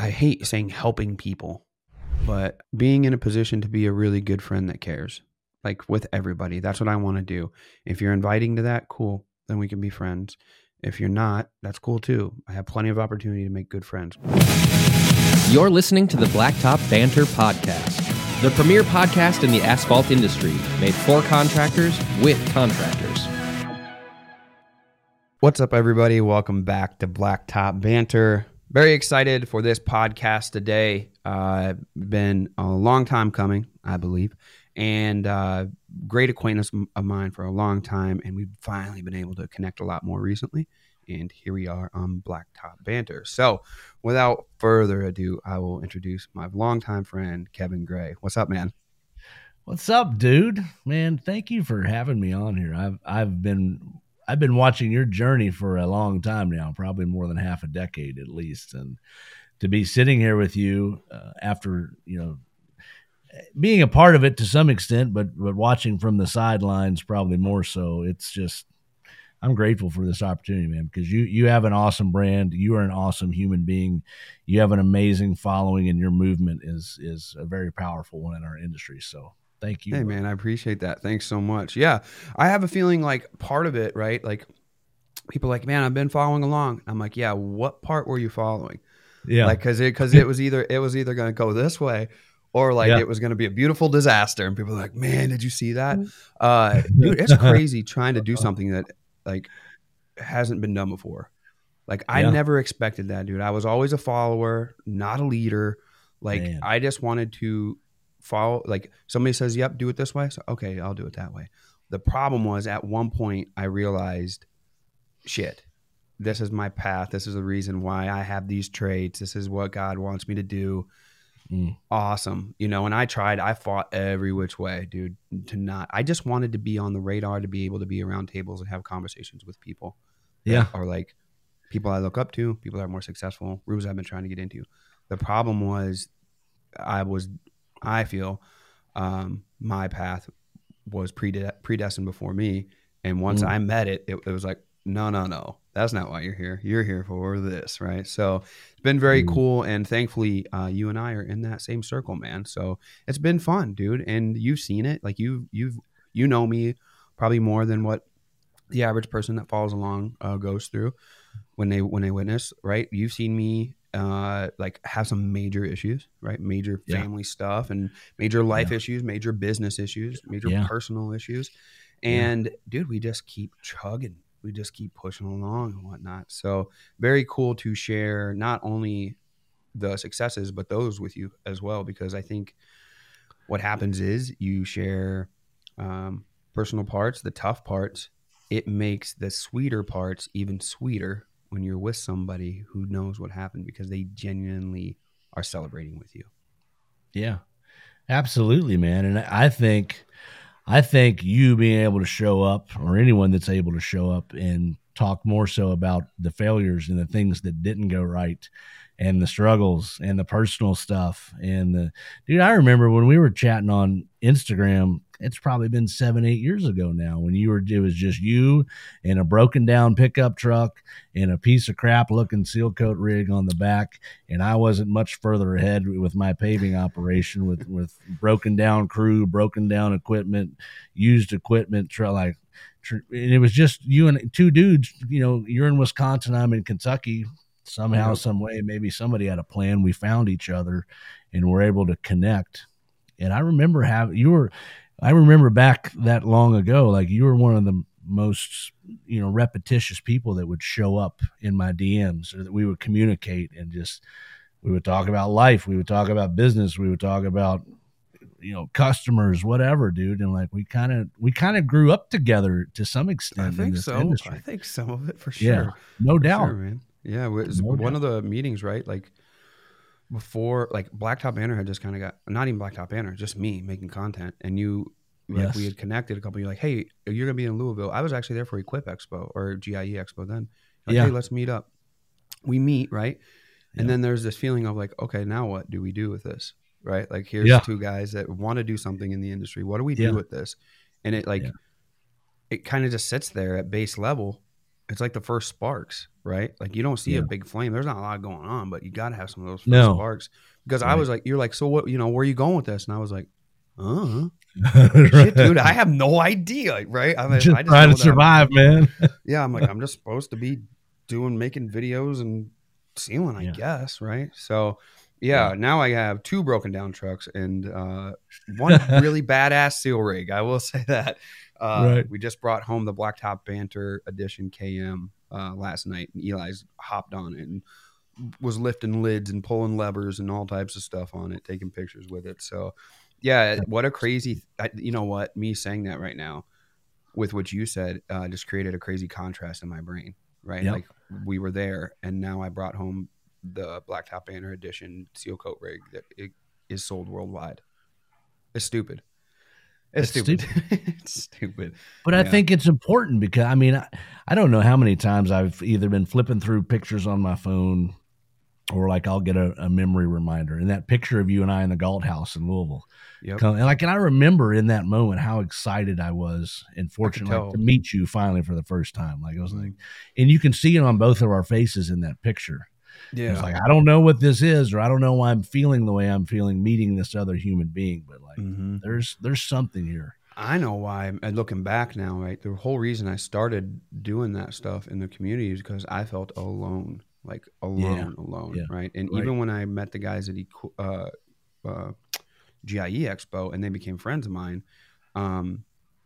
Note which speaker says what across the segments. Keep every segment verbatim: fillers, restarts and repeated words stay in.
Speaker 1: I hate saying helping people, but being in a position to be a really good friend that cares, like with everybody. That's what I want to do. If you're inviting to that, cool. Then we can be friends. If you're not, that's cool too. I have plenty of opportunity to make good friends.
Speaker 2: You're listening to the Blacktop Banter Podcast, the premier podcast in the asphalt industry, made for contractors with contractors.
Speaker 1: What's up, everybody? Welcome back to Blacktop Banter. Very excited for this podcast today. Uh, been a long time coming, I believe, and uh, great acquaintance of mine for a long time, and we've finally been able to connect a lot more recently, and here we are on Blacktop Banter. So without further ado, I will introduce my longtime friend, Kevin Gray. What's up, man?
Speaker 3: What's up, dude? Man, thank you for having me on here. I've I've been I've been watching your journey for a long time now, probably more than half a decade at least, and to be sitting here with you uh, after, you know, being a part of it to some extent, but but watching from the sidelines probably more so. It's just, I'm grateful for this opportunity, man, because you you have an awesome brand. You are an awesome human being. You have an amazing following, and your movement is is a very powerful one in our industry. So thank you.
Speaker 1: Hey, man, I appreciate that. Thanks so much. Yeah, I have a feeling like part of it, right? Like people are like, man, I've been following along. I'm like, yeah, what part were you following?
Speaker 3: Yeah,
Speaker 1: like because it because it was either it was either going to go this way, or like
Speaker 3: yeah.
Speaker 1: it was going to be a beautiful disaster. And people are like, man, did you see that? Uh, dude, it's crazy trying to do something that like hasn't been done before. Like I
Speaker 3: Yeah.
Speaker 1: never expected that, dude. I was always a follower, not a leader. Like
Speaker 3: Man.
Speaker 1: I just wanted to follow. Like somebody says, yep, do it this way. So, okay, I'll do it that way. The problem was at one point I realized, shit, this is my path. This is the reason why I have these traits. This is what God wants me to do.
Speaker 3: Mm.
Speaker 1: Awesome. You know, and I tried, I fought every which way, dude, to not, I just wanted to be on the radar, to be able to be around tables and have conversations with people.
Speaker 3: Yeah.
Speaker 1: Or like people I look up to, people that are more successful, rooms I've been trying to get into. The problem was I was, I feel um, my path was prede- predestined before me. And once
Speaker 3: Mm.
Speaker 1: I met it, it, it was like, no, no, no, that's not why you're here. You're here for this, right? So it's been very
Speaker 3: Mm.
Speaker 1: cool. And thankfully, uh, you and I are in that same circle, man. So it's been fun, dude. And you've seen it. Like you, you've, you know me probably more than what the average person that follows along uh, goes through when they, when they witness, right? You've seen me uh, like have some major issues, right? Major
Speaker 3: Yeah.
Speaker 1: family stuff and major life
Speaker 3: Yeah.
Speaker 1: issues, major business issues, major
Speaker 3: Yeah.
Speaker 1: personal issues. And dude, we just keep chugging. We just keep pushing along and whatnot. So very cool to share not only the successes, but those with you as well, because I think what happens is you share um, personal parts, the tough parts. It makes the sweeter parts even sweeter when you're with somebody who knows what happened because they genuinely are celebrating with you.
Speaker 3: Yeah, absolutely, man. And I think, I think you being able to show up, or anyone that's able to show up and talk more so about the failures and the things that didn't go right and the struggles and the personal stuff. And the dude, I remember when we were chatting on Instagram, it's probably been seven, eight years ago now, when you were, it was just you and a broken down pickup truck and a piece of crap looking seal coat rig on the back. And I wasn't much further ahead with my paving operation with, with broken down crew, broken down equipment, used equipment, tr- like, tr- and it was just you and two dudes. You know, you're in Wisconsin, I'm in Kentucky. Somehow,
Speaker 1: Yep.
Speaker 3: some way, maybe somebody had a plan. We found each other and were able to connect. And I remember how you were, I remember back that long ago, like you were one of the most, you know, repetitious people that would show up in my D Ms, or that we would communicate and just, we would talk about life. We would talk about business. We would talk about, you know, customers, whatever, dude. And like, we kind of, we kind of grew up together to some extent.
Speaker 1: I
Speaker 3: in
Speaker 1: think
Speaker 3: this
Speaker 1: so.
Speaker 3: industry.
Speaker 1: I think some of it for
Speaker 3: Yeah,
Speaker 1: sure.
Speaker 3: no
Speaker 1: For
Speaker 3: doubt.
Speaker 1: sure, man. Yeah, it was
Speaker 3: No
Speaker 1: one
Speaker 3: doubt.
Speaker 1: of the meetings, right? Like before, like Blacktop Banner had just kind of got, not even Blacktop Banner, just me making content. And you, like
Speaker 3: Yes.
Speaker 1: we had connected a couple, you're like, hey, you're going to be in Louisville. I was actually there for Equip Expo or G I E Expo then. Like,
Speaker 3: Yeah.
Speaker 1: hey, let's meet up. We meet, right? And
Speaker 3: Yeah.
Speaker 1: then there's this feeling of like, okay, now what do we do with this? Right? Like here's
Speaker 3: Yeah.
Speaker 1: two guys that want to do something in the industry. What do we
Speaker 3: Yeah.
Speaker 1: do with this? And it like,
Speaker 3: Yeah.
Speaker 1: it kind of just sits there at base level. it's like the first sparks, right? Like you don't see
Speaker 3: Yeah.
Speaker 1: a big flame. There's not a lot going on, but you got to have some of those first
Speaker 3: No.
Speaker 1: sparks. Because I
Speaker 3: Right.
Speaker 1: was like, you're like, so what, you know, where are you going with this? And I was like, uh,
Speaker 3: Right.
Speaker 1: shit, dude, I have no idea, right? I'm
Speaker 3: just,
Speaker 1: I just
Speaker 3: trying
Speaker 1: know
Speaker 3: to
Speaker 1: that I'm-
Speaker 3: survive, man.
Speaker 1: yeah, I'm like, I'm just supposed to be doing, making videos and sealing, I
Speaker 3: Yeah.
Speaker 1: guess, right? So, yeah,
Speaker 3: Yeah.
Speaker 1: now I have two broken down trucks and uh, one really badass seal rig. I will say that. Uh,
Speaker 3: Right.
Speaker 1: We just brought home the Blacktop Banter Edition K M uh, last night, and Eli's hopped on it and was lifting lids and pulling levers and all types of stuff on it, taking pictures with it. So, yeah, what a crazy, I, you know what, me saying that right now with what you said uh, just created a crazy contrast in my brain, right?
Speaker 3: Yep.
Speaker 1: Like we were there, and now I brought home the Blacktop Banner Edition seal coat rig that it is sold worldwide. It's stupid. It's,
Speaker 3: It's
Speaker 1: stupid. It's stupid.
Speaker 3: But I
Speaker 1: Yeah.
Speaker 3: think it's important because, I mean, I, I don't know how many times I've either been flipping through pictures on my phone or like I'll get a, a memory reminder. And that picture of you and I in the Galt House in Louisville.
Speaker 1: Yep.
Speaker 3: Come, and like, and I remember in that moment how excited I was and fortunate like,
Speaker 1: tell.
Speaker 3: to meet you finally for the first time. Like, I was like, and you can see it on both of our faces in that picture.
Speaker 1: Yeah.
Speaker 3: It's like, I don't know what this is, or I don't know why I'm feeling the way I'm feeling meeting this other human being, but like,
Speaker 1: Mhm.
Speaker 3: there's, there's something here.
Speaker 1: I know why. And looking back now, right? The whole reason I started doing that stuff in the community is because I felt alone, like alone,
Speaker 3: Yeah.
Speaker 1: alone,
Speaker 3: Yeah.
Speaker 1: right? And
Speaker 3: Right.
Speaker 1: even when I met the guys at Equ- uh, uh, G I E Expo and they became friends of mine, um,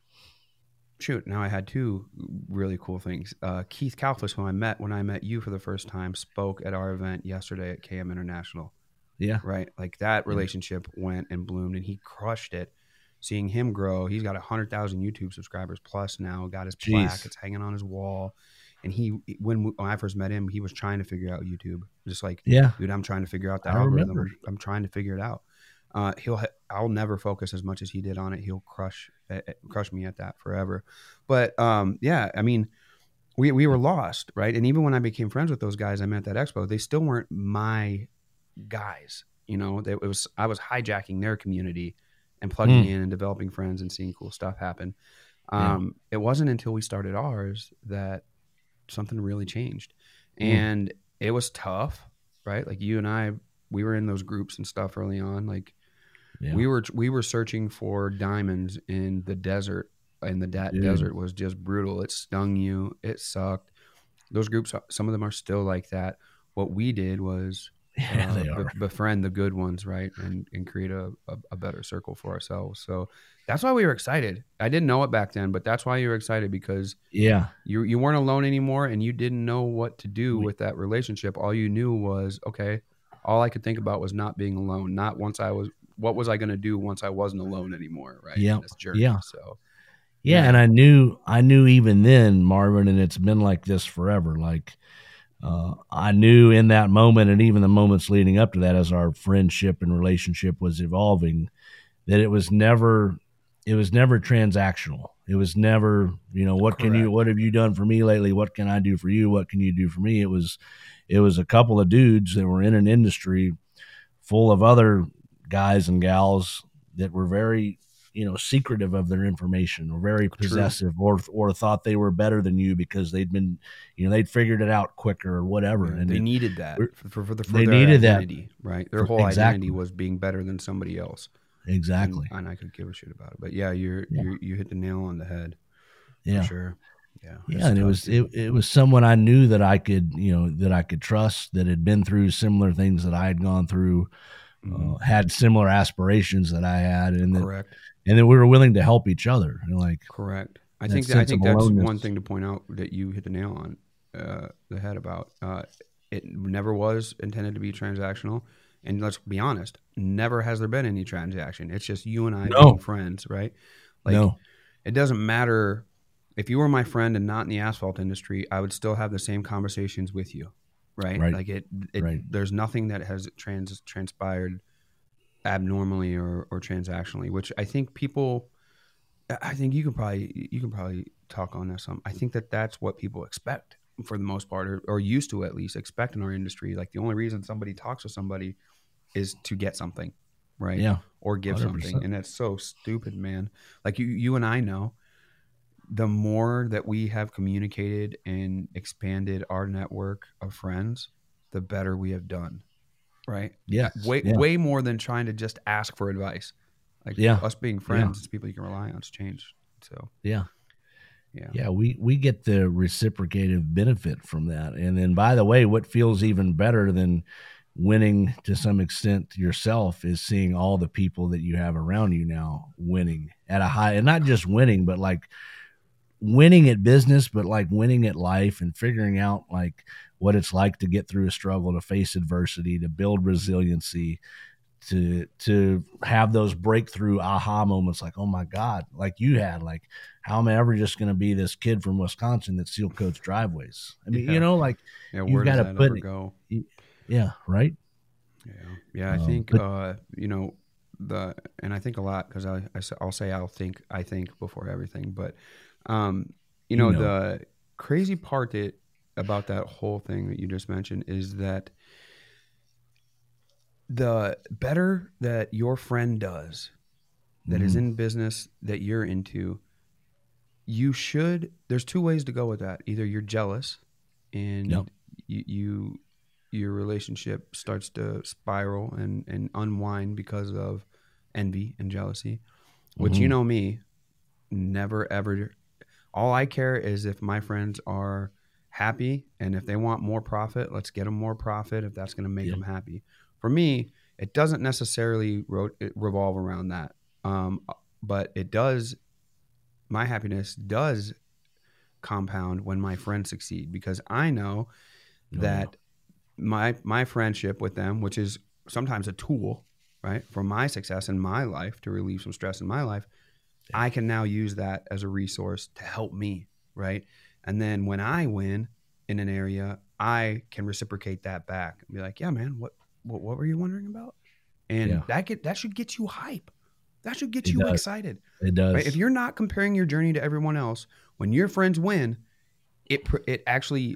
Speaker 1: shoot, now I had two really cool things. Uh, Keith Kalfas, who I met when I met you for the first time, spoke at our event yesterday at K M International.
Speaker 3: Yeah.
Speaker 1: Right. Like that relationship went and bloomed and he crushed it. Seeing him grow, he's got a hundred thousand YouTube subscribers plus now, got his
Speaker 3: Jeez.
Speaker 1: plaque, it's hanging on his wall. And he, when, when I first met him, he was trying to figure out YouTube. Just like,
Speaker 3: Yeah.
Speaker 1: dude, I'm trying to figure out the
Speaker 3: I
Speaker 1: algorithm.
Speaker 3: remember.
Speaker 1: I'm trying to figure it out. Uh, he'll, ha- I'll never focus as much as he did on it. He'll crush, uh, crush me at that forever. But um, yeah, I mean, we, we were lost. Right. And even when I became friends with those guys I met at that expo, they still weren't my guys. You know, they, it was, I was hijacking their community and plugging
Speaker 3: Mm.
Speaker 1: in and developing friends and seeing cool stuff happen.
Speaker 3: Yeah.
Speaker 1: Um, It wasn't until we started ours that something really changed.
Speaker 3: Mm.
Speaker 1: And it was tough, right? Like you and I, we were in those groups and stuff early on. Like
Speaker 3: Yeah.
Speaker 1: we were, we were searching for diamonds in the desert, and the da-
Speaker 3: Dude.
Speaker 1: desert was just brutal. It stung you. It sucked. Those groups, some of them are still like that. What we did was
Speaker 3: Yeah,
Speaker 1: uh,
Speaker 3: they
Speaker 1: be-
Speaker 3: are.
Speaker 1: befriend the good ones, right? And and create a, a, a better circle for ourselves. So that's why we were excited. I didn't know it back then, but that's why you were excited, because
Speaker 3: Yeah.
Speaker 1: you you weren't alone anymore and you didn't know what to do
Speaker 3: We-
Speaker 1: with that relationship. All you knew was, okay, all I could think about was not being alone. Not once I was, what was I going to do once I wasn't alone anymore, right?
Speaker 3: Yeah.
Speaker 1: In this journey.
Speaker 3: Yeah.
Speaker 1: So
Speaker 3: Yeah,
Speaker 1: Yeah.
Speaker 3: and I knew, I knew even then, Marvin, and it's been like this forever. Like, uh, I knew in that moment, and even the moments leading up to that, as our friendship and relationship was evolving, that it was never, it was never transactional. It was never, you know, what can you,
Speaker 1: Correct.
Speaker 3: what have you done for me lately? What can I do for you? What can you do for me? It was, it was a couple of dudes that were in an industry full of other guys and gals that were very, you know, secretive of their information, or very possessive, or or thought they were better than you because they'd been, you know, they'd figured it out quicker or whatever.
Speaker 1: Yeah,
Speaker 3: and
Speaker 1: they
Speaker 3: it-
Speaker 1: needed that
Speaker 3: we're-
Speaker 1: for, for, for, the, for
Speaker 3: they
Speaker 1: their
Speaker 3: needed that.
Speaker 1: identity, right? Their
Speaker 3: For-
Speaker 1: whole
Speaker 3: exactly.
Speaker 1: identity was being better than somebody else.
Speaker 3: exactly,
Speaker 1: And, and I could give a shit about it. But yeah, you're,
Speaker 3: Yeah.
Speaker 1: you you hit the nail on the head.
Speaker 3: yeah,
Speaker 1: For sure. Yeah. It's
Speaker 3: yeah. And it
Speaker 1: tough,
Speaker 3: was
Speaker 1: dude.
Speaker 3: it, it was someone I knew that I could, you know, that I could trust, that had been through similar things that I had gone through,
Speaker 1: Mhm.
Speaker 3: uh, had similar aspirations that I had, and that,
Speaker 1: Correct.
Speaker 3: and that we were willing to help each other. And like,
Speaker 1: Correct. I
Speaker 3: that
Speaker 1: think that, I
Speaker 3: sense
Speaker 1: think
Speaker 3: of
Speaker 1: that's
Speaker 3: aloneness.
Speaker 1: one thing to point out that you hit the nail on uh, the head about. Uh, it never was intended to be transactional, and let's be honest, never has there been any transaction. It's just you and I
Speaker 3: No.
Speaker 1: being friends, right? Like
Speaker 3: no,
Speaker 1: it doesn't matter if you were my friend and not in the asphalt industry, I would still have the same conversations with you, right?
Speaker 3: Right.
Speaker 1: Like it, it
Speaker 3: Right.
Speaker 1: there's nothing that has trans transpired abnormally or, or transactionally, which I think people, I think you can probably, you can probably talk on this some. I think that that's what people expect for the most part, or, or used to at least expect in our industry. Like the only reason somebody talks to somebody is to get something, right?
Speaker 3: yeah,
Speaker 1: Or give
Speaker 3: one hundred percent.
Speaker 1: something. And that's so stupid, man. Like you, you and I know the more that we have communicated and expanded our network of friends, the better we have done. Right?
Speaker 3: Yes.
Speaker 1: Way
Speaker 3: yeah.
Speaker 1: way more than trying to just ask for advice. Like
Speaker 3: Yeah.
Speaker 1: us being friends,
Speaker 3: Yeah.
Speaker 1: it's people you can rely on. It's changed. So
Speaker 3: Yeah.
Speaker 1: yeah.
Speaker 3: Yeah, we, we get the reciprocative benefit from that. And then, by the way, what feels even better than winning to some extent yourself is seeing all the people that you have around you now winning at a high, and not just winning, but like winning at business, but like winning at life and figuring out like what it's like to get through a struggle, to face adversity, to build resiliency, to to have those breakthrough aha moments like, oh my God, like you had, like, how am I ever just going to be this kid from Wisconsin that seal coats driveways? I mean,
Speaker 1: Yeah.
Speaker 3: you know, like
Speaker 1: Yeah,
Speaker 3: you've
Speaker 1: where
Speaker 3: got
Speaker 1: does
Speaker 3: to
Speaker 1: that
Speaker 3: put
Speaker 1: ever
Speaker 3: it,
Speaker 1: go?
Speaker 3: yeah, right.
Speaker 1: Yeah. Yeah, I
Speaker 3: Um,
Speaker 1: think
Speaker 3: but-
Speaker 1: uh, you know, the and I think a lot because I, I s- I'll say I'll think I think before everything, but um, you know,
Speaker 3: You know.
Speaker 1: the crazy part that about that whole thing that you just mentioned is that the better that your friend does that is
Speaker 3: Mhm.
Speaker 1: in business that you're into, you should, there's two ways to go with that. Either you're jealous and
Speaker 3: Yep.
Speaker 1: you, you your relationship starts to spiral and, and unwind because of envy and jealousy, which you
Speaker 3: Mhm.
Speaker 1: know me, never ever. All I care is if my friends are happy, and if they want more profit, let's get them more profit if that's going to make
Speaker 3: Yeah.
Speaker 1: them happy. For me, it doesn't necessarily ro- it revolve around that, um, but it does. My happiness does compound when my friends succeed, because I know
Speaker 3: yeah.
Speaker 1: that my my friendship with them, which is sometimes a tool, right, for my success in my life, to relieve some stress in my life, I can now use that as a resource to help me, right? And then when I win in an area, I can reciprocate that back and be like, yeah, man, what what, what were you wondering about? And
Speaker 3: Yeah.
Speaker 1: that get that should get you hype. That should get
Speaker 3: It
Speaker 1: you
Speaker 3: does.
Speaker 1: excited.
Speaker 3: It does.
Speaker 1: Right? If you're not comparing your journey to everyone else, when your friends win, it pr- it actually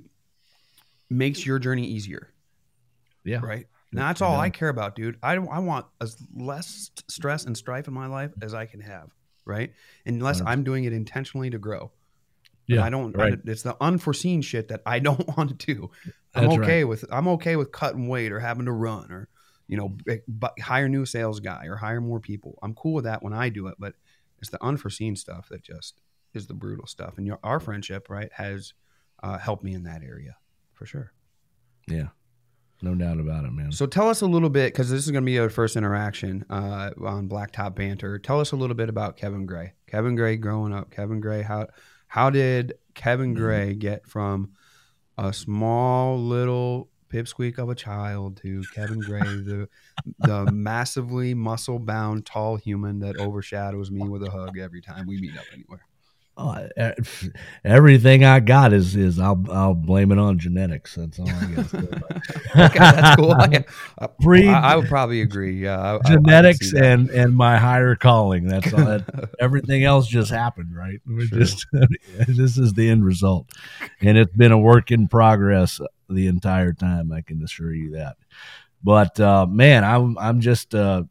Speaker 1: makes your journey easier,
Speaker 3: yeah.
Speaker 1: right?
Speaker 3: It-
Speaker 1: And that's
Speaker 3: it
Speaker 1: all I
Speaker 3: does.
Speaker 1: care about, dude. I I want as less stress and strife in my life as I can have, right? Unless
Speaker 3: one hundred percent.
Speaker 1: I'm doing it intentionally to grow. But
Speaker 3: Yeah.
Speaker 1: I don't.
Speaker 3: Right.
Speaker 1: I, it's the unforeseen shit that I don't want to do. I'm
Speaker 3: That's
Speaker 1: okay
Speaker 3: right.
Speaker 1: with. I'm okay with cutting weight or having to run or, you know, b- b- hire a new sales guy or hire more people. I'm cool with that when I do it. But it's the unforeseen stuff that just is the brutal stuff. And your, our friendship, right, has uh, helped me in that area for sure.
Speaker 3: Yeah. No doubt about it, man.
Speaker 1: So tell us a little bit, because this is going to be our first interaction uh, on Blacktop Banter. Tell us a little bit about Kevin Gray. Kevin Gray growing up. Kevin Gray, how how did Kevin Gray get from a small little pipsqueak of a child to Kevin Gray, the the massively muscle bound tall human that overshadows me with a hug every time we meet up anywhere?
Speaker 3: Oh, I- everything I got is is I'll I'll blame it on genetics. That's all I got.
Speaker 1: Okay, that's cool. I, I,
Speaker 3: Pre-
Speaker 1: I would probably agree. Yeah, I, I- I can
Speaker 3: genetics
Speaker 1: see that.
Speaker 3: and and my higher calling. That's all. That, everything else just happened, right? We
Speaker 1: Sure.
Speaker 3: just this is the end result, and it's been a work in progress the entire time. I can assure you that. But uh, man, I'm I'm just uh,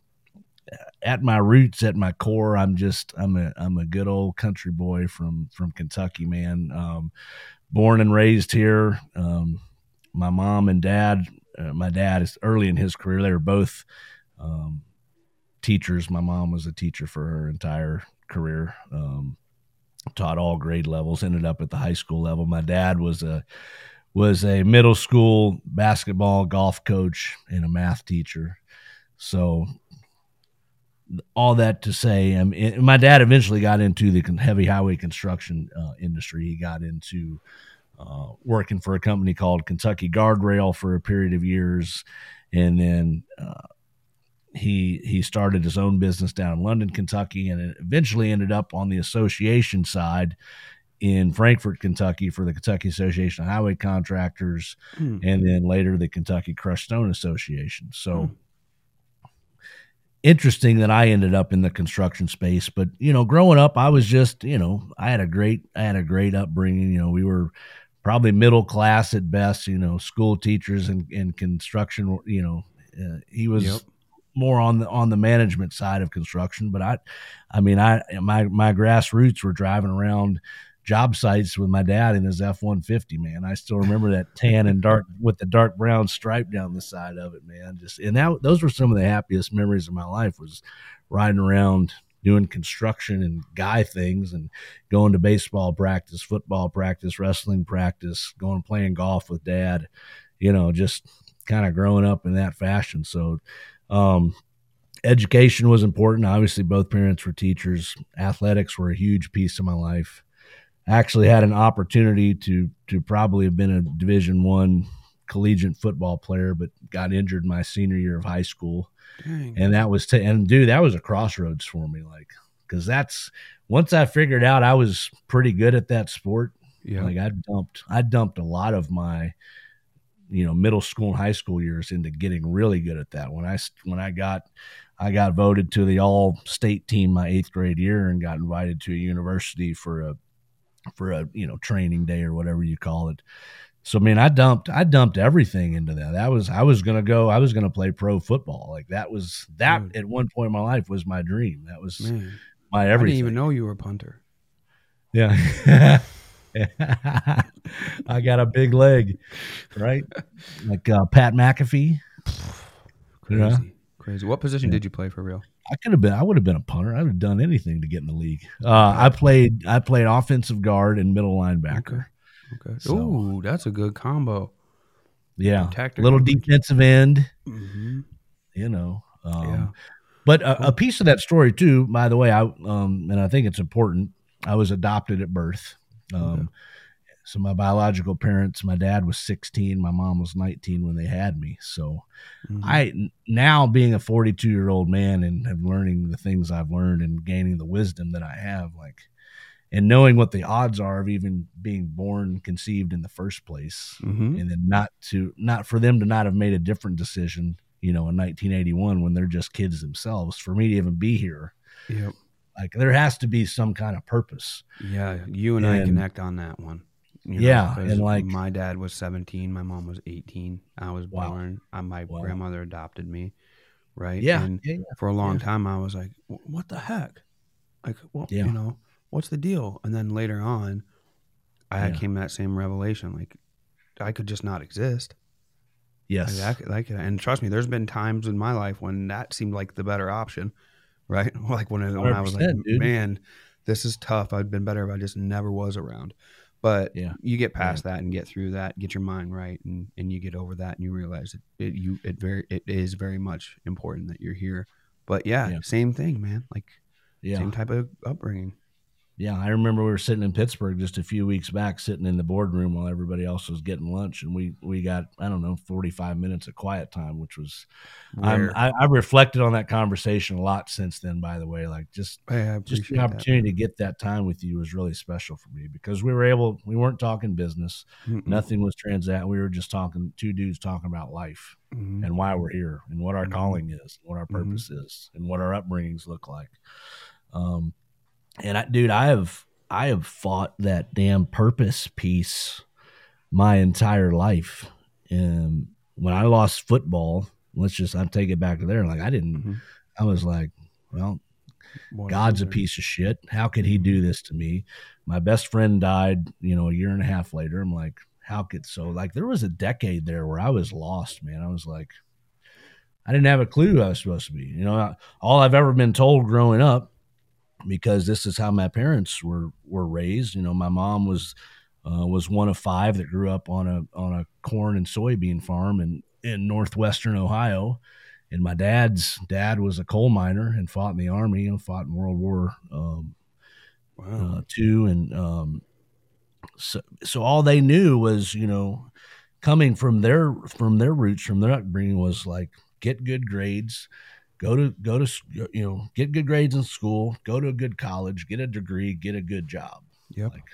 Speaker 3: at my roots, at my core. I'm just I'm a I'm a good old country boy from from Kentucky, man. Um, born and raised here. Um, my mom and dad. Uh, my dad is early in his career. They were both um, teachers. My mom was a teacher for her entire career. Um, taught all grade levels. Ended up at the high school level. My dad was a was a middle school basketball, golf coach, and a math teacher. So all that to say, I mean, my dad eventually got into the heavy highway construction uh, industry. He got into uh, working for a company called Kentucky Guardrail for a period of years, and then uh, he he started his own business down in London, Kentucky, and it eventually ended up on the association side in Frankfort, Kentucky, for the Kentucky Association of Highway Contractors,
Speaker 1: Hmm.
Speaker 3: and then later the Kentucky Crushed Stone Association. So.
Speaker 1: Hmm.
Speaker 3: Interesting that I ended up in the construction space, but you know, growing up, I was just, you know, I had a great, I had a great upbringing. You know, we were probably middle class at best. You know, school teachers and, and construction. You know, uh, he was
Speaker 1: Yep.
Speaker 3: more on the on the management side of construction, but I, I mean, I my my grassroots were driving around job sites with my dad in his F one fifty, man. I still remember that tan and dark with the dark brown stripe down the side of it, man. Just and that those were some of the happiest memories of my life, was riding around doing construction and guy things and going to baseball practice, football practice, wrestling practice, going playing golf with dad, you know, just kind of growing up in that fashion. So, um, education was important. Obviously, both parents were teachers. Athletics were a huge piece of my life. I actually had an opportunity to to probably have been a Division One collegiate football player, but got injured my senior year of high school.
Speaker 1: Dang.
Speaker 3: And that was, t- and dude, that was a crossroads for me. Like, cause that's, once I figured out I was pretty good at that sport,
Speaker 1: Yeah.
Speaker 3: like I dumped, I dumped a lot of my, you know, middle school and high school years into getting really good at that. When I, when I got, I got voted to the all state team my eighth grade year and got invited to a university for a, for a, you know, training day or whatever you call it. So, I mean, I dumped, I dumped everything into that. That was, I was going to go, I was going to play pro football. Like that was, that
Speaker 1: Dude.
Speaker 3: at one point in my life was my dream. That was
Speaker 1: Man,
Speaker 3: my
Speaker 1: I
Speaker 3: everything.
Speaker 1: didn't even know you were a punter.
Speaker 3: Yeah. I got a big leg, right? Like uh, Pat McAfee.
Speaker 1: Crazy.
Speaker 3: Yeah.
Speaker 1: Crazy. What position
Speaker 3: Yeah.
Speaker 1: did you play for real?
Speaker 3: I could have been, I would have been a punter. I would have done anything to get in the league. Uh, I played, I played offensive guard and middle linebacker.
Speaker 1: Okay.
Speaker 3: So-
Speaker 1: Ooh, that's a good combo.
Speaker 3: Yeah.
Speaker 1: Tactical.
Speaker 3: Little defensive end,
Speaker 1: Mm-hmm.
Speaker 3: you know. Um,
Speaker 1: Yeah.
Speaker 3: But a, a piece of that story too, by the way, I um, and I think it's important. I was adopted at birth. Um,
Speaker 1: Okay.
Speaker 3: So my biological parents, my dad was sixteen, my mom was nineteen when they had me. So
Speaker 1: Mhm.
Speaker 3: I now being a forty-two year old man and have learning the things I've learned and gaining the wisdom that I have, like, and knowing what the odds are of even being born, conceived in the first place,
Speaker 1: Mhm.
Speaker 3: and then not to not for them to not have made a different decision, you know, in nineteen eighty-one when they're just kids themselves, for me to even be here,
Speaker 1: Yep.
Speaker 3: like there has to be some kind of purpose.
Speaker 1: Yeah, you and, I
Speaker 3: And-
Speaker 1: connect on that one. You
Speaker 3: Yeah,
Speaker 1: 'cause
Speaker 3: and, like-
Speaker 1: my dad was seventeen, my mom was eighteen. I was
Speaker 3: Wow.
Speaker 1: born. I, my
Speaker 3: Wow.
Speaker 1: grandmother adopted me, right?
Speaker 3: Yeah,
Speaker 1: And
Speaker 3: yeah, yeah.
Speaker 1: for a long
Speaker 3: Yeah.
Speaker 1: time, I was like, "Wh- "What the heck? Like, well,
Speaker 3: Yeah.
Speaker 1: you know, what's the deal?" And then later on, I
Speaker 3: Yeah.
Speaker 1: came to that same revelation, like, I could just not exist.
Speaker 3: Yes.
Speaker 1: Like, I, like, and trust me, there's been times in my life when that seemed like the better option, right? Like when, I- when I was like,
Speaker 3: one hundred percent, dude.
Speaker 1: man, this is tough. I'd been better if I just never was around. But
Speaker 3: Yeah.
Speaker 1: you get past that and get through that, get your mind right, and, and you get over that, and you realize it, it you it very it is very much important that you're here. But yeah,
Speaker 3: Yeah.
Speaker 1: same thing, man. Like
Speaker 3: Yeah.
Speaker 1: same type of upbringing.
Speaker 3: Yeah, I remember we were sitting in Pittsburgh just a few weeks back, sitting in the boardroom while everybody else was getting lunch, and we we got I don't know forty-five minutes of quiet time, which was I'm,
Speaker 1: Rare.
Speaker 3: I, I reflected on that conversation a lot since then. By the way, like just
Speaker 1: Hey, I
Speaker 3: just
Speaker 1: appreciate
Speaker 3: the
Speaker 1: that.
Speaker 3: opportunity to get that time with you was really special for me because we were able we weren't talking business,
Speaker 1: Mm-mm.
Speaker 3: nothing was transact. We were just talking two dudes talking about life
Speaker 1: Mhm.
Speaker 3: and why we're here and what our
Speaker 1: Mhm.
Speaker 3: calling is, what our
Speaker 1: Mhm.
Speaker 3: purpose is, and what our upbringings look like. Um, and I, dude, I have I have fought that damn purpose piece my entire life. And when I lost football, let's just I take it back to there. Like I didn't,
Speaker 1: Mhm.
Speaker 3: I was like, well,
Speaker 1: What
Speaker 3: God's
Speaker 1: is
Speaker 3: a
Speaker 1: there?
Speaker 3: piece of shit. How could he do this to me? My best friend died, you know, a year and a half later. I'm like, how could so? Like, there was a decade there where I was lost, man. I was like, I didn't have a clue who I was supposed to be. You know, all I've ever been told growing up, because this is how my parents were were raised. You know, my mom was uh, was one of five that grew up on a on a corn and soybean farm in in northwestern Ohio. And my dad's dad was a coal miner and fought in the army and fought in World War um,
Speaker 1: Wow.
Speaker 3: uh, Two. And um, so, so all they knew was, you know, coming from their from their roots, from their upbringing, was like get good grades, go to go to you know get good grades in school, go to a good college, get a degree, get a good job.
Speaker 1: Yep.
Speaker 3: Like,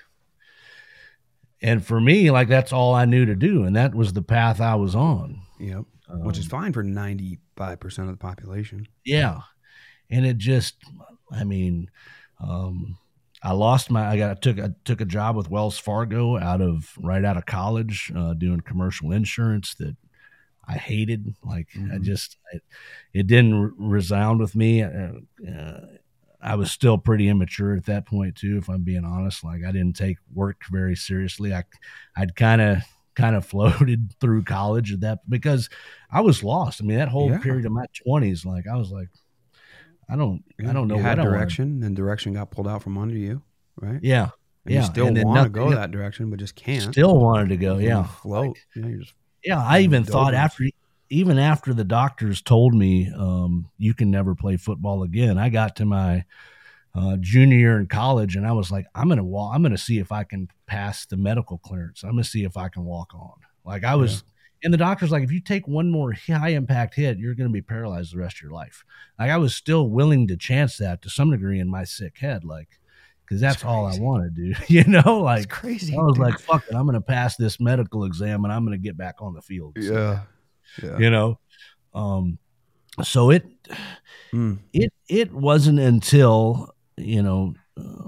Speaker 3: and for me, like that's all I knew to do, and that was the path I was on.
Speaker 1: Yep.
Speaker 3: Um,
Speaker 1: Which is fine for ninety-five percent of the population.
Speaker 3: Yeah. And it just, I mean, um, I lost my, I got, I took, I took a job with Wells Fargo out of, right out of college, uh, doing commercial insurance that I hated. Like I
Speaker 1: Mhm.
Speaker 3: just, it, it didn't re- resound with me. Uh, uh, I was still pretty immature at that point too, if I'm being honest. Like I didn't take work very seriously. I, I'd kind of, kind of floated through college at that because I was lost. I mean, that whole
Speaker 1: Yeah.
Speaker 3: period of my twenties, like I was like, I don't,
Speaker 1: Yeah,
Speaker 3: I don't know
Speaker 1: you had
Speaker 3: what
Speaker 1: direction, and direction got pulled out from under you, right?
Speaker 3: I wanted. Yeah.
Speaker 1: And
Speaker 3: yeah.
Speaker 1: you still
Speaker 3: And then
Speaker 1: want to
Speaker 3: nothing-
Speaker 1: go that direction, but just can't.
Speaker 3: Still wanted to go.
Speaker 1: You
Speaker 3: Yeah.
Speaker 1: float. yeah, you're just
Speaker 3: Yeah. I even
Speaker 1: Doldrums.
Speaker 3: thought after, even after the doctors told me, um, you can never play football again, I got to my uh, junior year in college and I was like, I'm going to walk, I'm going to see if I can pass the medical clearance. I'm going to see if I can walk on. Like I was, yeah. And the doctor's like, if you take one more high impact hit, you're going to be paralyzed the rest of your life. Like I was still willing to chance that to some degree in my sick head. Like, cause that's, that's all I want to do, you know, like
Speaker 1: it's crazy.
Speaker 3: I was
Speaker 1: dude.
Speaker 3: like, fuck it. I'm going to pass this medical exam and I'm going to get back on the field.
Speaker 1: yeah. Yeah.
Speaker 3: You know? Um, so it,
Speaker 1: Mm.
Speaker 3: it, it wasn't until, you know, uh,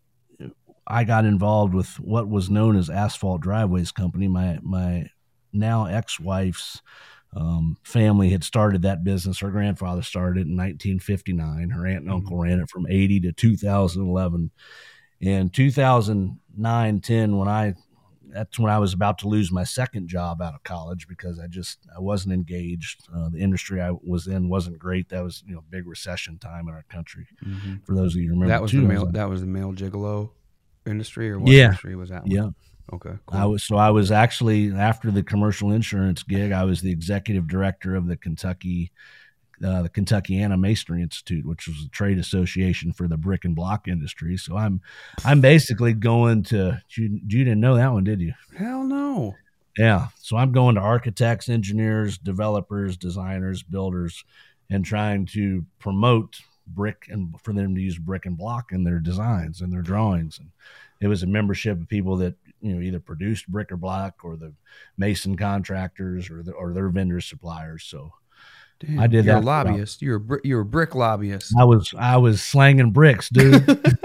Speaker 3: I got involved with what was known as Asphalt Driveways Company. My, my now ex-wife's um, family had started that business. Her grandfather started it in nineteen fifty-nine. Her aunt and uncle ran it from eighty to two thousand eleven. In two thousand nine, ten, when I, that's when I was about to lose my second job out of college because I just, I wasn't engaged. Uh, the industry I was in wasn't great. That was, you know, big recession time in our country.
Speaker 1: Mm-hmm.
Speaker 3: For those of you who remember
Speaker 1: That was
Speaker 3: too,
Speaker 1: the
Speaker 3: was
Speaker 1: male.
Speaker 3: like,
Speaker 1: That was the male gigolo industry, or what
Speaker 3: Yeah.
Speaker 1: industry was that? One?
Speaker 3: yeah.
Speaker 1: Okay. Cool.
Speaker 3: I was so I was actually after the commercial insurance gig, I was the executive director of the Kentucky, uh, the Kentuckiana Masonry Institute, which was a trade association for the brick and block industry. So I'm, I'm basically going to. You, you didn't know that one, did you?
Speaker 1: Hell no.
Speaker 3: Yeah. So I'm going to architects, engineers, developers, designers, builders, and trying to promote brick and for them to use brick and block in their designs and their drawings. And it was a membership of people that, you know, either produced brick or block or the mason contractors or the, or their vendor suppliers. So
Speaker 1: Damn,
Speaker 3: I did
Speaker 1: you're
Speaker 3: that
Speaker 1: a
Speaker 3: for about-
Speaker 1: lobbyist. You're a br- you're a brick lobbyist.
Speaker 3: I was, I was slanging bricks, dude.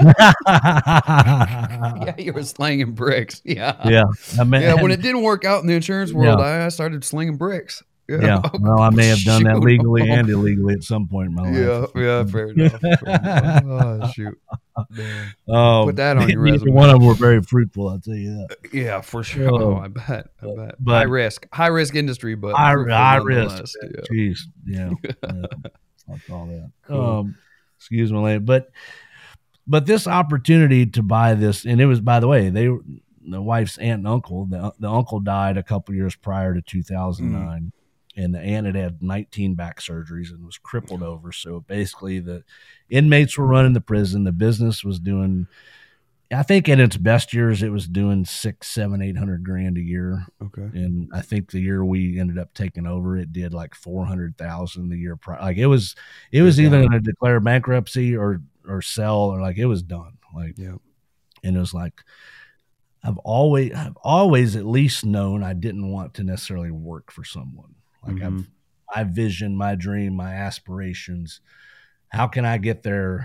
Speaker 1: yeah, you were slinging bricks. Yeah.
Speaker 3: Yeah. I mean,
Speaker 1: Yeah, when it didn't work out in the insurance world, I, I started slinging bricks. Yeah.
Speaker 3: yeah. Well, I may have done that
Speaker 1: Shoot.
Speaker 3: legally and illegally at some point in my
Speaker 1: Yeah,
Speaker 3: life.
Speaker 1: yeah, fair enough. Fair enough. Oh, shoot. Man.
Speaker 3: Oh,
Speaker 1: Put that on your
Speaker 3: neither
Speaker 1: resume.
Speaker 3: one of them were very fruitful, I'll tell you that.
Speaker 1: Yeah, for sure.
Speaker 3: Oh.
Speaker 1: Oh, I bet. I bet.
Speaker 3: But-
Speaker 1: high risk. High risk industry, but
Speaker 3: High,
Speaker 1: fruitful
Speaker 3: high
Speaker 1: nonetheless.
Speaker 3: risk.
Speaker 1: Yeah.
Speaker 3: Jeez. Yeah. yeah. I'll call that.
Speaker 1: Cool.
Speaker 3: Um, excuse me, Lane. But but this opportunity to buy this, and it was, by the way, they were the wife's aunt and uncle. The, the uncle died a couple years prior to two thousand nine.
Speaker 1: Mm.
Speaker 3: And the aunt had had nineteen back surgeries and was crippled over. So basically the inmates were running the prison. The business was doing, I think in its best years, it was doing six, seven, eight hundred grand a year.
Speaker 1: Okay.
Speaker 3: And I think the year we ended up taking over, it did like four hundred thousand the year prior. Like it was, it was
Speaker 1: Good
Speaker 3: either
Speaker 1: job.
Speaker 3: going to declare bankruptcy or, or sell, or like it was done. Like,
Speaker 1: Yeah.
Speaker 3: and it was like, I've always, I've always at least known I didn't want to necessarily work for someone. Like
Speaker 1: Mhm.
Speaker 3: I've, my vision, my dream, my aspirations. How can I get there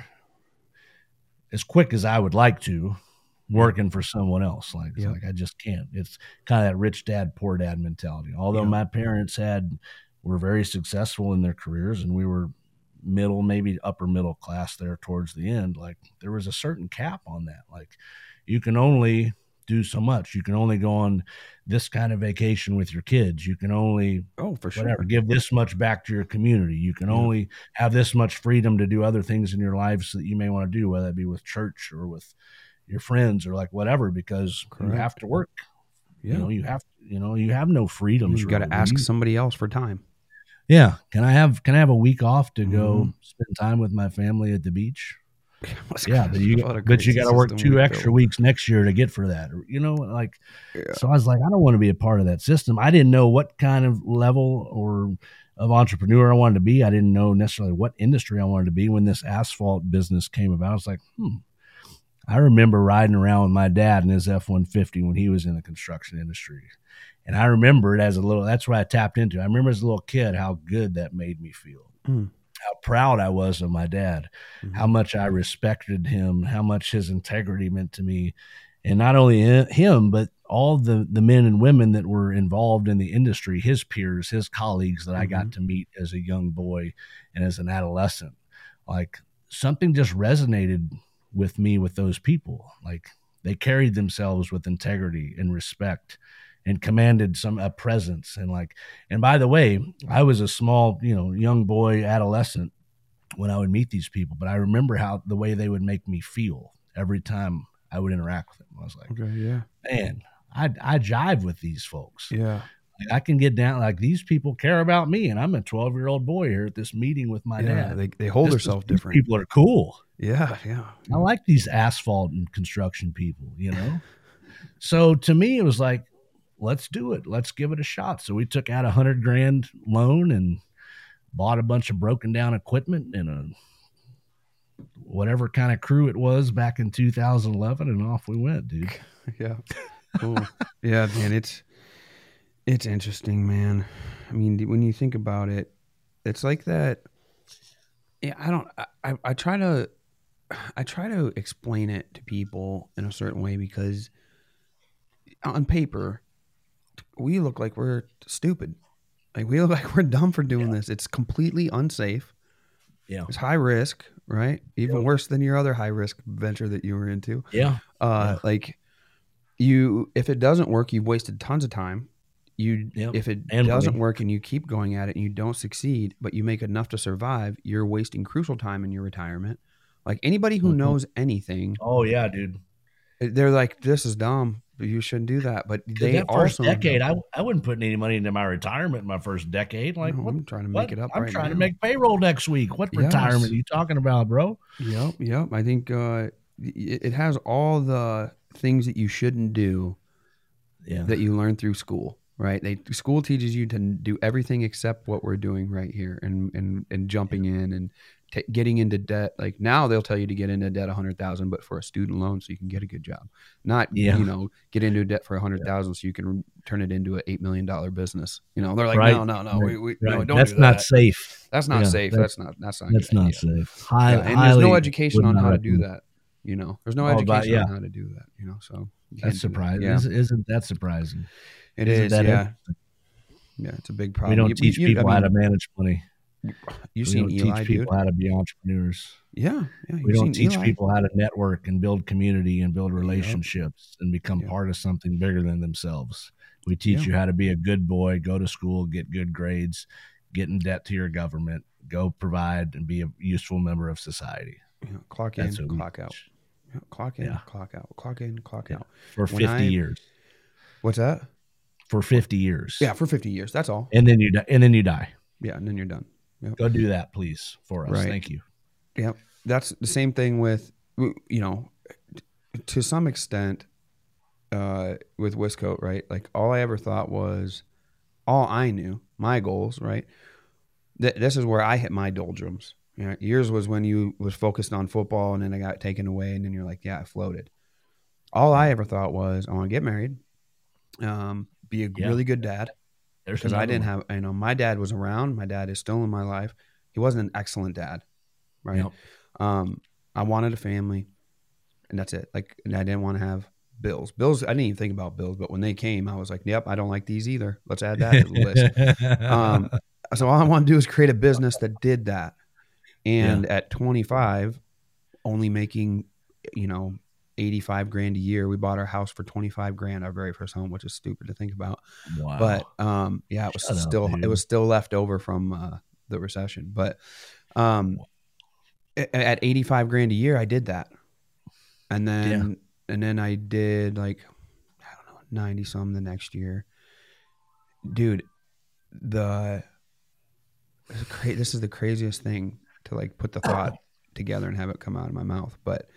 Speaker 3: as quick as I would like to, working for someone else? Like, it's
Speaker 1: Yep.
Speaker 3: like I just can't. It's kind of that rich dad, poor dad mentality. Although
Speaker 1: Yeah.
Speaker 3: my parents had were very successful in their careers, and we were middle, maybe upper middle class there towards the end. Like there was a certain cap on that. Like you can only do so much. You can only go on this kind of vacation with your kids. You can only
Speaker 1: Oh, for sure.
Speaker 3: whatever, give this much back to your community. You can
Speaker 1: Yeah.
Speaker 3: only have this much freedom to do other things in your lives that you may want to do, whether it be with church or with your friends or like whatever, because
Speaker 1: Correct.
Speaker 3: you have to work.
Speaker 1: Yeah.
Speaker 3: You know, you have, you know, you have no freedoms.
Speaker 1: You got to
Speaker 3: really.
Speaker 1: ask
Speaker 3: You-
Speaker 1: somebody else for time.
Speaker 3: Yeah. Can I have, can I have a week off to go
Speaker 1: Mhm.
Speaker 3: spend time with my family at the beach?
Speaker 1: What's
Speaker 3: Yeah.
Speaker 1: crazy?
Speaker 3: But you,
Speaker 1: What a
Speaker 3: but you
Speaker 1: crazy
Speaker 3: got to work
Speaker 1: system
Speaker 3: two
Speaker 1: we
Speaker 3: extra
Speaker 1: built.
Speaker 3: weeks next year to get for that. Or, you know, like,
Speaker 1: Yeah.
Speaker 3: so I was like, I don't want to be a part of that system. I didn't know what kind of level or of entrepreneur I wanted to be. I didn't know necessarily what industry I wanted to be when this asphalt business came about. I was like, hmm. I remember riding around with my dad in his F one fifty when he was in the construction industry. And I remember it as a little, that's what I tapped into. I remember as a little kid how good that made me feel.
Speaker 1: Mm.
Speaker 3: How proud I was of my dad,
Speaker 1: Mhm.
Speaker 3: how much I respected him, how much his integrity meant to me. And not only him, but all the, the men and women that were involved in the industry, his peers, his colleagues that I got
Speaker 1: Mhm.
Speaker 3: to meet as a young boy and as an adolescent. Like something just resonated with me with those people. Like they carried themselves with integrity and respect and commanded some a presence. And like, and by the way, I was a small, you know, young boy, adolescent when I would meet these people, but I remember how the way they would make me feel every time I would interact with them. I was like,
Speaker 1: Okay, yeah.
Speaker 3: man, I, I jive with these folks.
Speaker 1: Yeah.
Speaker 3: Like, I can get down, like these people care about me, and I'm a twelve year old boy here at this meeting with my
Speaker 1: Yeah.
Speaker 3: dad.
Speaker 1: They they hold
Speaker 3: This-
Speaker 1: themselves
Speaker 3: these
Speaker 1: different.
Speaker 3: People are cool.
Speaker 1: Yeah, yeah.
Speaker 3: I like these asphalt and construction people, you know? So to me, it was like, let's do it. Let's give it a shot. So we took out a hundred grand loan and bought a bunch of broken down equipment and a whatever kind of crew it was back in two thousand eleven, and off we went, dude.
Speaker 1: Yeah. Cool. Yeah, man, it's it's interesting, man. I mean, when you think about it, it's like that. Yeah, I don't. I, I, I try to, I try to explain it to people in a certain way because on paper, we look like we're stupid. Like we look like we're dumb for doing
Speaker 3: Yeah.
Speaker 1: this. It's completely unsafe.
Speaker 3: Yeah.
Speaker 1: It's high risk, right? Even
Speaker 3: Yep.
Speaker 1: worse than your other high risk venture that you were into.
Speaker 3: Yeah.
Speaker 1: Uh,
Speaker 3: Yeah.
Speaker 1: like you, if it doesn't work, you've wasted tons of time. You,
Speaker 3: Yep.
Speaker 1: if it
Speaker 3: And
Speaker 1: doesn't
Speaker 3: money.
Speaker 1: work and you keep going at it and you don't succeed, but you make enough to survive, you're wasting crucial time in your retirement. Like anybody who
Speaker 3: Mhm.
Speaker 1: knows anything,
Speaker 3: Oh yeah, dude.
Speaker 1: they're like, "This is dumb. You shouldn't do that." But
Speaker 3: 'Cause
Speaker 1: they
Speaker 3: that first
Speaker 1: also
Speaker 3: decade, I I wasn't putting any money into my retirement in my first decade. Like,
Speaker 1: No,
Speaker 3: what?
Speaker 1: I'm trying to
Speaker 3: what?
Speaker 1: make it up.
Speaker 3: I'm
Speaker 1: right
Speaker 3: trying to
Speaker 1: now.
Speaker 3: make payroll next week. What
Speaker 1: Yes.
Speaker 3: retirement are you talking about, bro?
Speaker 1: Yep, yep. I think uh, it, it has all the things that you shouldn't do
Speaker 3: Yeah.
Speaker 1: that you learn through school, right? They school teaches you to do everything except what we're doing right here, and and and jumping in and t- getting into debt. Like now they'll tell you to get into debt a hundred thousand, but for a student loan, so you can get a good job. Not
Speaker 3: Yeah.
Speaker 1: you know get into debt for a hundred thousand so you can turn it into an eight million dollar business. You know they're like,
Speaker 3: Right.
Speaker 1: no, no, no, we, we
Speaker 3: Right.
Speaker 1: no, don't
Speaker 3: That's
Speaker 1: do
Speaker 3: not
Speaker 1: that.
Speaker 3: safe.
Speaker 1: That's not
Speaker 3: Yeah,
Speaker 1: safe.
Speaker 3: that-
Speaker 1: That's not that's not. a
Speaker 3: That's
Speaker 1: good
Speaker 3: not
Speaker 1: idea.
Speaker 3: safe. High,
Speaker 1: Yeah, and there's no
Speaker 3: highly
Speaker 1: education
Speaker 3: would
Speaker 1: on
Speaker 3: not
Speaker 1: how to do
Speaker 3: recommend.
Speaker 1: that. You know, there's no
Speaker 3: Oh, but
Speaker 1: education
Speaker 3: yeah.
Speaker 1: on how to do that. You know, so you can't
Speaker 3: That's
Speaker 1: do that.
Speaker 3: surprising.
Speaker 1: Yeah,
Speaker 3: Isn't, isn't that surprising?
Speaker 1: it
Speaker 3: Isn't
Speaker 1: is.
Speaker 3: that
Speaker 1: Yeah,
Speaker 3: interesting?
Speaker 1: yeah, it's a big
Speaker 3: We
Speaker 1: problem.
Speaker 3: don't
Speaker 1: You-
Speaker 3: teach
Speaker 1: you-
Speaker 3: people
Speaker 1: I
Speaker 3: how
Speaker 1: mean,
Speaker 3: to manage money.
Speaker 1: You
Speaker 3: We
Speaker 1: seen
Speaker 3: don't
Speaker 1: Eli,
Speaker 3: teach
Speaker 1: dude?
Speaker 3: people how to be entrepreneurs.
Speaker 1: Yeah, yeah.
Speaker 3: We
Speaker 1: You
Speaker 3: don't
Speaker 1: seen
Speaker 3: teach
Speaker 1: Eli?
Speaker 3: people how to network and build community and build relationships and become
Speaker 1: Yep.
Speaker 3: part of something bigger than themselves. We teach
Speaker 1: Yeah.
Speaker 3: you how to be a good boy, go to school, get good grades, get in debt to your government, go provide and be a useful member of society.
Speaker 1: Yeah, clock
Speaker 3: That's
Speaker 1: in,
Speaker 3: what we
Speaker 1: clock out.
Speaker 3: teach.
Speaker 1: Yeah, clock in,
Speaker 3: Yeah.
Speaker 1: clock out. Clock in, clock
Speaker 3: Yeah.
Speaker 1: out.
Speaker 3: For
Speaker 1: When
Speaker 3: fifty
Speaker 1: I-
Speaker 3: years.
Speaker 1: What's that?
Speaker 3: For fifty years.
Speaker 1: Yeah, for fifty years. That's all.
Speaker 3: And then you die. And then you die.
Speaker 1: Yeah, and then you're done. Yep.
Speaker 3: Go do that, please, for us.
Speaker 1: Right.
Speaker 3: Thank you.
Speaker 1: Yep. That's the same thing with, you know, to some extent, uh, with Wiscote, right? Like all I ever thought was, all I knew, my goals, right? Th- this is where I hit my doldrums. You know, yours was when you was focused on football, and then I got taken away, and then you're like, yeah, I floated. All I ever thought was, I want to get married, um, be a
Speaker 3: Yeah.
Speaker 1: really good dad,
Speaker 3: There's
Speaker 1: because I
Speaker 3: another
Speaker 1: didn't
Speaker 3: one.
Speaker 1: have, you know, my dad was around. My dad is still in my life. He wasn't an excellent dad, right?
Speaker 3: Yep.
Speaker 1: Um, I wanted a family, and that's it. Like, and I didn't want to have bills. Bills, I didn't even think about bills, but when they came, I was like, "Yep, I don't like these either. Let's add that to the list." Um, so all I want to do is create a business that did that. And at twenty-five, only making, you know, eighty-five grand a year, we bought our house for twenty-five grand, our very first home, which is stupid to think about.
Speaker 3: Wow.
Speaker 1: But um, yeah, it was
Speaker 3: Shut up,
Speaker 1: still
Speaker 3: dude.
Speaker 1: it was still left over from uh, the recession. But um, a- at eighty-five grand a year, I did that, and then and then I did like I don't know ninety some the next year, dude. The this is, cra- this is the craziest thing to like put the thought together and have it come out of my mouth, but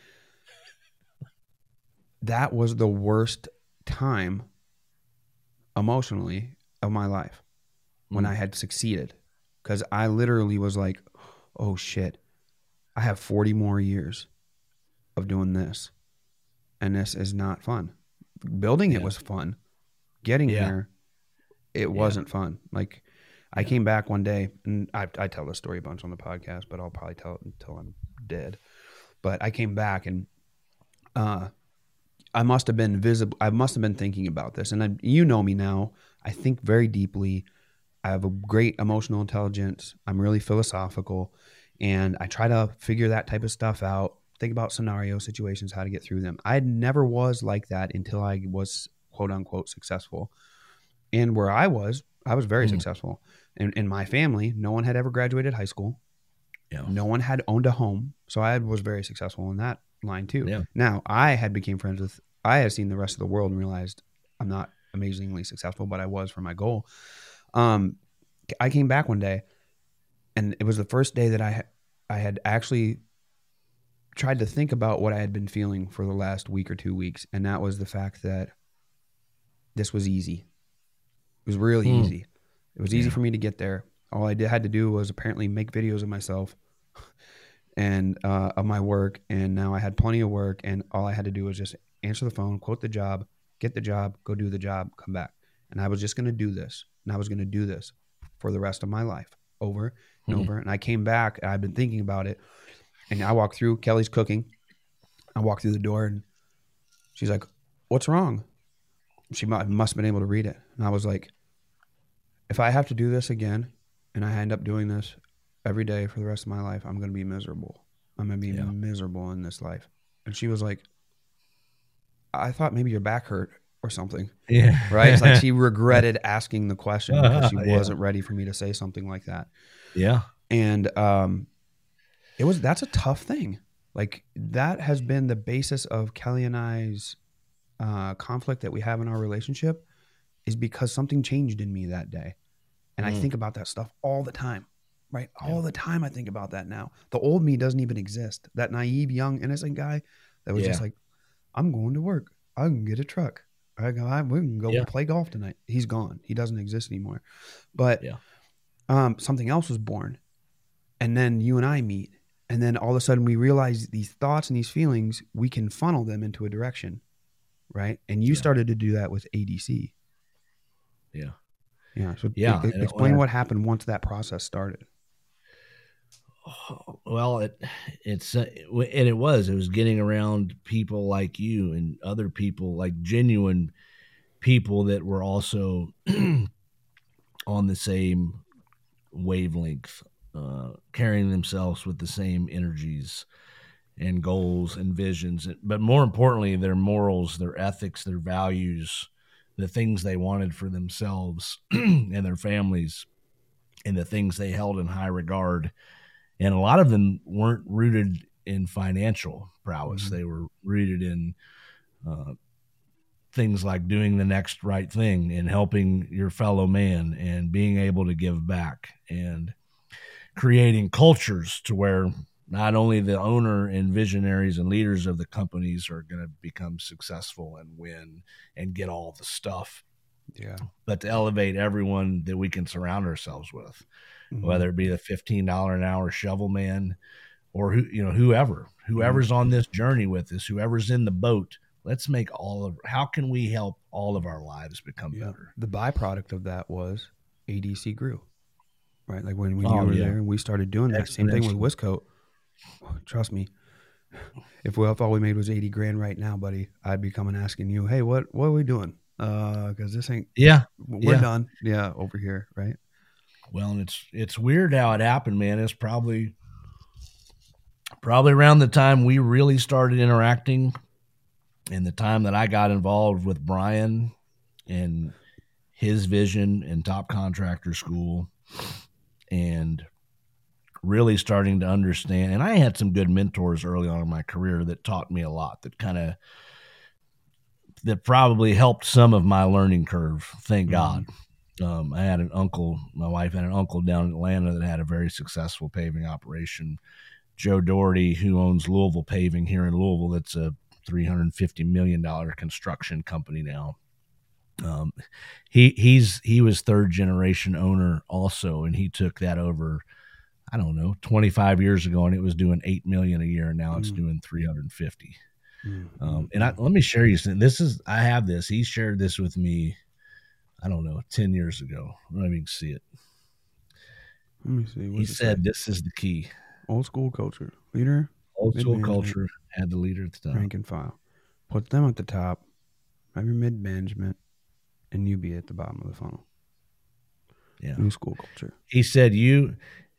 Speaker 1: that was the worst time emotionally of my life when
Speaker 3: Mm.
Speaker 1: I had succeeded, because I literally was like, oh shit, I have forty more years of doing this, and this is not fun. Building it
Speaker 3: Yeah.
Speaker 1: was fun. Getting
Speaker 3: Yeah.
Speaker 1: there, it wasn't fun. Like I came back one day, and I, I tell this story a bunch on the podcast, but I'll probably tell it until I'm dead. But I came back, and uh, I must have been visible. I must have been thinking about this, and I, you know me now. I think very deeply. I have a great emotional intelligence. I'm really philosophical, And I try to figure that type of stuff out, think about scenario situations, how to get through them. I never was like that until I was quote unquote successful. And where I was, I was very mm. successful. In, in my family, no one had ever graduated high school.
Speaker 3: Yeah.
Speaker 1: No one had owned a home. So I was very successful in that line too.
Speaker 3: Yeah.
Speaker 1: Now I had became friends with, I had seen the rest of the world and realized I'm not amazingly successful, but I was for my goal. Um, I came back one day and it was the first day that I, I had actually tried to think about what I had been feeling for the last week or two weeks. And that was the fact that this was easy. It was really mm. easy. It was easy yeah. for me to get there. All I did, had to do was apparently make videos of myself and uh, of my work. And now I had plenty of work. And all I had to do was just answer the phone, quote the job, get the job, go do the job, come back. And I was just going to do this. And I was going to do this for the rest of my life, over and mm-hmm. over. And I came back. And I've been thinking about it. And I walked through, Kelly's cooking. I walked through the door and she's like, "What's wrong?" She must have been able to read it. And I was like, if I have to do this again and I end up doing this every day for the rest of my life, I'm going to be miserable. I'm going to be yeah. miserable in this life. And she was like, I thought maybe your back hurt or something.
Speaker 3: Yeah.
Speaker 1: Right? It's like she regretted asking the question because she
Speaker 3: yeah.
Speaker 1: wasn't ready for me to say something like that.
Speaker 3: Yeah.
Speaker 1: And um, it was, that's a tough thing. Like that has been the basis of Kelly and I's uh, conflict that we have in our relationship, is because something changed in me that day. And mm. I think about that stuff all the time, right? Yeah. All the time I think about that now. The old me doesn't even exist. That naive, young, innocent guy that was yeah. just like, I'm going to work. I can get a truck. I go, I, we can go yeah. play golf tonight. He's gone. He doesn't exist anymore. But
Speaker 3: yeah.
Speaker 1: um, something else was born. And then you and I meet. And then all of a sudden we realize these thoughts and these feelings, we can funnel them into a direction, right? And you yeah. started to do that with A D C.
Speaker 3: Yeah.
Speaker 1: Yeah. So
Speaker 3: yeah.
Speaker 1: It, explain what happened once that process started.
Speaker 3: Well, it, it's, uh, and it was, it was getting around people like you and other people, like genuine people that were also on the same wavelength, uh, carrying themselves with the same energies and goals and visions. But more importantly, their morals, their ethics, their values, the things they wanted for themselves and their families, and the things they held in high regard. And a lot of them weren't rooted in financial prowess. Mm-hmm. They were rooted in uh, things like doing the next right thing and helping your fellow man and being able to give back and creating cultures to where not only the owner and visionaries and leaders of the companies are going to become successful and win and get all the stuff,
Speaker 1: yeah,
Speaker 3: but to elevate everyone that we can surround ourselves with, mm-hmm. whether it be the fifteen dollars an hour shovel man or who, you know, whoever, whoever's mm-hmm. on this journey with us, whoever's in the boat. Let's make all of, how can we help all of our lives become
Speaker 1: yeah.
Speaker 3: better?
Speaker 1: The byproduct of that was A D C grew, right? Like when, when
Speaker 3: oh,
Speaker 1: you were
Speaker 3: yeah.
Speaker 1: there and we started doing that, same thing with Wiscoat. Trust me, if we if all we made was eighty grand right now, buddy, I'd be coming asking you, hey, what what are we doing? Uh, because this ain't.
Speaker 3: Yeah,
Speaker 1: we're
Speaker 3: yeah.
Speaker 1: done. Yeah, over here, right?
Speaker 3: Well, and it's it's weird how it happened, man. It's probably probably around the time we really started interacting, and the time that I got involved with Brian and his vision and Top Contractor School, and really starting to understand. And I had some good mentors early on in my career that taught me a lot, that kind of, that probably helped some of my learning curve. Thank God. Um, I had an uncle, my wife had an uncle down in Atlanta that had a very successful paving operation. Joe Doherty, who owns Louisville Paving here in Louisville, that's a three hundred fifty million dollars construction company now. Um, he, he's, he was third generation owner also. And he took that over, I don't know, twenty-five years ago, and it was doing eight million dollars a year, and now it's mm. doing three hundred fifty. Mm. Um, and I, let me share you something. This is, I have this, he shared this with me, I don't know, ten years ago. I don't even see it.
Speaker 1: Let me see.
Speaker 3: He said, say? This is the key.
Speaker 1: Old school culture. Leader.
Speaker 3: Old school culture had the leader at the top.
Speaker 1: Rank and file. Put them at the top, have your mid-management, and you be at the bottom of the funnel.
Speaker 3: Yeah.
Speaker 1: New school culture.
Speaker 3: He said, you...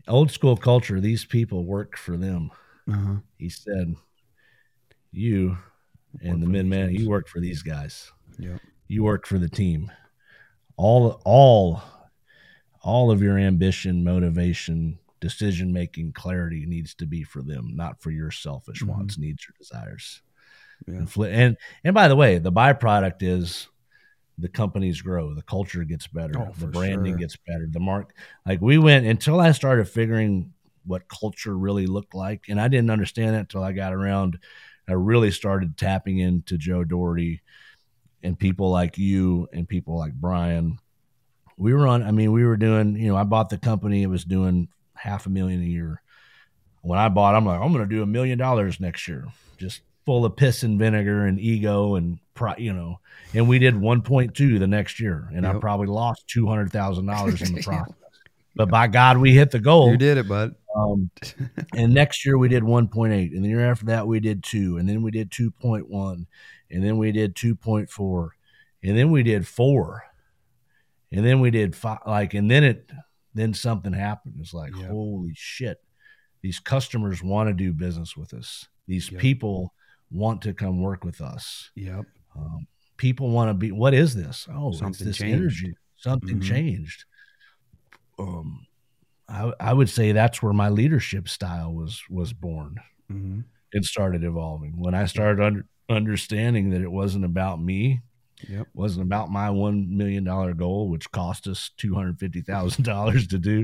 Speaker 3: old school culture, these people work for them.
Speaker 1: Uh-huh.
Speaker 3: He said, you and the mid-man, you work for these guys.
Speaker 1: Yep.
Speaker 3: You work for the team. All, all, all of your ambition, motivation, decision-making, clarity needs to be for them, not for your selfish
Speaker 1: Mhm.
Speaker 3: wants, needs, or desires.
Speaker 1: Yeah.
Speaker 3: And, fli- and and by the way, the byproduct is the companies grow, the culture gets better,
Speaker 1: Oh,
Speaker 3: the
Speaker 1: for
Speaker 3: branding
Speaker 1: sure.
Speaker 3: gets better, the mark. Like we went until I started figuring what culture really looked like, and I didn't understand that until I got around. I really started tapping into Joe Doherty and people like you and people like Brian. We were on. I mean, we were doing. You know, I bought the company. It was doing half a million a year. When I bought, I'm like, I'm going to do a million dollars next year, just full of piss and vinegar and ego and pride, you know. And we did one point two the next year, and I
Speaker 1: Yep.
Speaker 3: probably lost two hundred thousand dollars in the process. But by God, we hit the goal.
Speaker 1: You did it, bud.
Speaker 3: Um, and next year we did one point eight, and the year after that we did two, and then we did two point one, and then we did two point four, and then we did four, and then we did five. Like, and then it, then something happened. It's like,
Speaker 1: Yep.
Speaker 3: holy shit. These customers want to do business with us. These
Speaker 1: Yep.
Speaker 3: people want to come work with us.
Speaker 1: Yep.
Speaker 3: Um, people want to be, what is this? Oh, it's
Speaker 1: Something
Speaker 3: this
Speaker 1: changed.
Speaker 3: energy. Something
Speaker 1: Mhm.
Speaker 3: changed. Um, I, I would say that's where my leadership style was, was born
Speaker 1: Mm-hmm.
Speaker 3: and started evolving. When I started under, understanding that it wasn't about me,
Speaker 1: Yep.
Speaker 3: wasn't about my one million dollars goal, which cost us two hundred fifty thousand dollars to do.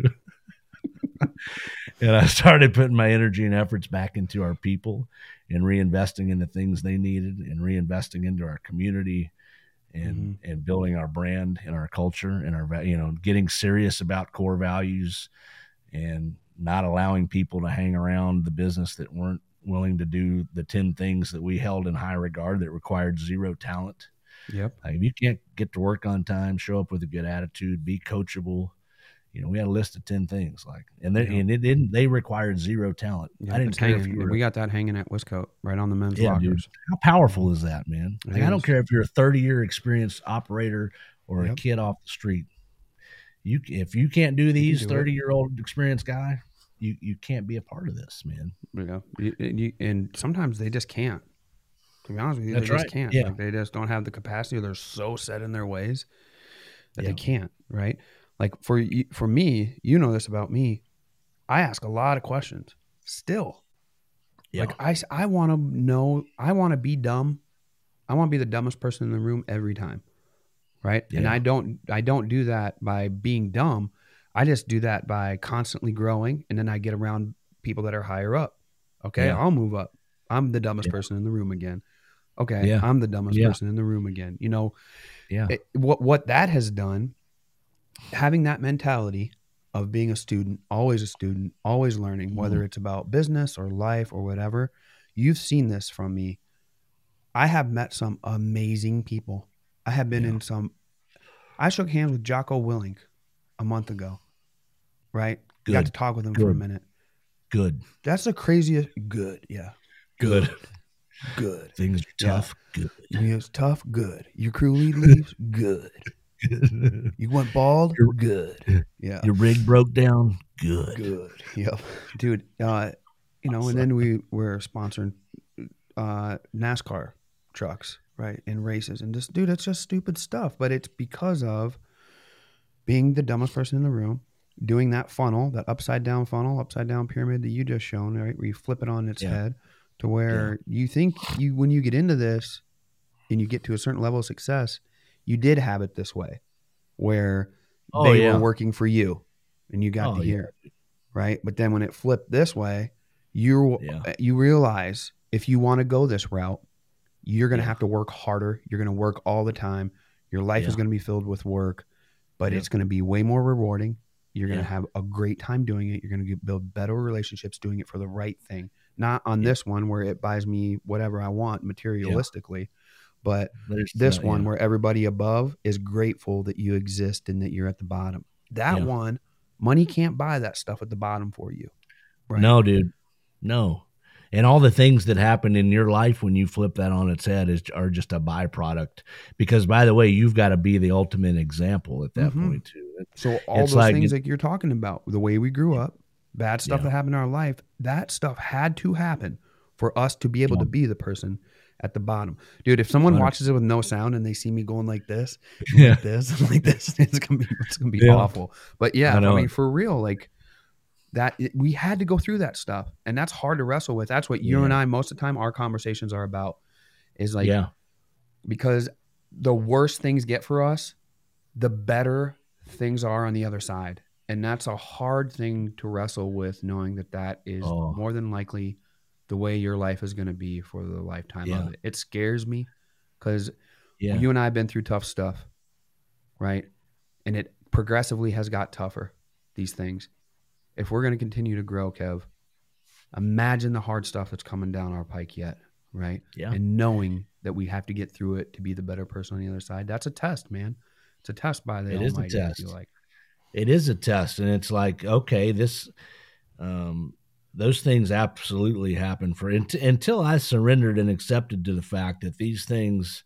Speaker 3: And I started putting my energy and efforts back into our people and reinvesting in the things they needed and reinvesting into our community and,
Speaker 1: Mhm.
Speaker 3: and building our brand and our culture and our, va- you know, getting serious about core values and not allowing people to hang around the business that weren't willing to do the ten things that we held in high regard that required zero talent.
Speaker 1: Yep.
Speaker 3: Like if you can't get to work on time, show up with a good attitude, be coachable, you know, we had a list of ten things like, and they,
Speaker 1: Yeah.
Speaker 3: and it didn't, they required zero talent.
Speaker 1: Yep.
Speaker 3: I didn't
Speaker 1: It's
Speaker 3: care if
Speaker 1: hanging.
Speaker 3: you were,
Speaker 1: We got that hanging at Wiscote, right on the men's
Speaker 3: yeah, dude,
Speaker 1: lockers.
Speaker 3: how powerful is that, man?
Speaker 1: It
Speaker 3: Like, I don't
Speaker 1: is.
Speaker 3: care if you're a thirty year experienced operator or a
Speaker 1: Yep.
Speaker 3: kid off the street. You, if you can't do these
Speaker 1: do it.
Speaker 3: thirty year old experienced guy, you, you can't be a part of this, man.
Speaker 1: Yeah. You- And, you, and sometimes they just can't. To be honest with you,
Speaker 3: That's
Speaker 1: they just
Speaker 3: right.
Speaker 1: can't.
Speaker 3: Yeah.
Speaker 1: Like they just don't have the capacity, or they're so set in their ways that
Speaker 3: Yeah.
Speaker 1: they can't. Right. Like for you, for me, you know this about me. I ask a lot of questions still.
Speaker 3: Yeah.
Speaker 1: Like I, s- I want to know, I want to be dumb. I want to be the dumbest person in the room every time. Right. And
Speaker 3: Yeah.
Speaker 1: I don't, I don't do that by being dumb. I just do that by constantly growing. And then I get around people that are higher up. Okay.
Speaker 3: Yeah.
Speaker 1: I'll move up. I'm the dumbest
Speaker 3: Yeah.
Speaker 1: person in the room again. Okay.
Speaker 3: Yeah.
Speaker 1: I'm the dumbest
Speaker 3: Yeah.
Speaker 1: person in the room again. You know,
Speaker 3: yeah.
Speaker 1: it, what, what that has done, having that mentality of being a student, always a student, always learning, whether it's about business or life or whatever, you've seen this from me. I have met some amazing people. I have been
Speaker 3: Yeah.
Speaker 1: in some, I shook hands with Jocko Willink a month ago, right?
Speaker 3: Good.
Speaker 1: Got to talk with him for a
Speaker 3: Good.
Speaker 1: minute.
Speaker 3: Good.
Speaker 1: That's the craziest, good. Yeah.
Speaker 3: Good.
Speaker 1: Good.
Speaker 3: Things are
Speaker 1: Yeah.
Speaker 3: tough.
Speaker 1: He was tough. Good. Your crew lead leaves. Good.
Speaker 3: Good.
Speaker 1: You went bald.
Speaker 3: Your-
Speaker 1: Good. Yeah.
Speaker 3: Your rig broke down. Good.
Speaker 1: Good. Yep. Dude, uh, you know, and then we were sponsoring uh, NASCAR trucks, right, in races. And just, dude, it's just stupid stuff. But it's because of being the dumbest person in the room, doing that funnel, that upside down funnel, upside down pyramid that you just shown, right, where you flip it on its
Speaker 3: Yeah.
Speaker 1: head to where you think you, when you get into this and you get to a certain level of success, you did have it this way where
Speaker 3: Oh,
Speaker 1: they
Speaker 3: yeah.
Speaker 1: were working for you and you got
Speaker 3: Oh,
Speaker 1: to
Speaker 3: yeah.
Speaker 1: hear it, right? But then when it flipped this way, you
Speaker 3: Yeah.
Speaker 1: you realize if you want to go this route, you're going to
Speaker 3: Yeah.
Speaker 1: have to work harder. You're going to work all the time. Your life is
Speaker 3: Yeah.
Speaker 1: going to be filled with work, but
Speaker 3: Yep.
Speaker 1: it's going to be way more rewarding. You're going to
Speaker 3: Yeah.
Speaker 1: have a great time doing it. You're going to build better relationships doing it for the right thing. Not on
Speaker 3: Yeah.
Speaker 1: this one where it buys me whatever I want materialistically, but
Speaker 3: There's
Speaker 1: this
Speaker 3: uh,
Speaker 1: one
Speaker 3: yeah.
Speaker 1: where everybody above is grateful that you exist and that you're at the bottom. That
Speaker 3: Yeah.
Speaker 1: one, money can't buy that stuff at the bottom for you. Right?
Speaker 3: No, dude. No. And all the things that happen in your life when you flip that on its head is are just a byproduct. Because, by the way, you've got to be the ultimate example at that
Speaker 1: Mhm.
Speaker 3: point too.
Speaker 1: So all
Speaker 3: It's
Speaker 1: those
Speaker 3: like
Speaker 1: things
Speaker 3: it-
Speaker 1: like you're talking about, the way we grew up, bad stuff
Speaker 3: Yeah.
Speaker 1: that happened in our life, that stuff had to happen for us to be able
Speaker 3: Yeah.
Speaker 1: to be the person at the bottom. Dude, if someone
Speaker 3: Right.
Speaker 1: watches it with no sound and they see me going like this,
Speaker 3: Yeah.
Speaker 1: like this, and like this, it's gonna be it's gonna be
Speaker 3: Yeah.
Speaker 1: awful. But yeah,
Speaker 3: I
Speaker 1: I,
Speaker 3: know
Speaker 1: mean,
Speaker 3: it.
Speaker 1: for real, like that, it, we had to go through that stuff, and that's hard to wrestle with. That's what you and
Speaker 3: Yeah.
Speaker 1: I, most of the time, our conversations are about. Is like,
Speaker 3: Yeah.
Speaker 1: because the worse things get for us, the better things are on the other side. And that's a hard thing to wrestle with, knowing that that is
Speaker 3: Oh.
Speaker 1: more than likely the way your life is going to be for the lifetime
Speaker 3: Yeah.
Speaker 1: of it. It scares me because
Speaker 3: Yeah.
Speaker 1: you and I have been through tough stuff, right? And it progressively has got tougher, these things. If we're going to continue to grow, Kev, imagine the hard stuff that's coming down our pike yet, right?
Speaker 3: Yeah.
Speaker 1: And knowing that we have to get through it to be the better person on the other side. That's a test, man. It's a test by the
Speaker 3: It is a
Speaker 1: Almighty, I
Speaker 3: test.
Speaker 1: feel like.
Speaker 3: It is a test, and it's like, okay, this, um, those things absolutely happen for unt- until I surrendered and accepted to the fact that these things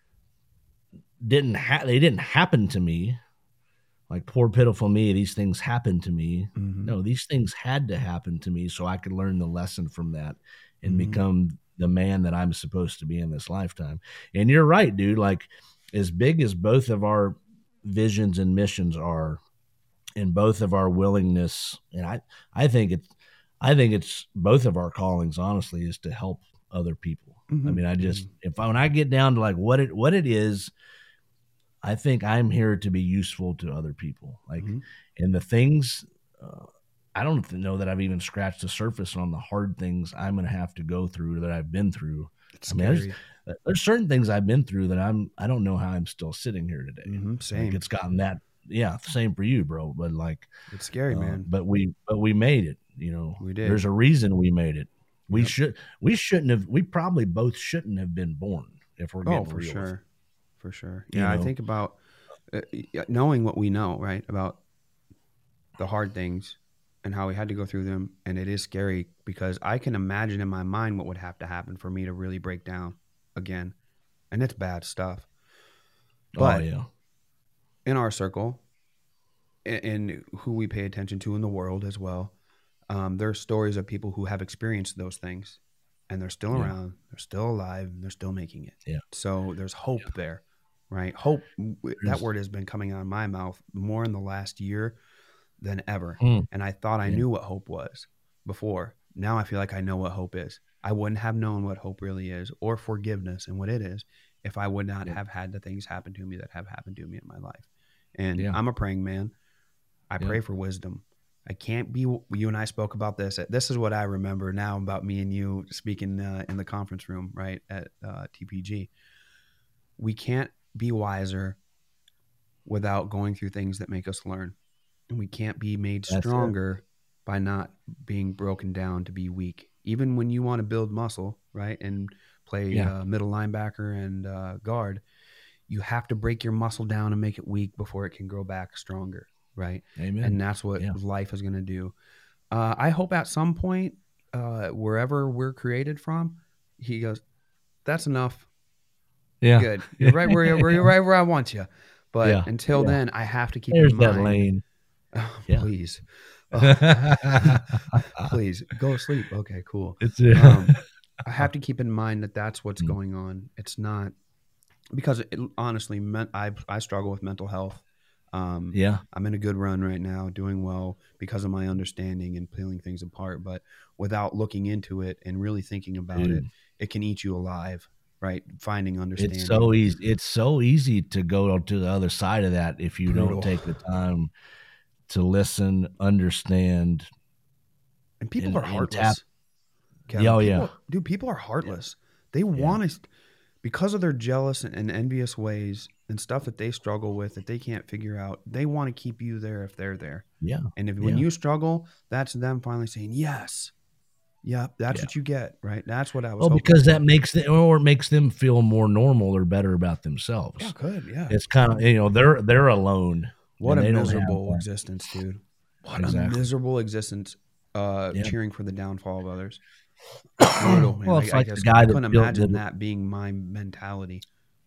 Speaker 3: didn't ha- they didn't happen to me, like poor pitiful me. These things happened to me.
Speaker 1: Mhm.
Speaker 3: No, these things had to happen to me so I could learn the lesson from that and
Speaker 1: Mhm.
Speaker 3: become the man that I'm supposed to be in this lifetime. And you're right, dude. Like, as big as both of our visions and missions are, and both of our willingness, and I, I think it's, I think it's both of our callings, honestly, is to help other people.
Speaker 1: Mhm.
Speaker 3: I mean, I just, if I, when I get down to like what it, what it is, I think I'm here to be useful to other people. Like,
Speaker 1: Mhm.
Speaker 3: and the things, uh, I don't know that I've even scratched the surface on the hard things I'm going to have to go through that I've been through.
Speaker 1: It's
Speaker 3: I mean,
Speaker 1: scary.
Speaker 3: there's, there's certain things I've been through that I'm, I don't know how I'm still sitting here today.
Speaker 1: Mhm. Same.
Speaker 3: Like, it's gotten that, yeah, same for you, bro. But like,
Speaker 1: It's scary,
Speaker 3: uh,
Speaker 1: man.
Speaker 3: but we, but we made it. You know,
Speaker 1: We did.
Speaker 3: There's a reason we made it. We
Speaker 1: Yep.
Speaker 3: should, we shouldn't have. We probably both shouldn't have been born. If we're getting
Speaker 1: Oh, for
Speaker 3: real with it.
Speaker 1: sure. For sure.
Speaker 3: You
Speaker 1: Yeah, I
Speaker 3: know?
Speaker 1: think about uh, y- knowing what we know, right? About the hard things and how we had to go through them. And it is scary because I can imagine in my mind what would have to happen for me to really break down again. And it's bad stuff. But
Speaker 3: oh yeah,
Speaker 1: in our circle, a- and who we pay attention to in the world as well, um, there are stories of people who have experienced those things, and they're still
Speaker 3: Yeah.
Speaker 1: around, they're still alive, and they're still making it.
Speaker 3: Yeah.
Speaker 1: So there's hope there, right? Hope. w- That
Speaker 3: There's-
Speaker 1: word has been coming out of my mouth more in the last year than ever,
Speaker 3: Hmm.
Speaker 1: and I thought I
Speaker 3: Yeah.
Speaker 1: knew what hope was before. Now I feel like I know what hope is. I wouldn't have known what hope really is, or forgiveness and what it is, if I would not
Speaker 3: Yeah.
Speaker 1: have had the things happen to me that have happened to me in my life. And
Speaker 3: Yeah.
Speaker 1: I'm a praying man. I
Speaker 3: Yeah.
Speaker 1: pray for wisdom. I can't be, you and I spoke about this. This is what I remember now about me and you speaking uh, in the conference room, right, at uh, T P G. We can't be wiser without going through things that make us learn. And we can't be made
Speaker 3: That's it.
Speaker 1: stronger by not being broken down to be weak. Even when you want to build muscle, right, and play
Speaker 3: Yeah.
Speaker 1: uh, middle linebacker and uh, guard, you have to break your muscle down and make it weak before it can grow back stronger, right?
Speaker 3: Amen.
Speaker 1: And that's what
Speaker 3: Yeah.
Speaker 1: life is going to do. Uh, I hope at some point, uh, wherever we're created from, he goes, "That's enough.
Speaker 3: yeah,
Speaker 1: Good. You're right where you're, you're right where I want you." But
Speaker 3: Yeah.
Speaker 1: until
Speaker 3: Yeah.
Speaker 1: then, I have to keep
Speaker 3: There's
Speaker 1: in
Speaker 3: that
Speaker 1: mind.
Speaker 3: lane.
Speaker 1: Oh,
Speaker 3: Yeah.
Speaker 1: Please, oh, please go to sleep. Okay, cool.
Speaker 3: It's
Speaker 1: Um, I have to keep in mind that that's what's
Speaker 3: Mm.
Speaker 1: going on. It's not because it, honestly, men, I I struggle with mental health. Um,
Speaker 3: yeah,
Speaker 1: I'm in a good run right now, doing well because of my understanding and peeling things apart. But without looking into it and really thinking about it,
Speaker 3: Dude.
Speaker 1: it can eat you alive, right? Finding understanding.
Speaker 3: it's so easy. It's so easy to go to the other side of that if you
Speaker 1: Brutal.
Speaker 3: don't take the time to listen, understand.
Speaker 1: And people
Speaker 3: and-
Speaker 1: are
Speaker 3: and
Speaker 1: heartless.
Speaker 3: tap-
Speaker 1: Kevin.
Speaker 3: Yeah, oh,
Speaker 1: People-
Speaker 3: yeah.
Speaker 1: Dude, people are heartless. They want to, because of their jealous and, and envious ways and stuff that they struggle with that they can't figure out, they want to keep you there if they're there.
Speaker 3: Yeah,
Speaker 1: And if when
Speaker 3: Yeah.
Speaker 1: you struggle, that's them finally saying, yes. Yep, that's
Speaker 3: Yeah.
Speaker 1: what you get, right? That's what I was
Speaker 3: well,
Speaker 1: hoping
Speaker 3: because
Speaker 1: for.
Speaker 3: that makes them, or it makes them feel more normal or better about themselves.
Speaker 1: Yeah, good, yeah.
Speaker 3: It's kind of, you know, they're they're alone.
Speaker 1: What
Speaker 3: and
Speaker 1: a
Speaker 3: they don't have
Speaker 1: miserable
Speaker 3: that.
Speaker 1: existence, dude. What
Speaker 3: Exactly.
Speaker 1: a miserable existence uh,
Speaker 3: Yeah.
Speaker 1: cheering for the downfall of others. Brutal, man.
Speaker 3: Well,
Speaker 1: I,
Speaker 3: it's
Speaker 1: I
Speaker 3: like
Speaker 1: guess
Speaker 3: the guy
Speaker 1: I
Speaker 3: that
Speaker 1: couldn't
Speaker 3: built
Speaker 1: imagine
Speaker 3: the-
Speaker 1: that being my mentality.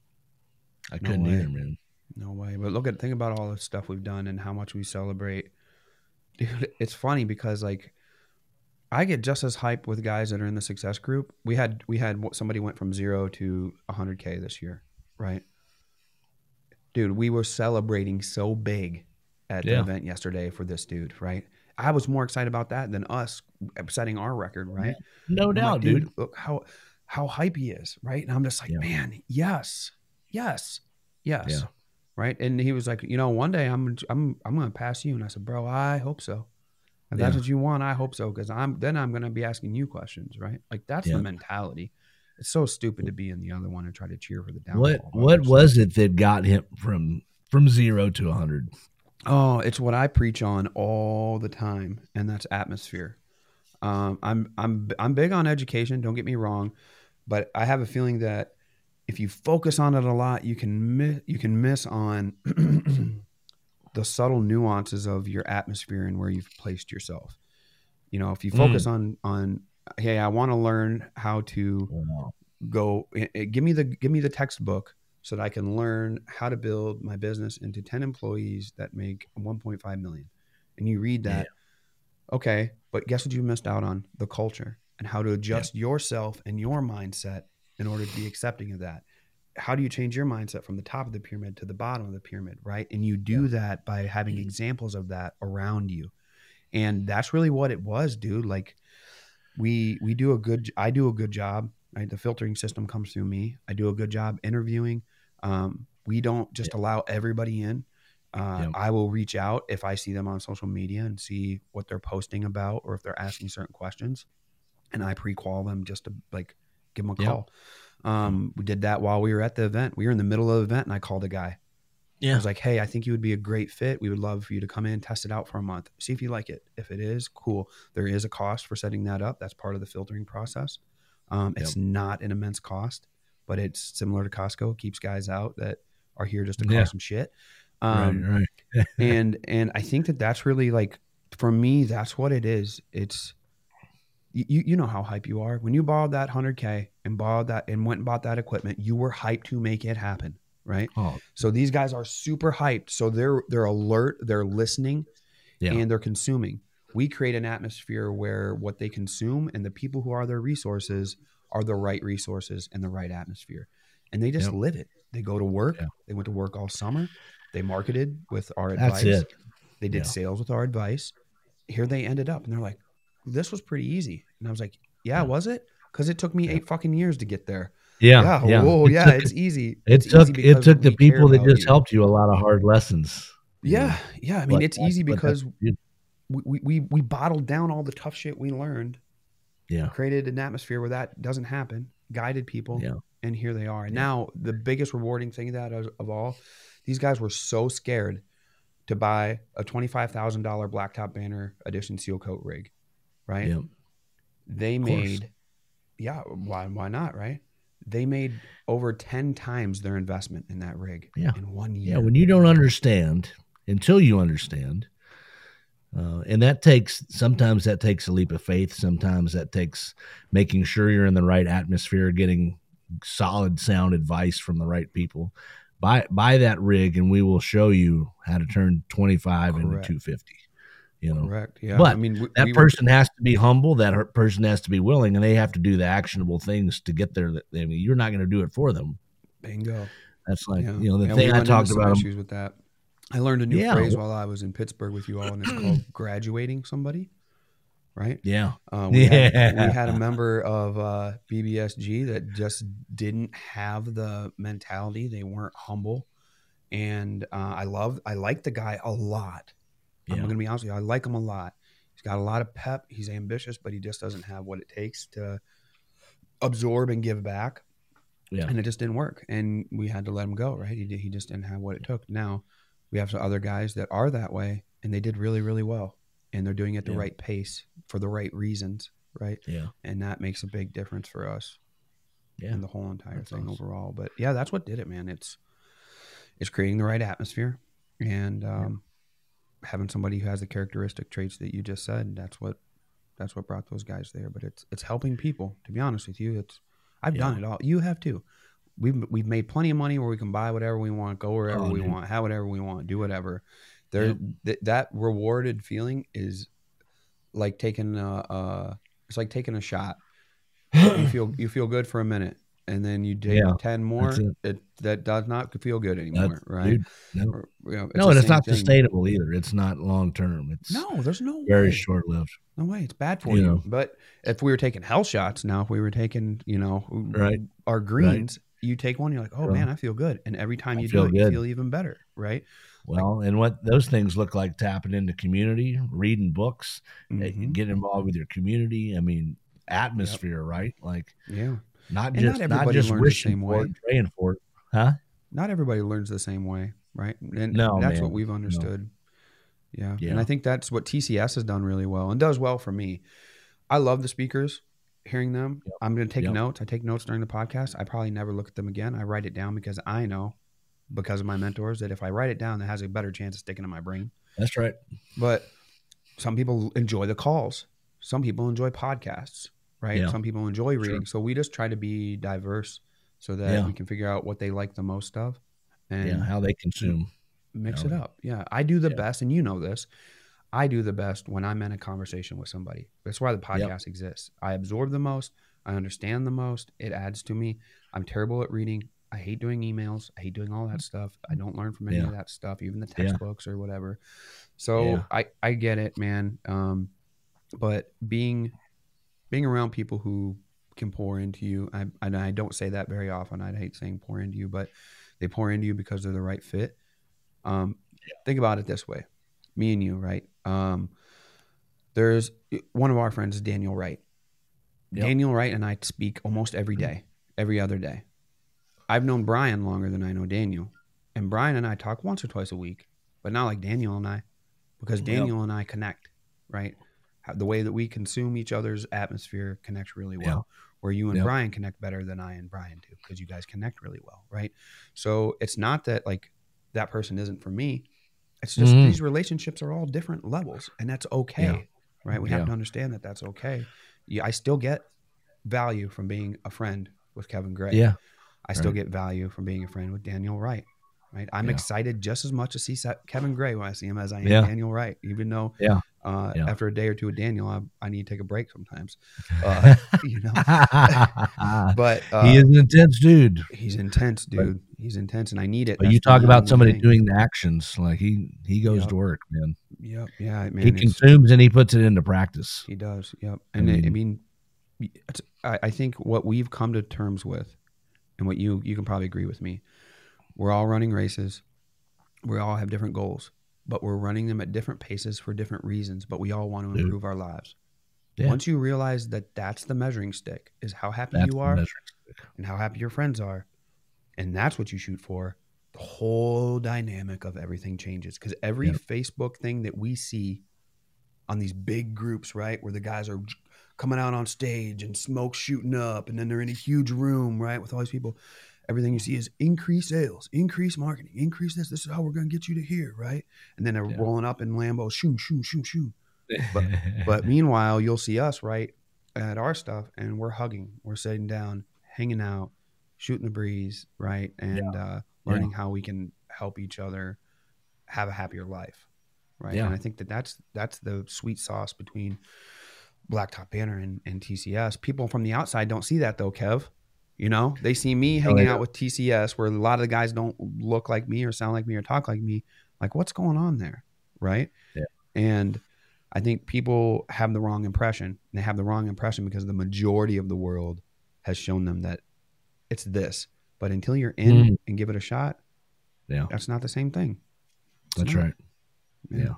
Speaker 3: I
Speaker 1: No
Speaker 3: couldn't
Speaker 1: way.
Speaker 3: either, man.
Speaker 1: No way. But look at think about all the stuff we've done and how much we celebrate dude, it's funny because like I get just as hyped with guys that are in the success group. We had we had somebody went from zero to one hundred K this year, right? Dude, we were celebrating so big at
Speaker 3: Yeah.
Speaker 1: the event yesterday for this dude, right? I was more excited about that than us setting our record, right?
Speaker 3: No
Speaker 1: And I'm
Speaker 3: doubt,
Speaker 1: like,
Speaker 3: dude.
Speaker 1: Look how how hype he is, right? And I'm just like,
Speaker 3: Yeah.
Speaker 1: man, yes, yes, yes,
Speaker 3: Yeah.
Speaker 1: right? And he was like, you know, one day I'm I'm I'm gonna pass you, and I said, bro, I hope so. If that's
Speaker 3: Yeah.
Speaker 1: what you want, I hope so, because I'm then I'm gonna be asking you questions, right? Like that's
Speaker 3: Yeah.
Speaker 1: the mentality. It's so stupid to be in the other one and try to cheer for the downfall.
Speaker 3: What
Speaker 1: of
Speaker 3: what
Speaker 1: others.
Speaker 3: was it that got him from from zero to a hundred?
Speaker 1: Oh, it's what I preach on all the time, and that's atmosphere. Um, I'm I'm I'm big on education. Don't get me wrong, but I have a feeling that if you focus on it a lot, you can miss you can miss on the subtle nuances of your atmosphere and where you've placed yourself. You know, if you focus mm. on on hey, I want to learn how to
Speaker 3: Wow.
Speaker 1: go. It, give me the give me the textbook so that I can learn how to build my business into ten employees that make one point five million. And you read that, yeah. Okay, but guess what you missed out on? The culture and how to adjust yeah. yourself and your mindset in order to be accepting of that. How do you change your mindset from the top of the pyramid to the bottom of the pyramid, right? And you do yeah. that by having examples of that around you. And that's really what it was, dude. Like we we do a good, I do a good job, right? The filtering system comes through me. I do a good job interviewing. Um, we don't just yeah. allow everybody in. Uh, yeah. I will reach out if I see them on social media and see what they're posting about, or if they're asking certain questions, and I pre-qual them just to like give them a call. Yeah. Um, we did that while we were at the event. We were in the middle of the event and I called a guy. Yeah. I was like, hey, I think you would be a great fit. We would love for you to come in, test it out for a month, see if you like it. If it is, cool. There is a cost for setting that up. That's part of the filtering process. Um, yep. It's not an immense cost, but it's similar to Costco. It keeps guys out that are here just to cause yeah. some shit. Um, right, right. and and I think that that's really like, for me, that's what it is. It's, you you know how hype you are. When you borrowed that one hundred K and borrowed that and went and bought that equipment, you were hyped to make it happen. Right. Oh. So these guys are super hyped. So they're, they're alert, they're listening yeah. and they're consuming. We create an atmosphere where what they consume and the people who are their resources are the right resources and the right atmosphere. And they just yep. live it. They go to work. Yeah. They went to work all summer. They marketed with our advice.
Speaker 3: That's it.
Speaker 1: They did yeah. sales with our advice. Here they ended up and they're like, this was pretty easy. And I was like, yeah, yeah. was it? Because it took me yeah. eight fucking years to get there.
Speaker 3: Yeah,
Speaker 1: yeah,
Speaker 3: yeah.
Speaker 1: Oh,
Speaker 3: it
Speaker 1: yeah.
Speaker 3: Took,
Speaker 1: it's easy.
Speaker 3: It
Speaker 1: it's
Speaker 3: took
Speaker 1: easy
Speaker 3: it took the people that just
Speaker 1: you.
Speaker 3: helped you a lot of hard lessons.
Speaker 1: Yeah,
Speaker 3: know?
Speaker 1: yeah. I mean,
Speaker 3: but
Speaker 1: it's easy because
Speaker 3: we,
Speaker 1: we, we we bottled down all the tough shit we learned.
Speaker 3: Yeah,
Speaker 1: created an atmosphere where that doesn't happen. Guided people. Yeah, and here they are. And yeah. now the biggest rewarding thing of that of all, these guys were so scared to buy a twenty-five thousand dollar Blacktop Banner Edition seal coat rig, right?
Speaker 3: Yeah,
Speaker 1: they made. Yeah, why why not, right? They made over ten times their investment in that rig
Speaker 3: yeah.
Speaker 1: in one year.
Speaker 3: Yeah, when you don't understand, until you understand, uh, and that takes, sometimes that takes a leap of faith. Sometimes that takes making sure you're in the right atmosphere, getting solid sound advice from the right people. Buy, buy that rig and we will show you how to turn twenty-five Correct. Into two fifty. You know,
Speaker 1: Correct. Yeah.
Speaker 3: But
Speaker 1: I mean, we,
Speaker 3: that
Speaker 1: we
Speaker 3: person
Speaker 1: were,
Speaker 3: has to be humble. That person has to be willing, and they have to do the actionable things to get there. I mean, you're not going to do it for them.
Speaker 1: Bingo.
Speaker 3: That's like,
Speaker 1: yeah.
Speaker 3: you know, the
Speaker 1: yeah,
Speaker 3: thing
Speaker 1: we
Speaker 3: I talked about.
Speaker 1: Issues with that. I learned a new
Speaker 3: yeah.
Speaker 1: phrase while I was in Pittsburgh with you all, and it's called graduating somebody. Right.
Speaker 3: Yeah.
Speaker 1: Uh, we,
Speaker 3: yeah.
Speaker 1: Had, we had a member of uh, B B S G that just didn't have the mentality. They weren't humble, and uh, I love, I like the guy a lot. Yeah. I'm going to be honest with you. I like him a lot. He's got a lot of pep. He's ambitious, but he just doesn't have what it takes to absorb and give back.
Speaker 3: Yeah.
Speaker 1: And it just didn't work. And we had to let him go, right? He did, he just didn't have what it took. Now we have some other guys that are that way, and they did really, really well. And they're doing it at the yeah. right pace for the right reasons, right?
Speaker 3: Yeah.
Speaker 1: And that makes a big difference for us.
Speaker 3: Yeah.
Speaker 1: And the whole entire
Speaker 3: that's
Speaker 1: thing
Speaker 3: awesome.
Speaker 1: Overall. But yeah, that's what did it, man. It's it's creating the right atmosphere. And um yeah. having somebody who has the characteristic traits that you just said, that's what that's what brought those guys there. But it's it's helping people, to be honest with you. It's I've yeah. done it all. You have too. We've we've made plenty of money where we can buy whatever we want, go wherever oh, we dude. want, have whatever we want, do whatever. There,
Speaker 3: Yep.
Speaker 1: th- that rewarded feeling is like taking a, uh, it's like taking a shot. You feel you feel good for a minute, and then you take
Speaker 3: Yeah,
Speaker 1: ten more.
Speaker 3: it.
Speaker 1: It that does not feel good anymore,
Speaker 3: That's,
Speaker 1: right?
Speaker 3: dude, no,
Speaker 1: Or, you know, it's
Speaker 3: no,
Speaker 1: the
Speaker 3: and it's
Speaker 1: same
Speaker 3: not
Speaker 1: thing.
Speaker 3: sustainable either. It's not long term. It's
Speaker 1: No, there's no
Speaker 3: very
Speaker 1: way.
Speaker 3: short lived.
Speaker 1: No way. It's bad for
Speaker 3: You
Speaker 1: you.
Speaker 3: know.
Speaker 1: But if we were taking health shots now, if we were taking, you know,
Speaker 3: Right.
Speaker 1: our greens, you take one, you're like, oh
Speaker 3: Well,
Speaker 1: man, I feel good. And every time
Speaker 3: I
Speaker 1: you
Speaker 3: feel
Speaker 1: do it,
Speaker 3: good.
Speaker 1: you feel even better, right?
Speaker 3: Well, and what those things look like: tapping into community, reading books,
Speaker 1: Mhm.
Speaker 3: getting involved with your community. I mean, atmosphere, right? Like,
Speaker 1: Yeah.
Speaker 3: not
Speaker 1: And
Speaker 3: just
Speaker 1: not
Speaker 3: not,
Speaker 1: everybody
Speaker 3: just
Speaker 1: learns the
Speaker 3: wishing
Speaker 1: same
Speaker 3: for
Speaker 1: way.
Speaker 3: it, praying for it, huh?
Speaker 1: Not everybody learns the same way, right? And
Speaker 3: No,
Speaker 1: that's
Speaker 3: man.
Speaker 1: what we've
Speaker 3: No.
Speaker 1: understood. Yeah.
Speaker 3: Yeah.
Speaker 1: And I think that's what T C S has done really well and does well for me. I love the speakers, hearing them.
Speaker 3: Yep.
Speaker 1: I'm going to take
Speaker 3: Yep.
Speaker 1: notes. I take notes during the podcast. I probably never look at them again. I write it down because I know, because of my mentors, that if I write it down, it has a better chance of sticking in my brain.
Speaker 3: That's right.
Speaker 1: But some people enjoy the calls. Some people enjoy podcasts, right?
Speaker 3: Yeah.
Speaker 1: Some people enjoy
Speaker 3: Sure.
Speaker 1: reading. So we just try to be diverse so that
Speaker 3: Yeah.
Speaker 1: we can figure out what they like the most of and
Speaker 3: Yeah, how they consume.
Speaker 1: mix
Speaker 3: how
Speaker 1: it
Speaker 3: they-
Speaker 1: up. Yeah. I do the
Speaker 3: Yeah.
Speaker 1: best, and you know this. I do the best when I'm in a conversation with somebody. That's why the podcast exists. I absorb the most. I understand the most. It adds to me. I'm terrible at reading. I hate doing emails. I hate doing all that stuff. I don't learn from any
Speaker 3: Yeah.
Speaker 1: of that stuff, even the
Speaker 3: Yeah.
Speaker 1: textbooks or whatever. So
Speaker 3: Yeah.
Speaker 1: I, I get it, man. Um, but being being around people who can pour into you, I, and I don't say that very often. I hate saying pour into you, but they pour into you because they're the right fit. Um, think about it this way. Me and you, right? Um, there's one of our friends is Daniel Wright.
Speaker 3: Yep.
Speaker 1: Daniel Wright and I speak almost every day, every other day. I've known Brian longer than I know Daniel. And Brian and I talk once or twice a week, but not like Daniel and I, because
Speaker 3: Yep.
Speaker 1: Daniel and I connect, right? How- The way that we consume each other's atmosphere connects really well. Where you and
Speaker 3: Yep.
Speaker 1: Brian connect better than I and Brian do, because you guys connect really well, right? So it's not that like that person isn't for me. It's just
Speaker 3: Mhm.
Speaker 1: these relationships are all different levels, and that's okay,
Speaker 3: Yeah.
Speaker 1: right? We
Speaker 3: Yeah.
Speaker 1: have to understand that that's okay. Yeah, I still get value from being a friend with Kevin Gray.
Speaker 3: Yeah.
Speaker 1: I still
Speaker 3: right.
Speaker 1: get value from being a friend with Daniel Wright, right? I'm
Speaker 3: Yeah.
Speaker 1: excited just as much to see Sa- Kevin Gray when I see him as I am
Speaker 3: Yeah.
Speaker 1: Daniel Wright, even though
Speaker 3: Yeah.
Speaker 1: uh,
Speaker 3: Yeah.
Speaker 1: after a day or two with Daniel, I, I need to take a break sometimes, uh, you know. But uh,
Speaker 3: he is an intense dude.
Speaker 1: he's intense, dude. He's intense, and I need it.
Speaker 3: But you
Speaker 1: That's the
Speaker 3: talk about
Speaker 1: only
Speaker 3: somebody
Speaker 1: thing.
Speaker 3: doing the actions, like he he goes
Speaker 1: Yep.
Speaker 3: to work, man.
Speaker 1: Yep, yeah, man.
Speaker 3: he
Speaker 1: it's-
Speaker 3: consumes and he puts it into practice.
Speaker 1: He does. Yep. And I
Speaker 3: I
Speaker 1: mean, I,
Speaker 3: mean-
Speaker 1: mean it's, I, I think what we've come to terms with, and what you you can probably agree with me, we're all running races. We all have different goals, but we're running them at different paces for different reasons. But we all want to
Speaker 3: Dude.
Speaker 1: improve our lives.
Speaker 3: Yeah.
Speaker 1: Once you realize that that's the measuring stick, is how happy
Speaker 3: That's
Speaker 1: you
Speaker 3: the
Speaker 1: are
Speaker 3: measuring stick.
Speaker 1: and how happy your friends are, and that's what you shoot for. The whole dynamic of everything changes, because every
Speaker 3: Yep.
Speaker 1: Facebook thing that we see on these big groups, right, where the guys are coming out on stage and smoke shooting up, and then they're in a huge room, right, with all these people. Everything you see is increase sales, increase marketing, increase this. This is how we're going to get you to here, right? And then they're
Speaker 3: Yeah.
Speaker 1: rolling up in Lambos, shoom, shoom, shoom, shoom. But meanwhile, you'll see us, right, at our stuff, and we're hugging, we're sitting down, hanging out, shooting the breeze, right, and uh, learning how we can help each other have a happier life, right?
Speaker 3: Yeah.
Speaker 1: And I think that that's that's the sweet sauce between Blacktop Banner and, and T C S. People from the outside don't see that though, Kev. You know, they see me hanging
Speaker 3: yeah.
Speaker 1: out with T C S, where a lot of the guys don't look like me or sound like me or talk like me. Like, what's going on there, right?
Speaker 3: Yeah.
Speaker 1: And I think people have the wrong impression. And they have the wrong impression because the majority of the world has shown them that it's this. But until you're in
Speaker 3: Mm.
Speaker 1: and give it a shot,
Speaker 3: Yeah.
Speaker 1: that's not the same thing. It's
Speaker 3: That's
Speaker 1: not.
Speaker 3: right. Yeah.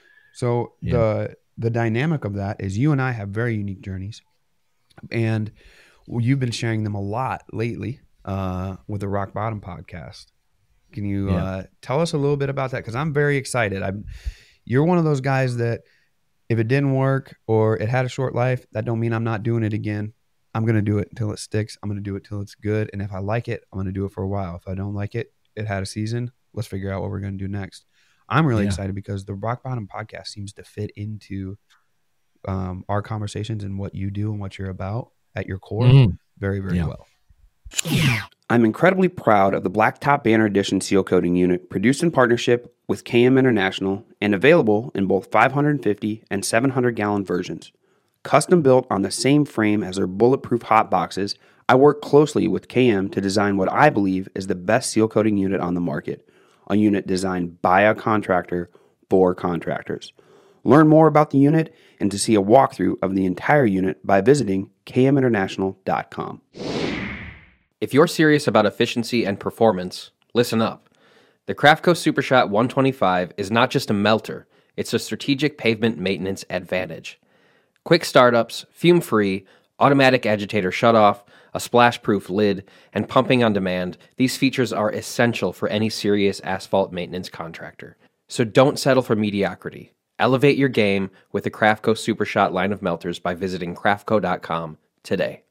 Speaker 1: So
Speaker 3: Yeah.
Speaker 1: the the dynamic of that is you and I have very unique journeys, and you've been sharing them a lot lately uh, with the Rock Bottom podcast. Can you
Speaker 3: Yeah.
Speaker 1: uh, tell us a little bit about that? Because I'm very excited. I'm you're one of those guys that if it didn't work or it had a short life, that don't mean I'm not doing it again. I'm going to do it until it sticks. I'm going to do it till it's good. And if I like it, I'm going to do it for a while. If I don't like it, it had a season. Let's figure out what we're going to do next. I'm really
Speaker 3: Yeah.
Speaker 1: excited because the Rock Bottom podcast seems to fit into um, our conversations and what you do and what you're about at your core
Speaker 3: Mhm.
Speaker 1: very, very
Speaker 3: Yeah.
Speaker 1: well. I'm incredibly proud of the Blacktop Banner Edition seal coating unit produced in partnership with with K M International and available in both five hundred fifty and seven hundred gallon versions. Custom built on the same frame as their bulletproof hot boxes, I work closely with K M to design what I believe is the best seal coating unit on the market, a unit designed by a contractor for contractors. Learn more about the unit and to see a walkthrough of the entire unit by visiting K M international dot com.
Speaker 2: If you're serious about efficiency and performance, listen up. The Craftco SuperShot one twenty-five is not just a melter, it's a strategic pavement maintenance advantage. Quick startups, fume-free, automatic agitator shutoff, a splash-proof lid, and pumping on demand, these features are essential for any serious asphalt maintenance contractor. So don't settle for mediocrity. Elevate your game with the Craftco SuperShot line of melters by visiting craftco dot com today.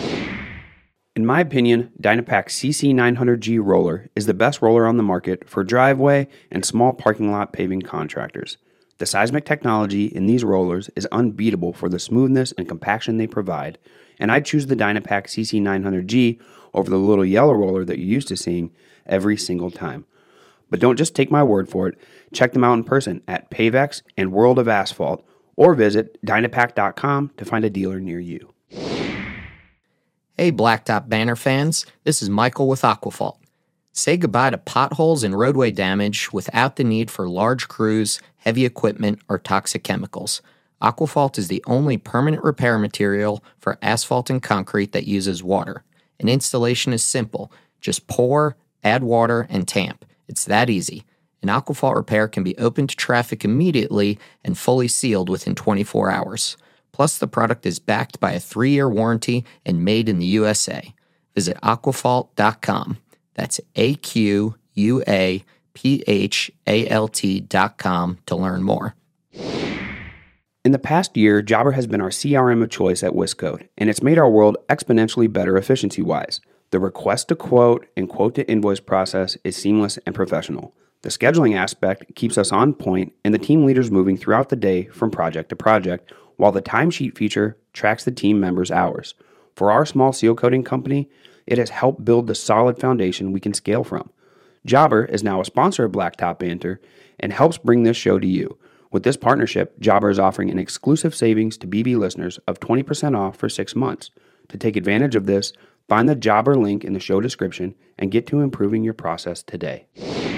Speaker 1: In my opinion, Dynapack C C nine hundred G roller is the best roller on the market for driveway and small parking lot paving contractors. The seismic technology in these rollers is unbeatable for the smoothness and compaction they provide, and I'd choose the Dynapack C C nine hundred G over the little yellow roller that you're used to seeing every single time. But don't just take my word for it. Check them out in person at Pavex and World of Asphalt, or visit dynapack dot com to find a dealer near you.
Speaker 4: Hey Blacktop Banner fans, this is Michael with Aquafault. Say goodbye to potholes and roadway damage without the need for large crews, heavy equipment, or toxic chemicals. Aquafault is the only permanent repair material for asphalt and concrete that uses water. And installation is simple. Just pour, add water, and tamp. It's that easy. An Aquafault repair can be open to traffic immediately and fully sealed within twenty-four hours. Plus, the product is backed by a three-year warranty and made in the U S A. Visit aquafault dot com. That's A Q U A P H A L T dot com to learn more.
Speaker 1: In the past year, Jobber has been our C R M of choice at Wiscode, and it's made our world exponentially better efficiency-wise. The request to quote and quote to invoice process is seamless and professional. The scheduling aspect keeps us on point and the team leaders moving throughout the day from project to project, while the timesheet feature tracks the team members' hours. For our small seal coating company, it has helped build the solid foundation we can scale from. Jobber is now a sponsor of Blacktop Banter and helps bring this show to you. With this partnership, Jobber is offering an exclusive savings to B B listeners of twenty percent off for six months. To take advantage of this, find the Jobber link in the show description and get to improving your process today.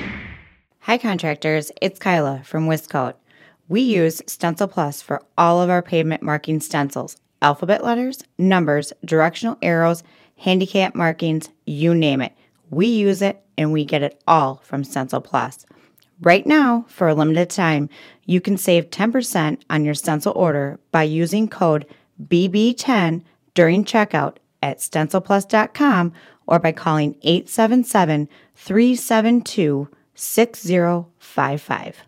Speaker 5: Hi contractors, it's Kyla from Wiscoat. We use Stencil Plus for all of our pavement marking stencils. Alphabet letters, numbers, directional arrows, handicap markings, you name it. We use it and we get it all from Stencil Plus. Right now, for a limited time, you can save ten percent on your stencil order by using code B B ten during checkout at stencil plus dot com or by calling eight seven seven, three seven two, six zero five five.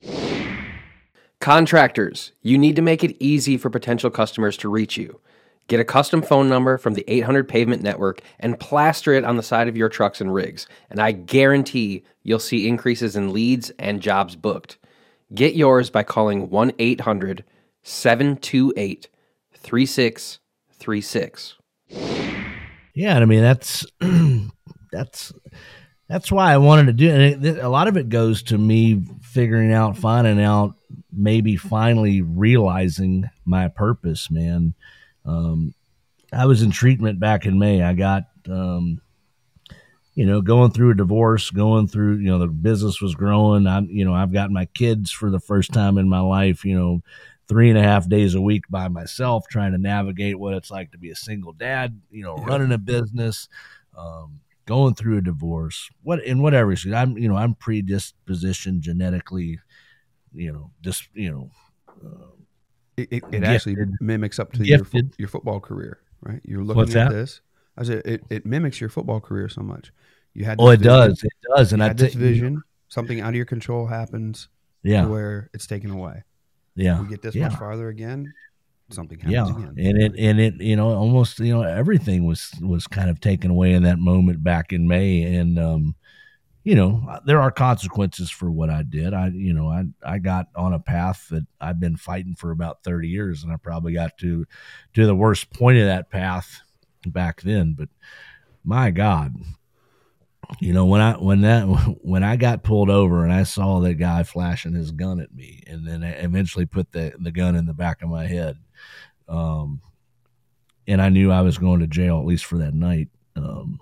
Speaker 2: Contractors, you need to make it easy for potential customers to reach you. Get a custom phone number from the eight hundred Pavement Network and plaster it on the side of your trucks and rigs, and I guarantee you'll see increases in leads and jobs booked. Get yours by calling one eight hundred, seven two eight, three six three six.
Speaker 3: Yeah, I mean that's that's that's why I wanted to do it. And a lot of it goes to me figuring out, finding out, maybe finally realizing my purpose, man. Um, I was in treatment back in May. I got, um, you know, going through a divorce, going through, you know, the business was growing. I'm, you know, I've got my kids for the first time in my life, you know, three and a half days a week by myself, trying to navigate what it's like to be a single dad, you know, yeah. running a business, um, going through a divorce, what, in whatever. I'm, you know, I'm predispositioned genetically, you know, just, you know, uh,
Speaker 1: It, it, it actually mimics up to your, your football career, right? You're looking
Speaker 3: What's
Speaker 1: at
Speaker 3: that?
Speaker 1: this. I said it, it mimics your football career so much. You had
Speaker 3: oh, it
Speaker 1: vision,
Speaker 3: does, it does, and
Speaker 1: you
Speaker 3: I
Speaker 1: had
Speaker 3: t-
Speaker 1: this vision. Something out of your control happens,
Speaker 3: yeah,
Speaker 1: to where it's taken away.
Speaker 3: Yeah,
Speaker 1: we get this
Speaker 3: yeah.
Speaker 1: much farther again. Something happens
Speaker 3: yeah.
Speaker 1: again,
Speaker 3: and it and it you know almost you know everything was was kind of taken away in that moment back in May, and um, you know, there are consequences for what I did. I, you know, I, I got on a path that I've been fighting for about thirty years, and I probably got to, to the worst point of that path back then. But my God, you know, when I when that when I got pulled over and I saw that guy flashing his gun at me, and then I eventually put the the gun in the back of my head, um, and I knew I was going to jail at least for that night. Um,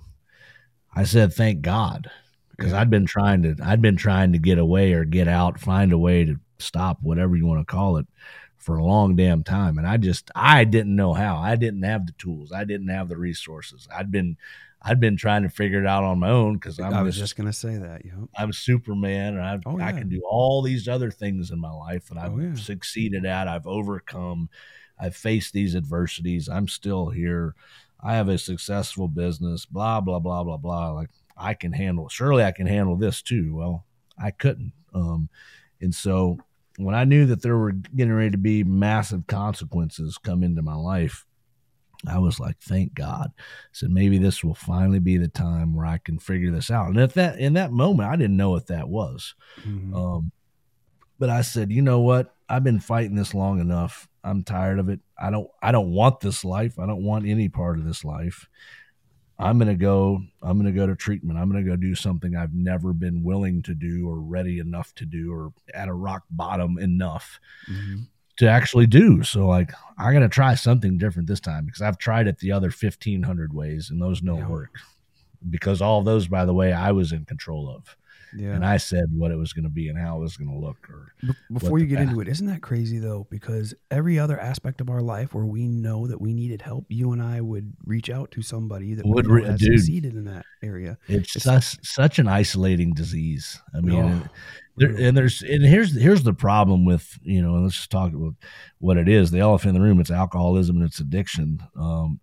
Speaker 3: I said, "Thank God," because
Speaker 1: Yeah.
Speaker 3: I'd been trying to I'd been trying to get away or get out, find a way to stop, whatever you want to call it, for a long damn time, and I just I didn't know how. I didn't have the tools. I didn't have the resources. I'd been I'd been trying to figure it out on my own because I'm
Speaker 1: I was
Speaker 3: this-
Speaker 1: just gonna say that. Yep.
Speaker 3: I'm Superman, and I
Speaker 1: Oh,
Speaker 3: I
Speaker 1: yeah.
Speaker 3: can do all these other things in my life that I've
Speaker 1: Oh, yeah.
Speaker 3: succeeded at. I've overcome. I've faced these adversities. I'm still here. I have a successful business. Blah blah blah blah blah. Like I can handle. Surely I can handle this too. Well, I couldn't. Um, and so when I knew that there were getting ready to be massive consequences come into my life, I was like, thank God. I said, maybe this will finally be the time where I can figure this out. And at that, in that moment, I didn't know what that was.
Speaker 1: Mhm.
Speaker 3: Um, but I said, you know what? I've been fighting this long enough. I'm tired of it. I don't, I don't want this life. I don't want any part of this life. I'm going to go, I'm going to go to treatment. I'm going to go do something I've never been willing to do or ready enough to do or at a rock bottom enough
Speaker 1: Mhm.
Speaker 3: to actually do. So like, I got to try something different this time because I've tried it the other fifteen hundred ways and those don't
Speaker 1: Yeah.
Speaker 3: work because all of those, by the way, I was in control of.
Speaker 1: Yeah.
Speaker 3: And I said what it was going to be and how it was going to look. Or
Speaker 1: Be- Before
Speaker 3: what
Speaker 1: you
Speaker 3: the
Speaker 1: get
Speaker 3: path-
Speaker 1: into it, isn't that crazy though? Because every other aspect of our life where we know that we needed help, you and I would reach out to somebody that
Speaker 3: Would
Speaker 1: would
Speaker 3: re-
Speaker 1: have
Speaker 3: dude.
Speaker 1: succeeded in that area.
Speaker 3: it's,
Speaker 1: It's-
Speaker 3: such, such an isolating disease. I mean,
Speaker 1: Oh,
Speaker 3: and, there, and there's, and here's, here's the problem with, you know, and let's just talk about what it is. The elephant in the room, it's alcoholism and it's addiction. Um,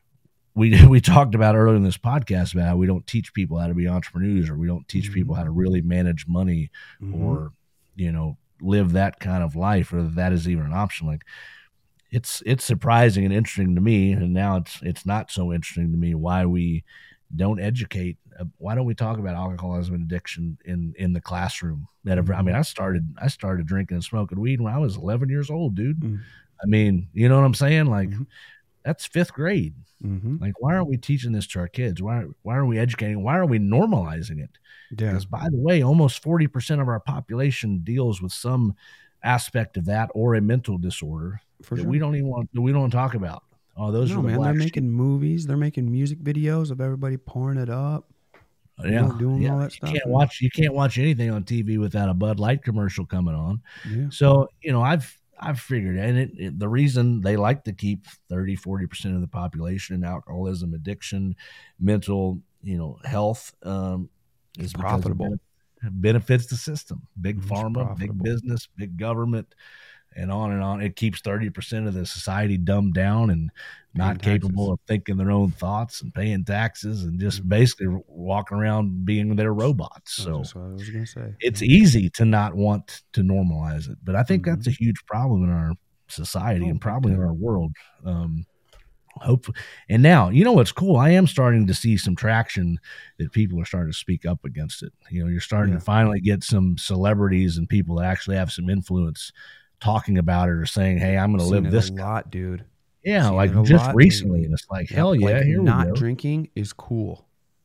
Speaker 3: we we talked about earlier in this podcast about how we don't teach people how to be entrepreneurs, or we don't teach
Speaker 1: Mhm.
Speaker 3: people how to really manage money,
Speaker 1: Mhm.
Speaker 3: or you know, live that kind of life, or that, that is even an option. Like it's it's surprising and interesting to me, and now it's it's not so interesting to me why we don't educate. Uh, why don't we talk about alcoholism and addiction in in the classroom? That I mean, I started I started drinking and smoking weed when I was eleven years old, dude.
Speaker 1: Mm.
Speaker 3: I mean, you know what I'm saying? Like
Speaker 1: Mhm.
Speaker 3: that's fifth grade.
Speaker 1: Mhm.
Speaker 3: Like, why aren't we teaching this to our kids? Why, why are we educating? Why are we normalizing it?
Speaker 1: Yeah.
Speaker 3: Because, by the way, almost forty percent of our population deals with some aspect of that or a mental disorder
Speaker 1: For
Speaker 3: that
Speaker 1: sure.
Speaker 3: we don't even want, that we don't talk about. Oh, those
Speaker 1: no,
Speaker 3: are the
Speaker 1: man, they're
Speaker 3: black
Speaker 1: making movies. They're making music videos of everybody pouring it up.
Speaker 3: sheep.
Speaker 1: you
Speaker 3: yeah,
Speaker 1: know, doing
Speaker 3: yeah.
Speaker 1: all that
Speaker 3: You
Speaker 1: stuff.
Speaker 3: can't
Speaker 1: and-
Speaker 3: watch, you can't watch anything on T V without a Bud Light commercial coming on.
Speaker 1: Yeah.
Speaker 3: So, you know, I've I've figured, and it, it, the reason they like to keep thirty, forty percent of the population in alcoholism, addiction, mental, you know, health um, is because it
Speaker 1: Profitable.
Speaker 3: benef- benefits the system. Big
Speaker 1: It's
Speaker 3: pharma, big
Speaker 1: profitable.
Speaker 3: business, big government, and on and on. It keeps thirty percent of the society dumbed down and not
Speaker 1: Paying
Speaker 3: capable
Speaker 1: taxes.
Speaker 3: of thinking their own thoughts and paying taxes and just
Speaker 1: Mhm.
Speaker 3: basically walking around being their robots. So
Speaker 1: That's what I was gonna say.
Speaker 3: it's
Speaker 1: Yeah.
Speaker 3: easy to not want to normalize it, but I think
Speaker 1: Mhm.
Speaker 3: that's a huge problem in our society
Speaker 1: Oh,
Speaker 3: and
Speaker 1: big
Speaker 3: probably in
Speaker 1: time.
Speaker 3: our world. Um, hopefully, and now you know what's cool. I am starting to see some traction that people are starting to speak up against it. You know, you're starting
Speaker 1: Yeah.
Speaker 3: to finally get some celebrities and people that actually have some influence talking about it or saying, "Hey, I'm going to
Speaker 1: Seen
Speaker 3: live
Speaker 1: it
Speaker 3: this."
Speaker 1: a lot, dude.
Speaker 3: Yeah,
Speaker 1: Seen
Speaker 3: like
Speaker 1: it a
Speaker 3: just
Speaker 1: lot
Speaker 3: recently,
Speaker 1: lately.
Speaker 3: and it's like,
Speaker 1: Yep,
Speaker 3: hell yeah,
Speaker 1: like
Speaker 3: here
Speaker 1: not
Speaker 3: we go.
Speaker 1: drinking is cool.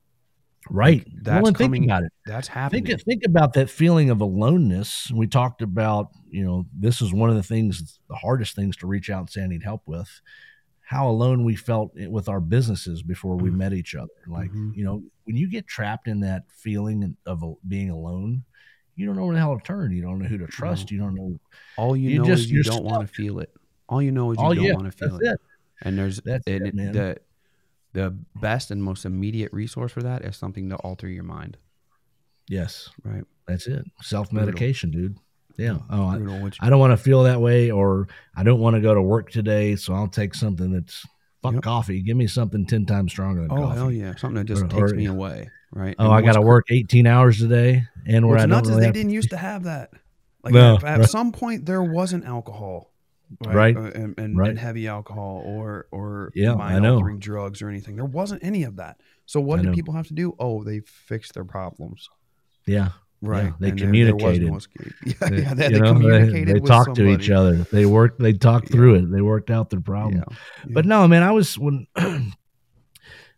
Speaker 3: Right.
Speaker 1: Like, that's
Speaker 3: well, and think
Speaker 1: coming-
Speaker 3: about it.
Speaker 1: That's happening.
Speaker 3: Think think about that feeling of aloneness. We talked about, you know, this is one of the things, the hardest things to reach out and say I need help with. How alone we felt with our businesses before we
Speaker 1: Mm.
Speaker 3: met each other. Like,
Speaker 1: Mhm.
Speaker 3: you know, when you get trapped in that feeling of a- being alone, you don't know where the hell to turn. You don't know who to trust. You don't know.
Speaker 1: All you,
Speaker 3: you
Speaker 1: know
Speaker 3: just-
Speaker 1: is you
Speaker 3: you're
Speaker 1: don't want to
Speaker 3: stuck.
Speaker 1: feel it. All you know is you
Speaker 3: Oh
Speaker 1: don't
Speaker 3: yeah,
Speaker 1: want to feel
Speaker 3: that's
Speaker 1: it.
Speaker 3: it.
Speaker 1: And there's
Speaker 3: That's
Speaker 1: and
Speaker 3: it,
Speaker 1: it-
Speaker 3: man.
Speaker 1: the the best and most immediate resource for that is something to alter your mind.
Speaker 3: Yes,
Speaker 1: Right.
Speaker 3: that's it. Self medication, dude. Yeah. Oh, I,
Speaker 1: Brutal, which-
Speaker 3: I don't want to feel that way, or I don't want to go to work today, so I'll take something that's fuck
Speaker 1: Yep.
Speaker 3: coffee. Give me something ten times stronger than
Speaker 1: oh
Speaker 3: coffee.
Speaker 1: hell yeah, something that just
Speaker 3: Or-
Speaker 1: takes
Speaker 3: or-
Speaker 1: me away. Right.
Speaker 3: Oh,
Speaker 1: And
Speaker 3: I got
Speaker 1: what's
Speaker 3: to
Speaker 1: cr-
Speaker 3: work eighteen hours a day, and where
Speaker 1: What's
Speaker 3: I don't
Speaker 1: nuts is
Speaker 3: really
Speaker 1: they
Speaker 3: have
Speaker 1: didn't
Speaker 3: to-
Speaker 1: used to have that. Like
Speaker 3: No,
Speaker 1: at, at
Speaker 3: right.
Speaker 1: some point there wasn't alcohol,
Speaker 3: Right.
Speaker 1: Uh, and, and,
Speaker 3: Right.
Speaker 1: and heavy alcohol or or
Speaker 3: Yeah, I
Speaker 1: mind
Speaker 3: know.
Speaker 1: altering drugs or anything. There wasn't any of that. So what
Speaker 3: I
Speaker 1: did
Speaker 3: know.
Speaker 1: people have to do? Oh, they fixed their problems.
Speaker 3: Yeah,
Speaker 1: Right.
Speaker 3: they
Speaker 1: And there- there was
Speaker 3: communicated.
Speaker 1: no escape. Yeah,
Speaker 3: They-
Speaker 1: yeah, they,
Speaker 3: you
Speaker 1: they
Speaker 3: know,
Speaker 1: communicated
Speaker 3: they, they
Speaker 1: with
Speaker 3: talked to each
Speaker 1: somebody.
Speaker 3: other. They worked. They talked
Speaker 1: Yeah.
Speaker 3: through it. They worked out their problem.
Speaker 1: Yeah.
Speaker 3: But no, man, I was when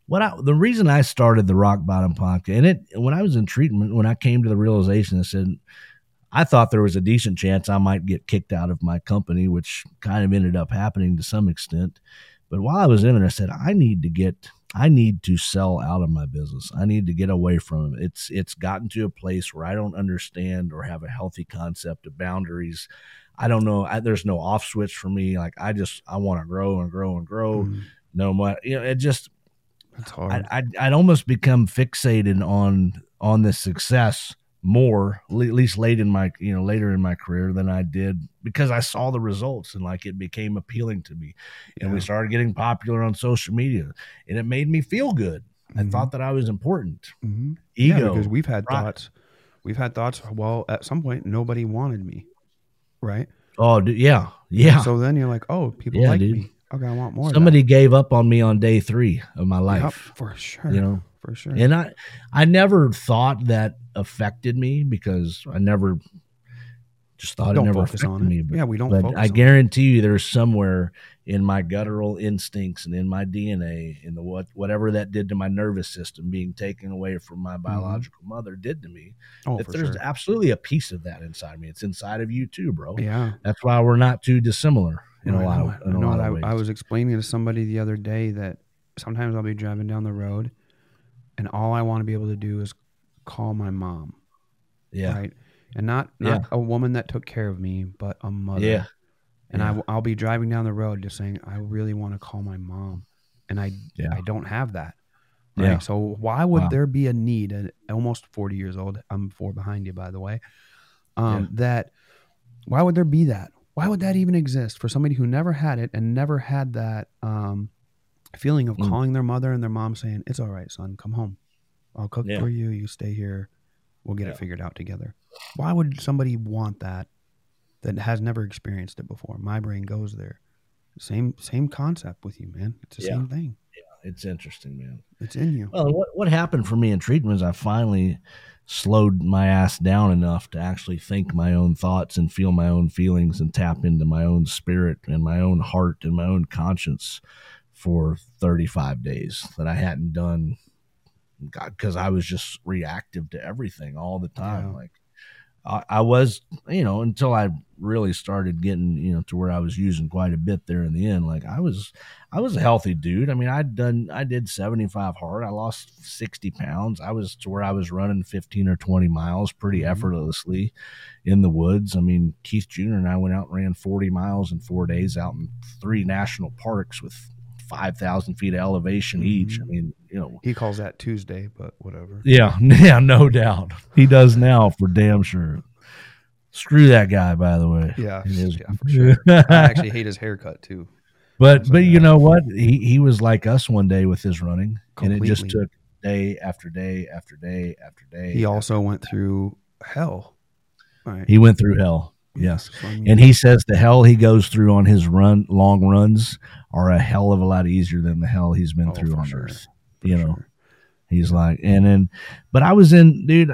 Speaker 3: what I, the reason I started the Rock Bottom podcast, and it when I was in treatment, when I came to the realization, I said, I thought there was a decent chance I might get kicked out of my company, which kind of ended up happening to some extent. But while I was in it, I said, I need to get, I need to sell out of my business. I need to get away from it. It's, it's gotten to a place where I don't understand or have a healthy concept of boundaries. I don't know. I, there's no off switch for me. Like I just, I want to grow and grow and grow.
Speaker 1: Mm.
Speaker 3: No matter, you know, it just,
Speaker 1: It's hard.
Speaker 3: I, I'd, I'd almost become fixated on, on the success more, at least late in my, you know, later in my career than I did, because I saw the results and like it became appealing to me. And
Speaker 1: Yeah.
Speaker 3: we started getting popular on social media and it made me feel good. I
Speaker 1: Mhm.
Speaker 3: thought that I was important.
Speaker 1: Mm-hmm.
Speaker 3: Ego.
Speaker 1: Yeah, because we've had
Speaker 3: pride.
Speaker 1: thoughts. We've had thoughts. Well, at some point, nobody wanted me, right?
Speaker 3: Oh, dude, yeah. Yeah.
Speaker 1: So then you're like, oh, people
Speaker 3: Yeah,
Speaker 1: like
Speaker 3: dude.
Speaker 1: me. Okay, I want more.
Speaker 3: Somebody
Speaker 1: of
Speaker 3: gave up on me on day three of my
Speaker 1: that.
Speaker 3: life.
Speaker 1: Yep, for sure.
Speaker 3: You know,
Speaker 1: for sure.
Speaker 3: and I, I never thought that affected me because I never just thought
Speaker 1: Don't
Speaker 3: it never
Speaker 1: focus
Speaker 3: affected
Speaker 1: on it.
Speaker 3: me. But,
Speaker 1: Yeah, we don't
Speaker 3: but
Speaker 1: focus
Speaker 3: I
Speaker 1: on it.
Speaker 3: guarantee you there's somewhere in my guttural instincts and in my D N A, in the what whatever that did to my nervous system being taken away from my biological mother did to me.
Speaker 1: oh,
Speaker 3: That
Speaker 1: for
Speaker 3: there's
Speaker 1: sure.
Speaker 3: absolutely a piece of that inside me. It's inside of you too, bro.
Speaker 1: Yeah.
Speaker 3: That's why we're not too dissimilar in
Speaker 1: No,
Speaker 3: a
Speaker 1: I
Speaker 3: lot
Speaker 1: know.
Speaker 3: of,
Speaker 1: I
Speaker 3: in a
Speaker 1: know.
Speaker 3: lot
Speaker 1: I,
Speaker 3: of ways.
Speaker 1: I was explaining to somebody the other day that sometimes I'll be driving down the road, and all I want to be able to do is call my mom,
Speaker 3: yeah.
Speaker 1: right? And not not
Speaker 3: Yeah.
Speaker 1: a woman that took care of me, but a mother.
Speaker 3: Yeah.
Speaker 1: And
Speaker 3: Yeah.
Speaker 1: I, I'll be driving down the road just saying, I really want to call my mom, and I
Speaker 3: Yeah.
Speaker 1: I don't have that. Right.
Speaker 3: Yeah.
Speaker 1: So why would
Speaker 3: Wow.
Speaker 1: there be a need at almost forty years old? I'm four behind you, by the way. Um,
Speaker 3: Yeah.
Speaker 1: That why would there be that? Why would that even exist for somebody who never had it and never had that um, feeling of
Speaker 3: Mm.
Speaker 1: calling their mother and their mom saying, "It's all right, son, come home. I'll cook
Speaker 3: Yeah.
Speaker 1: for you. You stay here. We'll get
Speaker 3: Yeah.
Speaker 1: it figured out together." Why would somebody want that that has never experienced it before? My brain goes there. Same same concept with you, man. It's the
Speaker 3: Yeah.
Speaker 1: same thing.
Speaker 3: It's interesting, man.
Speaker 1: It's in you.
Speaker 3: Well, what what happened for me in treatment is I finally slowed my ass down enough to actually think my own thoughts and feel my own feelings and tap into my own spirit and my own heart and my own conscience for thirty-five days that I hadn't done, God, because I was just reactive to everything all the time.
Speaker 1: Yeah.
Speaker 3: Like I, I was, you know, until I really started getting, you know, to where I was using quite a bit there in the end. Like I was, I was a healthy dude. I mean, I'd done, I did seventy-five hard. I lost sixty pounds. I was to where I was running fifteen or twenty miles pretty
Speaker 1: Mhm.
Speaker 3: effortlessly in the woods. I mean, Keith Junior and I went out and ran forty miles in four days out in three national parks with five thousand feet of elevation each. I
Speaker 1: Mhm.
Speaker 3: mean, you know,
Speaker 1: He calls that Tuesday, but whatever.
Speaker 3: yeah, yeah, no doubt. He does now for damn sure. Screw that guy, by the way.
Speaker 1: Yeah,
Speaker 3: It is-
Speaker 1: yeah, for sure. I actually hate his haircut too.
Speaker 3: But
Speaker 1: So,
Speaker 3: but you
Speaker 1: yeah.
Speaker 3: know what? He he was like us one day with his running, and it just
Speaker 1: Completely.
Speaker 3: took day after day after day after day.
Speaker 1: He also went through hell. Right.
Speaker 3: he went through hell. Yes.
Speaker 1: So, I mean,
Speaker 3: And he says the hell he goes through on his run long runs are a hell of a lot easier than the hell he's been
Speaker 1: oh,
Speaker 3: through
Speaker 1: for
Speaker 3: on
Speaker 1: sure,
Speaker 3: earth.
Speaker 1: for
Speaker 3: You know.
Speaker 1: sure.
Speaker 3: He's like, and then, but I was in, dude,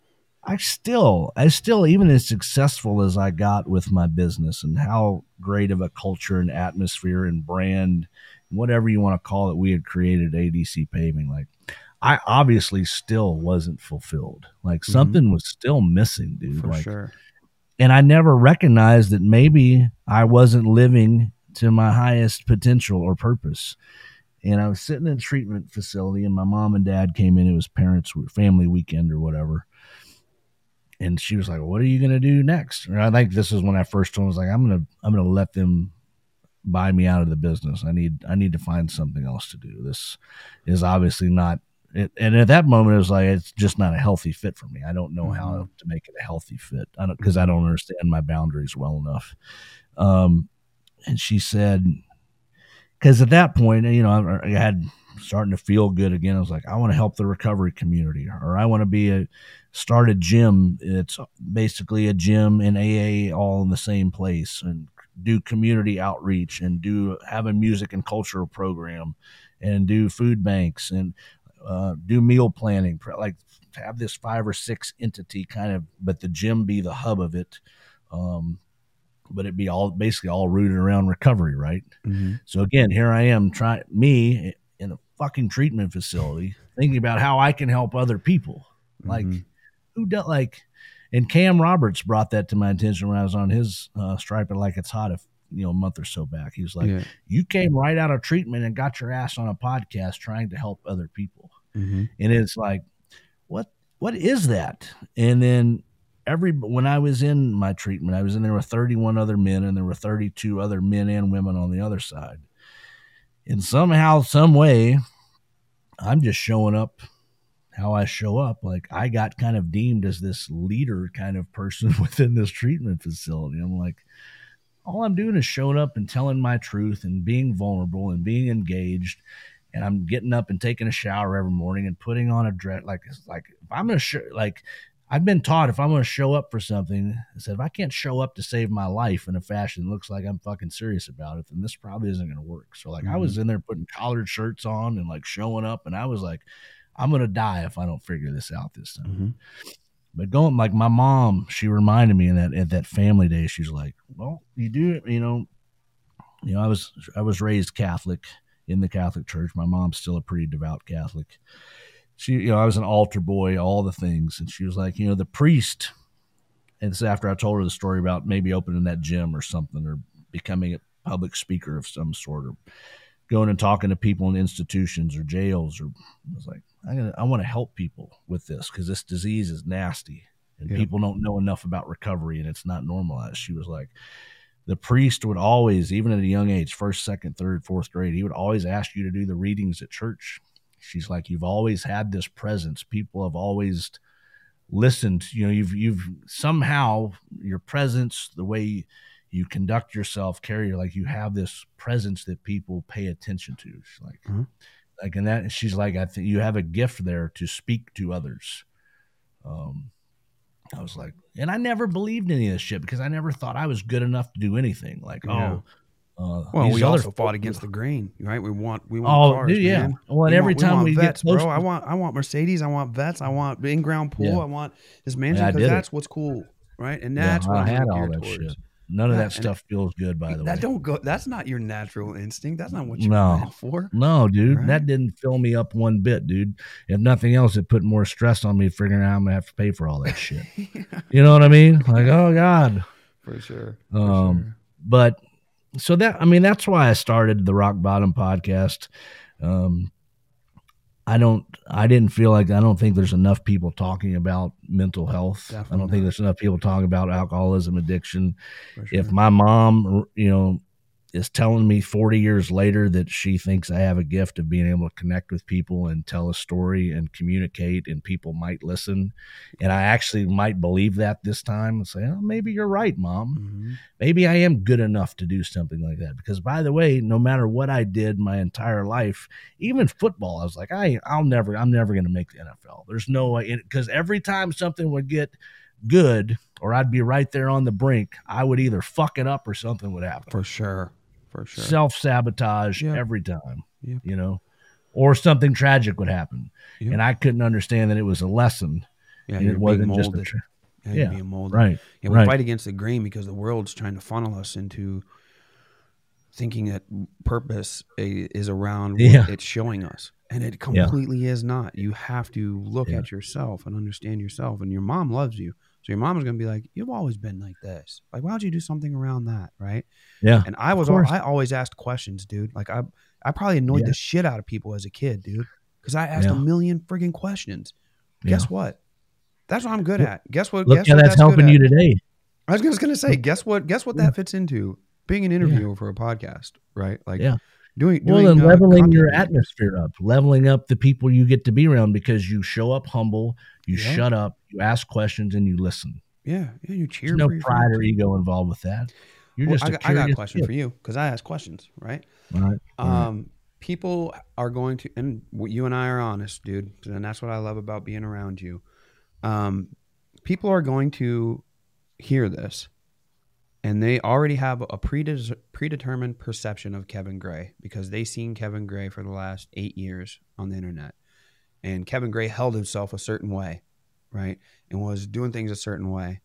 Speaker 3: I still, I still, even as successful as I got with my business and how great of a culture and atmosphere and brand, whatever you want to call it, we had created A D C Paving. Like, I obviously still wasn't fulfilled. Like,
Speaker 1: Mhm.
Speaker 3: something was still missing, dude.
Speaker 1: For
Speaker 3: like,
Speaker 1: sure.
Speaker 3: and I never recognized that maybe I wasn't living to my highest potential or purpose. And I was sitting in a treatment facility, and my mom and dad came in. It was parents' family weekend or whatever. And she was like, "What are you going to do next?" And I think this is when I first told her, I was like, "I'm gonna, I'm gonna let them buy me out of the business. I need, I need to find something else to do. This is obviously not." It, and at that moment, it was like, it's just not a healthy fit for me. I don't know how
Speaker 1: Mhm.
Speaker 3: to make it a healthy fit. I don't, because I don't understand my boundaries well enough. Um, and she said, because at that point, you know, I, I had starting to feel good again. I was like, I want to help the recovery community, or I want to be a start a gym. It's basically a gym and A A all in the same place, and do community outreach, and do have a music and cultural program, and do food banks, and uh, do meal planning. Like have this five or six entity kind of, but the gym be the hub of it. Um, but it be all basically all rooted around recovery, right?
Speaker 1: Mhm.
Speaker 3: So again, here I am trying me in a fucking treatment facility thinking about how I can help other people. Like,
Speaker 1: Mm-hmm.
Speaker 3: who does, like, and Cam Roberts brought that to my attention when I was on his uh, Stripe It Like It's Hot, a, you know, a month or so back. He was like,
Speaker 1: Yeah.
Speaker 3: you came right out of treatment and got your ass on a podcast trying to help other people.
Speaker 1: Mm-hmm.
Speaker 3: And it's like, what, what is that? And then every, when I was in my treatment, I was in there with thirty-one other men, and there were thirty-two other men and women on the other side. And somehow, some way, I'm just showing up how I show up. Like, I got kind of deemed as this leader kind of person within this treatment facility. I'm like, all I'm doing is showing up and telling my truth and being vulnerable and being engaged. And I'm getting up and taking a shower every morning and putting on a dress. Like, like if I'm going to show, like, I've been taught if I'm going to show up for something, I said, if I can't show up to save my life in a fashion that looks like I'm fucking serious about it, then this probably isn't going to work. So like, mm-hmm. I was in there putting collared shirts on and like showing up, and I was like, I'm going to die if I don't figure this out this time. Mm-hmm. But going, like, my mom, she reminded me in that, at that family day, she's like, well, you do, you know, you know, I was, I was raised Catholic in the Catholic Church. My mom's still a pretty devout Catholic. She, you know, I was an altar boy, all the things. And she was like, you know, the priest, and this is after I told her the story about maybe opening that gym or something, or becoming a public speaker of some sort, or going and talking to people in institutions or jails. Or I was like, I'm gonna, I want to help people with this because this disease is nasty and yeah. people don't know enough about recovery and it's not normalized. She was like, the priest would always, even at a young age, first, second, third, fourth grade, he would always ask you to do the readings at church. She's like, you've always had this presence. People have always listened. You know, you've, you've somehow your presence, the way you conduct yourself, carry, like you have this presence that people pay attention to. She's like, mm-hmm. like, and that, she's like, I think you have a gift there to speak to others. Um, I was like, and I never believed any of this shit because I never thought I was good enough to do anything. Like, yeah. oh,
Speaker 1: uh, well, we also fought folks, against the grain, right? We want, we want
Speaker 3: oh,
Speaker 1: cars,
Speaker 3: dude, yeah.
Speaker 1: man.
Speaker 3: Well, and
Speaker 1: we
Speaker 3: every
Speaker 1: want,
Speaker 3: time
Speaker 1: we,
Speaker 3: we
Speaker 1: vets,
Speaker 3: get close,
Speaker 1: bro, I want, I want Mercedes, I want vets, I want in-ground pool,
Speaker 3: yeah.
Speaker 1: I want this mansion because
Speaker 3: yeah,
Speaker 1: that's
Speaker 3: it.
Speaker 1: what's cool, right? And that's
Speaker 3: yeah,
Speaker 1: what
Speaker 3: I had all that
Speaker 1: towards.
Speaker 3: shit. None of
Speaker 1: yeah,
Speaker 3: that stuff feels good, by the
Speaker 1: that
Speaker 3: way.
Speaker 1: Don't go. That's not your natural instinct. That's not what you're
Speaker 3: no.
Speaker 1: meant for.
Speaker 3: No, dude,
Speaker 1: right?
Speaker 3: That didn't fill me up one bit, dude. If nothing else, it put more stress on me figuring out I'm gonna have to pay for all that shit. yeah. You know what I mean? Like, oh God,
Speaker 1: for sure. For
Speaker 3: um,
Speaker 1: sure.
Speaker 3: But so that I mean, that's why I started the Rock Bottom podcast. Um, I don't. I didn't feel like I don't think there's enough people talking about mental health. Definitely I don't not. think there's enough people talking about alcoholism, addiction. Sure. If my mom, you know, is telling me forty years later that she thinks I have a gift of being able to connect with people and tell a story and communicate, and people might listen, and I actually might believe that this time and say, oh, maybe you're right, Mom. Mm-hmm. Maybe I am good enough to do something like that. Because, by the way, no matter what I did my entire life, even football, I was like, I, I'll never, I'm never going to make the N F L. There's no way, because every time something would get good or I'd be right there on the brink, I would either fuck it up or something would happen.
Speaker 1: For sure. For sure.
Speaker 3: Self-sabotage
Speaker 1: yep.
Speaker 3: every time,
Speaker 1: yep.
Speaker 3: you know, or something tragic would happen.
Speaker 1: Yep.
Speaker 3: And I couldn't understand that it was a lesson.
Speaker 1: Yeah,
Speaker 3: and it wasn't just a
Speaker 1: tra- yeah,
Speaker 3: yeah,
Speaker 1: being molded.
Speaker 3: Right.
Speaker 1: Yeah, we
Speaker 3: right.
Speaker 1: fight against the grain because the world's trying to funnel us into thinking that purpose is around what
Speaker 3: yeah.
Speaker 1: it's showing us. And it completely yeah. is not. You have to look yeah. at yourself and understand yourself. And your mom loves you. So your mom is going to be like, you've always been like this. Like, why don't you do something around that? Right.
Speaker 3: Yeah.
Speaker 1: And I was, all, I always asked questions, dude. Like I, I probably annoyed yeah. the shit out of people as a kid, dude. Cause I asked yeah. a million friggin' questions. Guess yeah. what? That's what I'm good at. Guess what?
Speaker 3: Look
Speaker 1: guess
Speaker 3: how
Speaker 1: what
Speaker 3: that's,
Speaker 1: that's
Speaker 3: helping you today.
Speaker 1: I was just going to say, guess what? Guess what yeah. that fits into? Being an interviewer yeah. for a podcast, right? Like,
Speaker 3: yeah.
Speaker 1: Doing,
Speaker 3: well,
Speaker 1: doing,
Speaker 3: and
Speaker 1: uh,
Speaker 3: leveling your atmosphere up, leveling up the people you get to be around because you show up humble, you yeah. shut up, you ask questions, and you listen.
Speaker 1: Yeah, yeah, you cheer.
Speaker 3: There's no
Speaker 1: for your
Speaker 3: pride
Speaker 1: friends.
Speaker 3: or ego involved with that. You're
Speaker 1: well,
Speaker 3: just.
Speaker 1: I,
Speaker 3: A
Speaker 1: got, I got a question
Speaker 3: kid.
Speaker 1: for you because I ask questions, right?
Speaker 3: All right. All
Speaker 1: um,
Speaker 3: right.
Speaker 1: People are going to, and you and I are honest, dude, and that's what I love about being around you. Um, people are going to hear this. And they already have a prede- predetermined perception of Kevin Gray because they've seen Kevin Gray for the last eight years on the internet. And Kevin Gray held himself a certain way, right? And was doing things a certain way.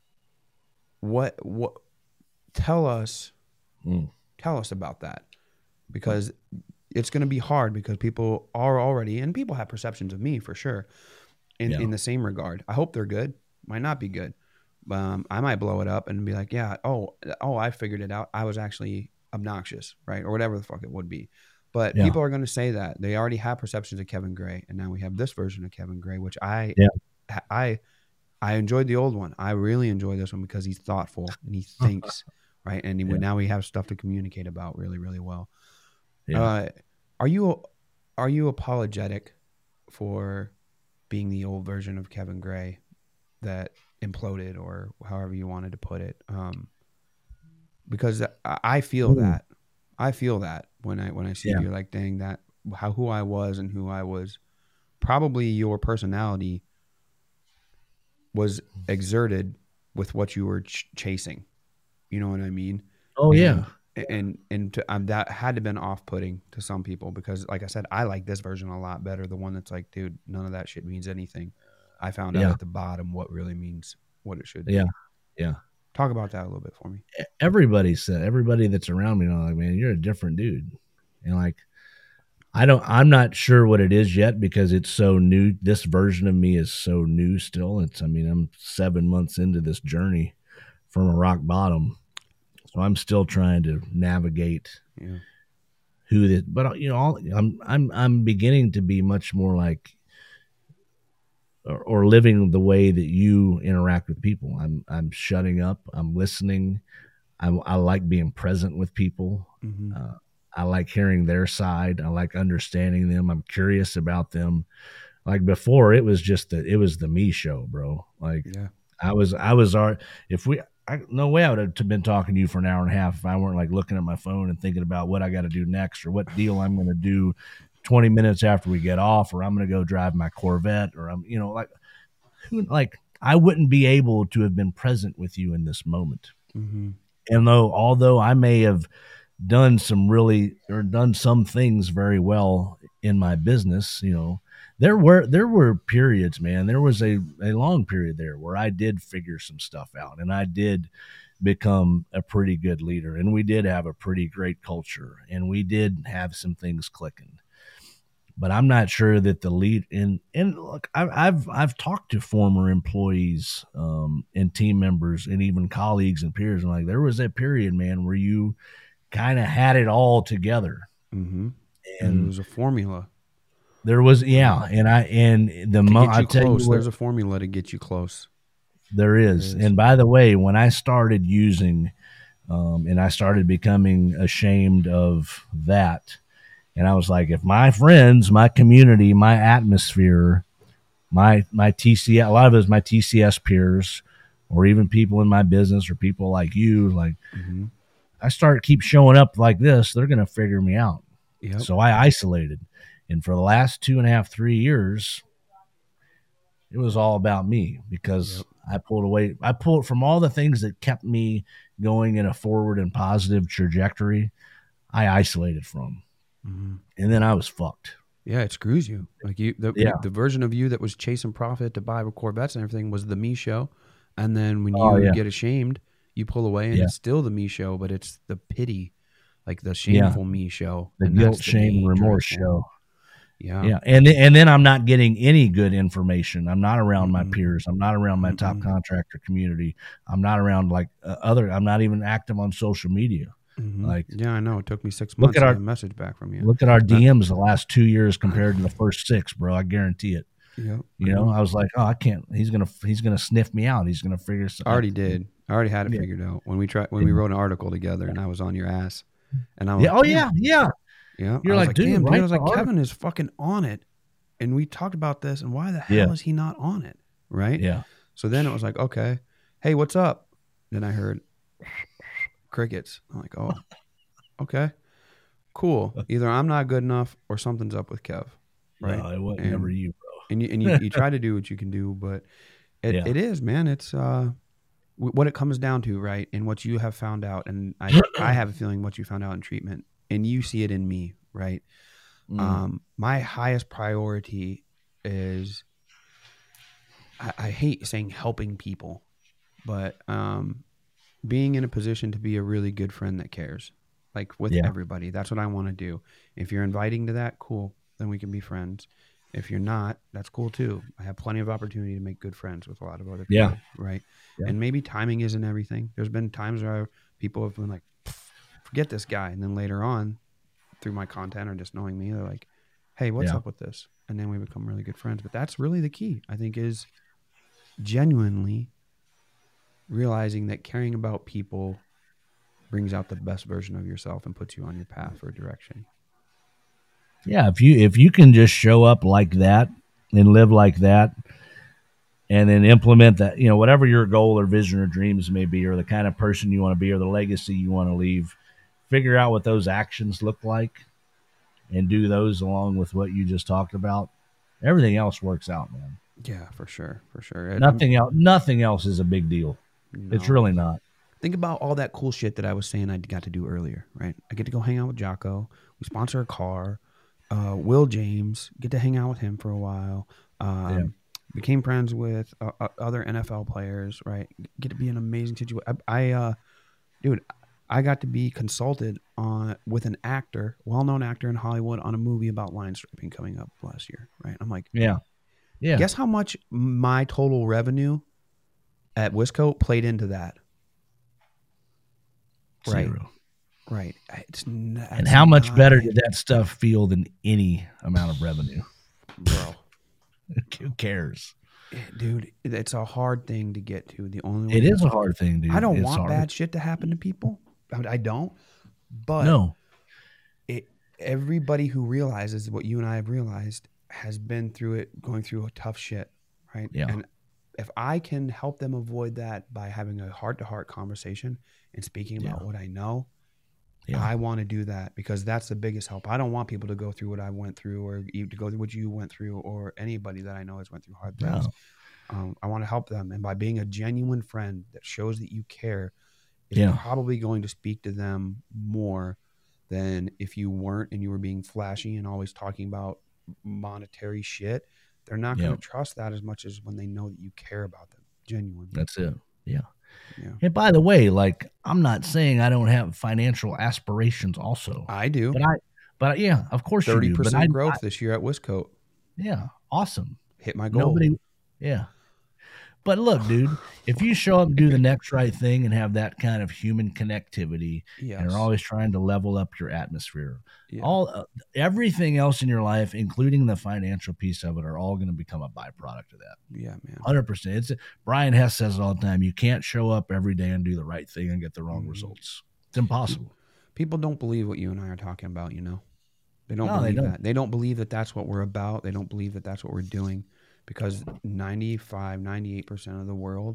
Speaker 1: What, what, tell us, mm. tell us about that. Because it's going to be hard because people are already, and people have perceptions of me for sure in,
Speaker 3: Yeah.
Speaker 1: in the same regard. I hope they're good. Might not be good. Um, I might blow it up and be like, yeah, oh, oh, I figured it out. I was actually obnoxious, right? Or whatever the fuck it would be. But
Speaker 3: Yeah.
Speaker 1: people are going to say that. They already have perceptions of Kevin Gray, and now we have this version of Kevin Gray, which I,
Speaker 3: Yeah.
Speaker 1: I, I enjoyed the old one. I really enjoy this one because he's thoughtful and he thinks, right? And he,
Speaker 3: Yeah.
Speaker 1: now we have stuff to communicate about really, really well.
Speaker 3: Yeah.
Speaker 1: Uh, are you are you apologetic for being the old version of Kevin Gray that imploded, or however you wanted to put it? Um, because I, I feel
Speaker 3: Ooh.
Speaker 1: that. I feel that when I when I see
Speaker 3: Yeah.
Speaker 1: you, like, dang, that how who I was and who I was, probably your personality was exerted with what you were ch- chasing. You know what I mean?
Speaker 3: Oh, yeah.
Speaker 1: And and, and to, um, that had to been off-putting to some people because, like I said, I like this version a lot better. The one that's like, dude, none of that shit means anything. I found out
Speaker 3: Yeah.
Speaker 1: at the bottom what really means what it should
Speaker 3: Yeah.
Speaker 1: be.
Speaker 3: Yeah.
Speaker 1: Talk about that a little bit for me.
Speaker 3: Everybody said, everybody that's around me, you know, like, man, you're a different dude. And like, I don't, I'm not sure what it is yet because it's so new. This version of me is so new still. It's, I mean, I'm seven months into this journey from a rock bottom. So I'm still trying to navigate
Speaker 1: Yeah.
Speaker 3: who this, but you know, all, I'm, I'm, I'm beginning to be much more like, or, or living the way that you interact with people. I'm, I'm shutting up. I'm listening. I, I like being present with people.
Speaker 1: Mm-hmm.
Speaker 3: Uh, I like hearing their side. I like understanding them. I'm curious about them. Like before, it was just the, it was the me show, bro. Like
Speaker 1: Yeah.
Speaker 3: I was, I was, our, if we, I, no way I would have been talking to you for an hour and a half if I weren't like looking at my phone and thinking about what I got to do next or what deal I'm going to do twenty minutes after we get off, or I'm going to go drive my Corvette, or I'm, you know, like, who, like I wouldn't be able to have been present with you in this moment.
Speaker 1: Mm-hmm.
Speaker 3: And though, although I may have done some really, or done some things very well in my business, you know, there were, there were periods, man, there was a, a long period there where I did figure some stuff out and I did become a pretty good leader, and we did have a pretty great culture, and we did have some things clicking. But I'm not sure that the lead in, and look, I've, I've, I've talked to former employees um, and team members and even colleagues and peers. And like, there was that period, man, where you kind of had it all together.
Speaker 1: Mm-hmm. And
Speaker 3: And
Speaker 1: it was a formula.
Speaker 3: there was, yeah. And I, and the
Speaker 1: To
Speaker 3: mo-
Speaker 1: get
Speaker 3: I
Speaker 1: you
Speaker 3: tell
Speaker 1: close,
Speaker 3: you what,
Speaker 1: there's a formula to get you close.
Speaker 3: there is.
Speaker 1: There is.
Speaker 3: And by the way, when I started using, um, and I started becoming ashamed of that, and I was like, if my friends, my community, my atmosphere, my my T C S, a lot of it is my T C S peers, or even people in my business, or people like you, like
Speaker 1: Mm-hmm.
Speaker 3: I start keep showing up like this, they're gonna figure me out.
Speaker 1: Yep.
Speaker 3: So I isolated, and for the last two and a half, three years, it was all about me because
Speaker 1: Yep.
Speaker 3: I pulled away. I pulled from all the things that kept me going in a forward and positive trajectory. I isolated from.
Speaker 1: Mm-hmm.
Speaker 3: And then I was fucked.
Speaker 1: Yeah, it screws you. Like you, the
Speaker 3: Yeah.
Speaker 1: the version of you that was chasing profit to buy Corvettes and everything was the me show, and then when you
Speaker 3: Oh, yeah.
Speaker 1: get ashamed, you pull away, and
Speaker 3: Yeah.
Speaker 1: it's still the me show, but it's the pity, like the shameful me show,
Speaker 3: The
Speaker 1: and
Speaker 3: guilt,
Speaker 1: that's the
Speaker 3: shame, and remorse
Speaker 1: dangerous one.
Speaker 3: show.
Speaker 1: Yeah,
Speaker 3: Yeah. And then, and then I'm not getting any good information. I'm not around my
Speaker 1: Mm-mm.
Speaker 3: peers. I'm not around my top
Speaker 1: Mm-mm.
Speaker 3: contractor community. I'm not around like uh, other, I'm not even active on social media.
Speaker 1: Mhm.
Speaker 3: Like,
Speaker 1: yeah, I know. It took me six
Speaker 3: look
Speaker 1: months
Speaker 3: at
Speaker 1: to
Speaker 3: our-
Speaker 1: get a message back from you.
Speaker 3: look at our D Ms the last two years compared to the first six, bro. I guarantee it.
Speaker 1: Yep.
Speaker 3: You know, I was like, oh, I can't, he's going to, he's going to sniff me out. He's going to figure
Speaker 1: I
Speaker 3: something.
Speaker 1: already did. I already had it
Speaker 3: Yeah.
Speaker 1: figured out when we tried when we
Speaker 3: Yeah.
Speaker 1: wrote an article together, and I was on your ass, and I was
Speaker 3: Yeah.
Speaker 1: like,
Speaker 3: Oh
Speaker 1: "Damn."
Speaker 3: yeah. Yeah.
Speaker 1: Yeah,
Speaker 3: You're
Speaker 1: I was
Speaker 3: like, dude,
Speaker 1: damn, dude.
Speaker 3: write
Speaker 1: I was
Speaker 3: the
Speaker 1: like,
Speaker 3: article.
Speaker 1: Kevin is fucking on it, and we talked about this, and why the hell
Speaker 3: Yeah.
Speaker 1: is he not on it, right?
Speaker 3: Yeah.
Speaker 1: So then it was like, okay, hey, what's up? Then I heard crickets. I'm like, oh, okay, cool. Either I'm not good enough, or something's up with Kev, right?
Speaker 3: No, it was
Speaker 1: And-
Speaker 3: never you, bro.
Speaker 1: And you and you, you try to do what you can do, but it,
Speaker 3: Yeah.
Speaker 1: it is, man. It's uh, w- what it comes down to, right? And what you have found out, and I I have a feeling what you found out in treatment, and you see it in me, right?
Speaker 3: Mm.
Speaker 1: Um, my highest priority is, I, I hate saying helping people, but um, being in a position to be a really good friend that cares, like with
Speaker 3: Yeah.
Speaker 1: everybody. That's what I want to do. If you're inviting to that, cool. Then we can be friends. If you're not, that's cool too. I have plenty of opportunity to make good friends with a lot of other people.
Speaker 3: Yeah.
Speaker 1: Right.
Speaker 3: Yeah.
Speaker 1: And maybe timing isn't everything. There's been times where people have been like, forget this guy. And then later on, through my content or just knowing me, they're like, hey, what's
Speaker 3: Yeah.
Speaker 1: up with this? And then we become really good friends. But that's really the key, I think, is genuinely realizing that caring about people brings out the best version of yourself and puts you on your path or direction.
Speaker 3: Yeah, if you if you can just show up like that and live like that, and then implement that, you know, whatever your goal or vision or dreams may be, or the kind of person you want to be, or the legacy you want to leave, figure out what those actions look like, and do those along with what you just talked about. Everything else works out, man.
Speaker 1: Yeah, for sure, for sure.
Speaker 3: Nothing else. Nothing else is a big deal.
Speaker 1: No.
Speaker 3: It's really not.
Speaker 1: Think about all that cool shit that I was saying I got to do earlier, right? I get to go hang out with Jocko. We sponsor a car. Uh, Will James, get to hang out with him for a while. Um,
Speaker 3: Yeah.
Speaker 1: Became friends with uh, uh, other N F L players, right? Get to be an amazing situation. I, I uh, dude, I got to be consulted on with an actor, well-known actor in Hollywood, on a movie about line stripping coming up last year, right? I'm like,
Speaker 3: Yeah. Yeah.
Speaker 1: guess how much my total revenue at Wisco played into that? Right.
Speaker 3: Zero.
Speaker 1: Right. It's n-
Speaker 3: And
Speaker 1: it's
Speaker 3: how much
Speaker 1: not-
Speaker 3: better did that stuff feel than any amount of revenue?
Speaker 1: bro?
Speaker 3: Who cares?
Speaker 1: Dude, it's a hard thing to get to. The only
Speaker 3: It
Speaker 1: way
Speaker 3: is a hard thing, dude.
Speaker 1: I don't
Speaker 3: It's
Speaker 1: want
Speaker 3: hard.
Speaker 1: bad shit to happen to people. I, I don't. But
Speaker 3: No.
Speaker 1: it, everybody who realizes what you and I have realized has been through it, going through a tough shit, right?
Speaker 3: Yeah.
Speaker 1: And if I can help them avoid that by having a heart-to-heart conversation and speaking about
Speaker 3: Yeah.
Speaker 1: what I know,
Speaker 3: Yeah.
Speaker 1: I want to do that because that's the biggest help. I don't want people to go through what I went through, or you to go through what you went through, or anybody that I know has went through hard things.
Speaker 3: No.
Speaker 1: Um, I want to help them, and by being a genuine friend that shows that you care, is
Speaker 3: Yeah.
Speaker 1: probably going to speak to them more than if you weren't and you were being flashy and always talking about monetary shit. They're not going
Speaker 3: Yeah.
Speaker 1: to trust that as much as when they know that you care about them genuinely.
Speaker 3: That's it. Yeah.
Speaker 1: Yeah,
Speaker 3: And by the way, like, I'm not saying I don't have financial aspirations also,
Speaker 1: I do.
Speaker 3: but I, but yeah, of course you
Speaker 1: Thirty
Speaker 3: do. But
Speaker 1: percent
Speaker 3: I,
Speaker 1: growth
Speaker 3: I-
Speaker 1: this year at Wiscote.
Speaker 3: yeah. Awesome.
Speaker 1: Hit my goal.
Speaker 3: Nobody, yeah. But look, dude, if you show up and do the next right thing and have that kind of human connectivity,
Speaker 1: Yes.
Speaker 3: and are always trying to level up your atmosphere,
Speaker 1: Yeah.
Speaker 3: all uh, everything else in your life, including the financial piece of it, are all going to become a byproduct of that.
Speaker 1: Yeah, man.
Speaker 3: one hundred percent. It's Brian Hess says it all the time. You can't show up every day and do the right thing and get the wrong
Speaker 1: Mhm.
Speaker 3: results. It's impossible.
Speaker 1: People don't believe what you and I are talking about, you know. They don't
Speaker 3: No, they
Speaker 1: believe
Speaker 3: don't.
Speaker 1: that. They don't believe that that's what we're about. They don't believe that that's what we're doing because ninety-five, ninety-eight percent of the world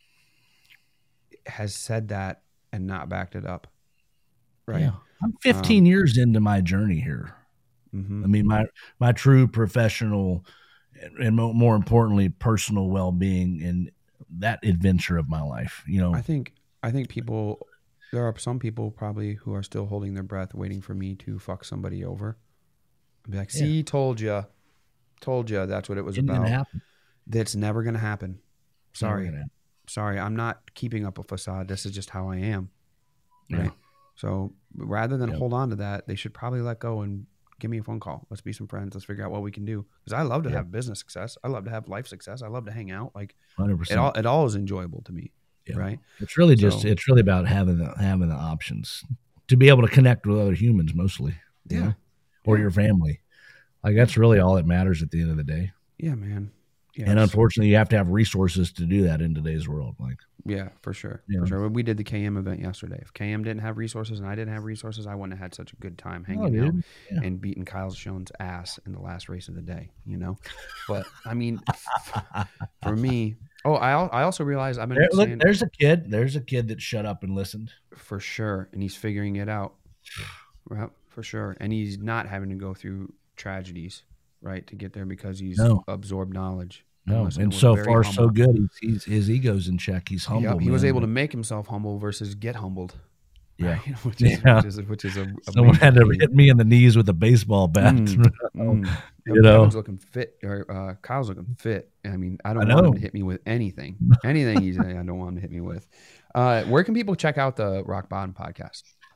Speaker 1: has said that and not backed it up. Right.
Speaker 3: Yeah. I'm fifteen years into my journey here.
Speaker 1: Mm-hmm.
Speaker 3: I mean, my my true professional and, and mo- more importantly, personal well being and that adventure of my life. You know,
Speaker 1: I think I think people there are some people probably who are still holding their breath waiting for me to fuck somebody over. I'd be like, see, told you. Told you that's what it was
Speaker 3: isn't
Speaker 1: about.
Speaker 3: gonna happen.
Speaker 1: That's never going to happen.
Speaker 3: It's never
Speaker 1: Sorry.
Speaker 3: gonna happen.
Speaker 1: Sorry. I'm not keeping up a facade. This is just how I am.
Speaker 3: Yeah.
Speaker 1: Right. So rather than
Speaker 3: Yep.
Speaker 1: hold on to that, they should probably let go and give me a phone call. Let's be some friends. Let's figure out what we can do. Because I love to
Speaker 3: Yeah.
Speaker 1: have business success. I love to have life success. I love to hang out. Like
Speaker 3: one hundred
Speaker 1: it
Speaker 3: percent.
Speaker 1: all, it all is enjoyable to me.
Speaker 3: Yeah.
Speaker 1: Right.
Speaker 3: It's really just
Speaker 1: So-
Speaker 3: it's really about having the having the options to be able to connect with other humans mostly. you
Speaker 1: Yeah.
Speaker 3: know, or
Speaker 1: Yeah.
Speaker 3: your family. Like that's really all that matters at the end of the day.
Speaker 1: Yeah, man. Yeah.
Speaker 3: And unfortunately, you have to have resources to do that in today's world. Like,
Speaker 1: Yeah, for sure.
Speaker 3: Yeah.
Speaker 1: For sure. We did the K M event yesterday. If K M didn't have resources and I didn't have resources, I wouldn't have had such a good time hanging
Speaker 3: oh,
Speaker 1: out
Speaker 3: dude. Yeah.
Speaker 1: and beating Kyle Schoen's ass in the last race of the day, you know? But I mean, for me, oh, I, al- I also realized I've been
Speaker 3: There, look,
Speaker 1: saying
Speaker 3: there's a kid. There's a kid that shut up and listened.
Speaker 1: for sure, and he's figuring it out. Well, for sure. And he's not having to go through tragedies, right, to get there because he's
Speaker 3: No.
Speaker 1: absorbed knowledge.
Speaker 3: No,
Speaker 1: Listen,
Speaker 3: and
Speaker 1: was
Speaker 3: so
Speaker 1: very
Speaker 3: far so
Speaker 1: humble.
Speaker 3: good. He's, he's his ego's in check. He's humble.
Speaker 1: Yep, he was
Speaker 3: man.
Speaker 1: able to make himself humble versus get humbled.
Speaker 3: Yeah.
Speaker 1: Right? which, is,
Speaker 3: Yeah.
Speaker 1: which is which is a, a
Speaker 3: Someone
Speaker 1: major
Speaker 3: had to
Speaker 1: key.
Speaker 3: hit me in the knees with a baseball bat.
Speaker 1: Mm, mm.
Speaker 3: You know.
Speaker 1: Kevin's looking fit, or uh, Kyle's looking fit. I mean, I don't
Speaker 3: I
Speaker 1: want him
Speaker 3: know.
Speaker 1: to hit me with anything. Anything he's, I don't want him to hit me with. Uh, where can people check out the Rock Bottom podcast?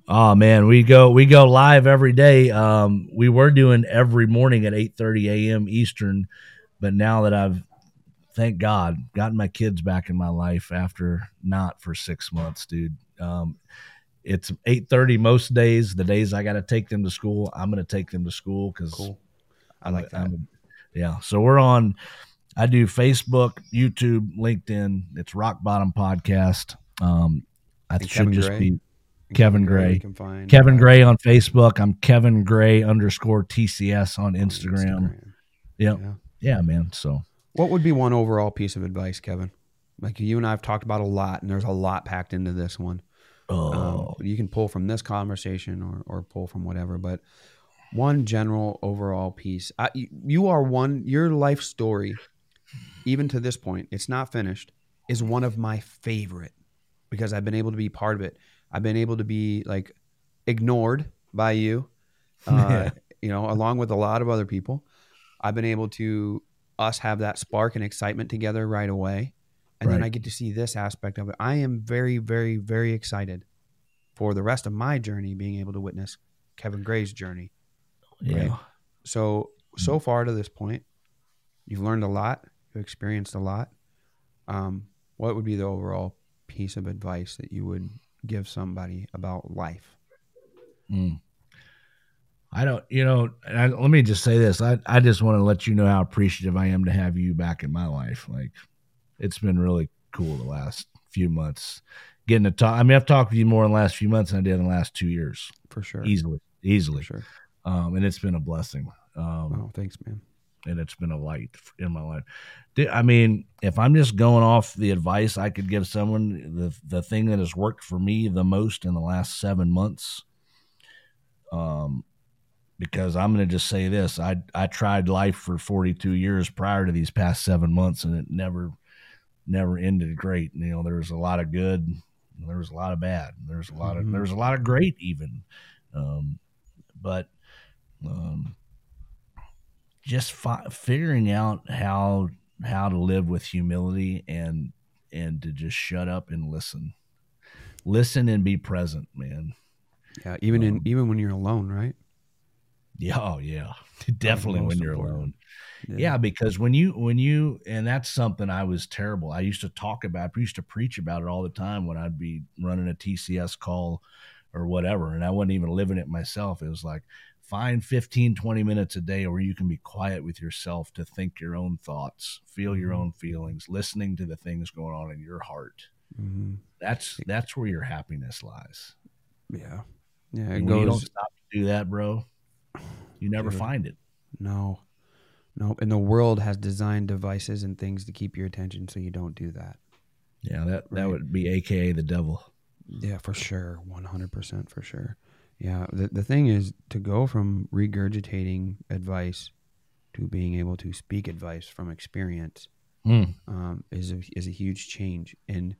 Speaker 3: Oh man, we go we go live every day. Um, we were doing every morning at eight thirty a.m. Eastern, but now that I've, thank God, gotten my kids back in my life after not for six months, dude. Um, it's eight thirty most days. The days I got to take them to school, I'm going to take them to school because
Speaker 1: Cool. I
Speaker 3: I'm,
Speaker 1: like that.
Speaker 3: I'm, yeah. So we're on. I do Facebook, YouTube, LinkedIn. It's Rock Bottom Podcast. Um, I
Speaker 1: And
Speaker 3: should
Speaker 1: Kevin
Speaker 3: just
Speaker 1: Gray?
Speaker 3: be
Speaker 1: And
Speaker 3: Kevin Gray.
Speaker 1: you can find
Speaker 3: Kevin
Speaker 1: uh,
Speaker 3: Gray on Facebook. I'm Kevin Gray underscore T C S on
Speaker 1: on
Speaker 3: Instagram. Yep.
Speaker 1: Yeah.
Speaker 3: Yeah, man. So
Speaker 1: What would be one overall piece of advice, Kevin? Like you and I have talked about a lot, and there's a lot packed into this one.
Speaker 3: oh,
Speaker 1: Um, you can pull from this conversation or, or pull from whatever, but one general overall piece. I, you, you are one, your life story, even to this point, it's not finished, is one of my favorite because I've been able to be part of it. I've been able to be like ignored by you, uh,
Speaker 3: Yeah.
Speaker 1: you know, along with a lot of other people. I've been able to us have that spark and excitement together right away. And then
Speaker 3: Right.
Speaker 1: I get to see this aspect of it. I am very, very, very excited for the rest of my journey, being able to witness Kevin Gray's journey.
Speaker 3: yeah.
Speaker 1: Right. So, so far to this point, you've learned a lot. You've experienced a lot. Um, what would be the overall piece of advice that you would give somebody about life?
Speaker 3: Mm. I don't, you know, I, let me just say this. I, I just want to let you know how appreciative I am to have you back in my life. Like, it's been really cool the last few months getting to talk. I mean, I've talked with you more in the last few months than I did in the last two years.
Speaker 1: For sure.
Speaker 3: Easily,
Speaker 1: For
Speaker 3: easily.
Speaker 1: sure.
Speaker 3: Um, and it's been a blessing. Um,
Speaker 1: Oh, thanks, man.
Speaker 3: and it's been a light in my life. Di- I mean, if I'm just going off the advice I could give someone, the the thing that has worked for me the most in the last seven months, um, because I'm going to just say this: I I tried life for forty-two years prior to these past seven months, and it never never ended great. You know, there was a lot of good, and there was a lot of bad, and there's a lot of
Speaker 1: Mhm.
Speaker 3: there was a lot of great even, um, but. Um, just fi- figuring out how how to live with humility and and to just shut up and listen listen and be present, man.
Speaker 1: Yeah. Even in,
Speaker 3: Um,
Speaker 1: even when you're alone, right?
Speaker 3: yeah, oh yeah, definitely
Speaker 1: most
Speaker 3: when you're
Speaker 1: important.
Speaker 3: alone. Yeah, because when you when you and that's something I was terrible. I used to talk about, I used to preach about it all the time when I'd be running a T C S call or whatever, and I wasn't even living it myself. It was like, find fifteen, twenty minutes a day where you can be quiet with yourself to think your own thoughts, feel your
Speaker 1: Mhm.
Speaker 3: own feelings, listening to the things going on in your heart.
Speaker 1: Mhm.
Speaker 3: That's that's where your happiness lies.
Speaker 1: Yeah. Yeah. It
Speaker 3: And when you don't
Speaker 1: goes,
Speaker 3: stop to do that, bro, you never
Speaker 1: Dude.
Speaker 3: find it.
Speaker 1: no, no. And the world has designed devices and things to keep your attention so you don't do that.
Speaker 3: Yeah, that, that
Speaker 1: Right.
Speaker 3: would be A K A the devil.
Speaker 1: Yeah, for sure. one hundred percent for sure. Yeah. The, the thing is to go from regurgitating advice to being able to speak advice from experience
Speaker 3: Mm.
Speaker 1: um, is a, is a huge change. And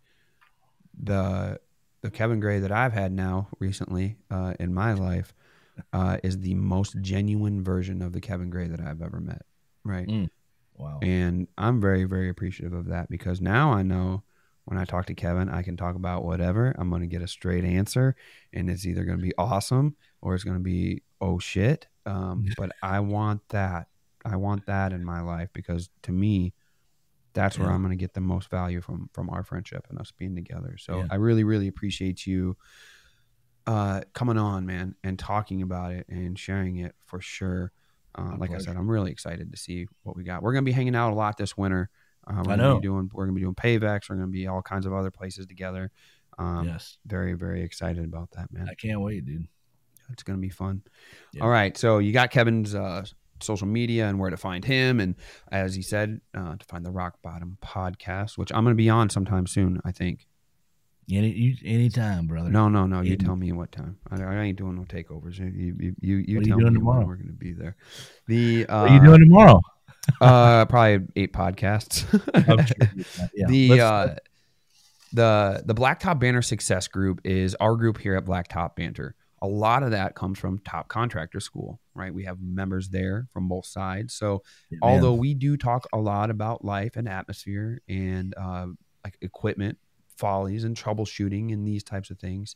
Speaker 1: the the Kevin Gray that I've had now recently uh, in my life uh, is the most genuine version of the Kevin Gray that I've ever met. Right.
Speaker 3: Mm. Wow.
Speaker 1: And I'm very, very appreciative of that because now I know when I talk to Kevin, I can talk about whatever. I'm going to get a straight answer, and it's either going to be awesome or it's going to be, oh shit. Um, but I want that. I want that in my life because to me, that's where
Speaker 3: Yeah.
Speaker 1: I'm going to get the most value from, from our friendship and us being together. So
Speaker 3: Yeah.
Speaker 1: I really, really appreciate you uh, coming on, man, and talking about it and sharing it for sure. Uh,
Speaker 3: My
Speaker 1: like I
Speaker 3: pleasure.
Speaker 1: said, I'm really excited to see what we got. We're going to be hanging out a lot this winter. Uh, we're
Speaker 3: I
Speaker 1: gonna
Speaker 3: know.
Speaker 1: Be doing, we're going to be doing Payvex. We're going to be all kinds of other places together. Um,
Speaker 3: Yes.
Speaker 1: Very, very excited about that, man.
Speaker 3: I can't wait, dude.
Speaker 1: It's going to be fun.
Speaker 3: Yeah.
Speaker 1: All right. So you got Kevin's uh, social media and where to find him. And as he said, uh, to find the Rock Bottom podcast, which I'm going to be on sometime soon, I think.
Speaker 3: Any you, anytime, brother.
Speaker 1: No, no, no. You
Speaker 3: Any-
Speaker 1: tell me what time. I, I ain't doing no takeovers. You, you, you, you
Speaker 3: What are you
Speaker 1: tell
Speaker 3: doing
Speaker 1: me
Speaker 3: tomorrow?
Speaker 1: when we're going to be there. The uh,
Speaker 3: What are you doing tomorrow?
Speaker 1: uh, probably eight podcasts.
Speaker 3: Okay. Yeah.
Speaker 1: The
Speaker 3: Let's-
Speaker 1: uh, the the Blacktop Banner Success Group is our group here at Blacktop Banter. A lot of that comes from Top Contractor School, right? We have members there from both sides. So
Speaker 3: man.
Speaker 1: although we do talk a lot about life and atmosphere and uh, like equipment follies and troubleshooting and these types of things,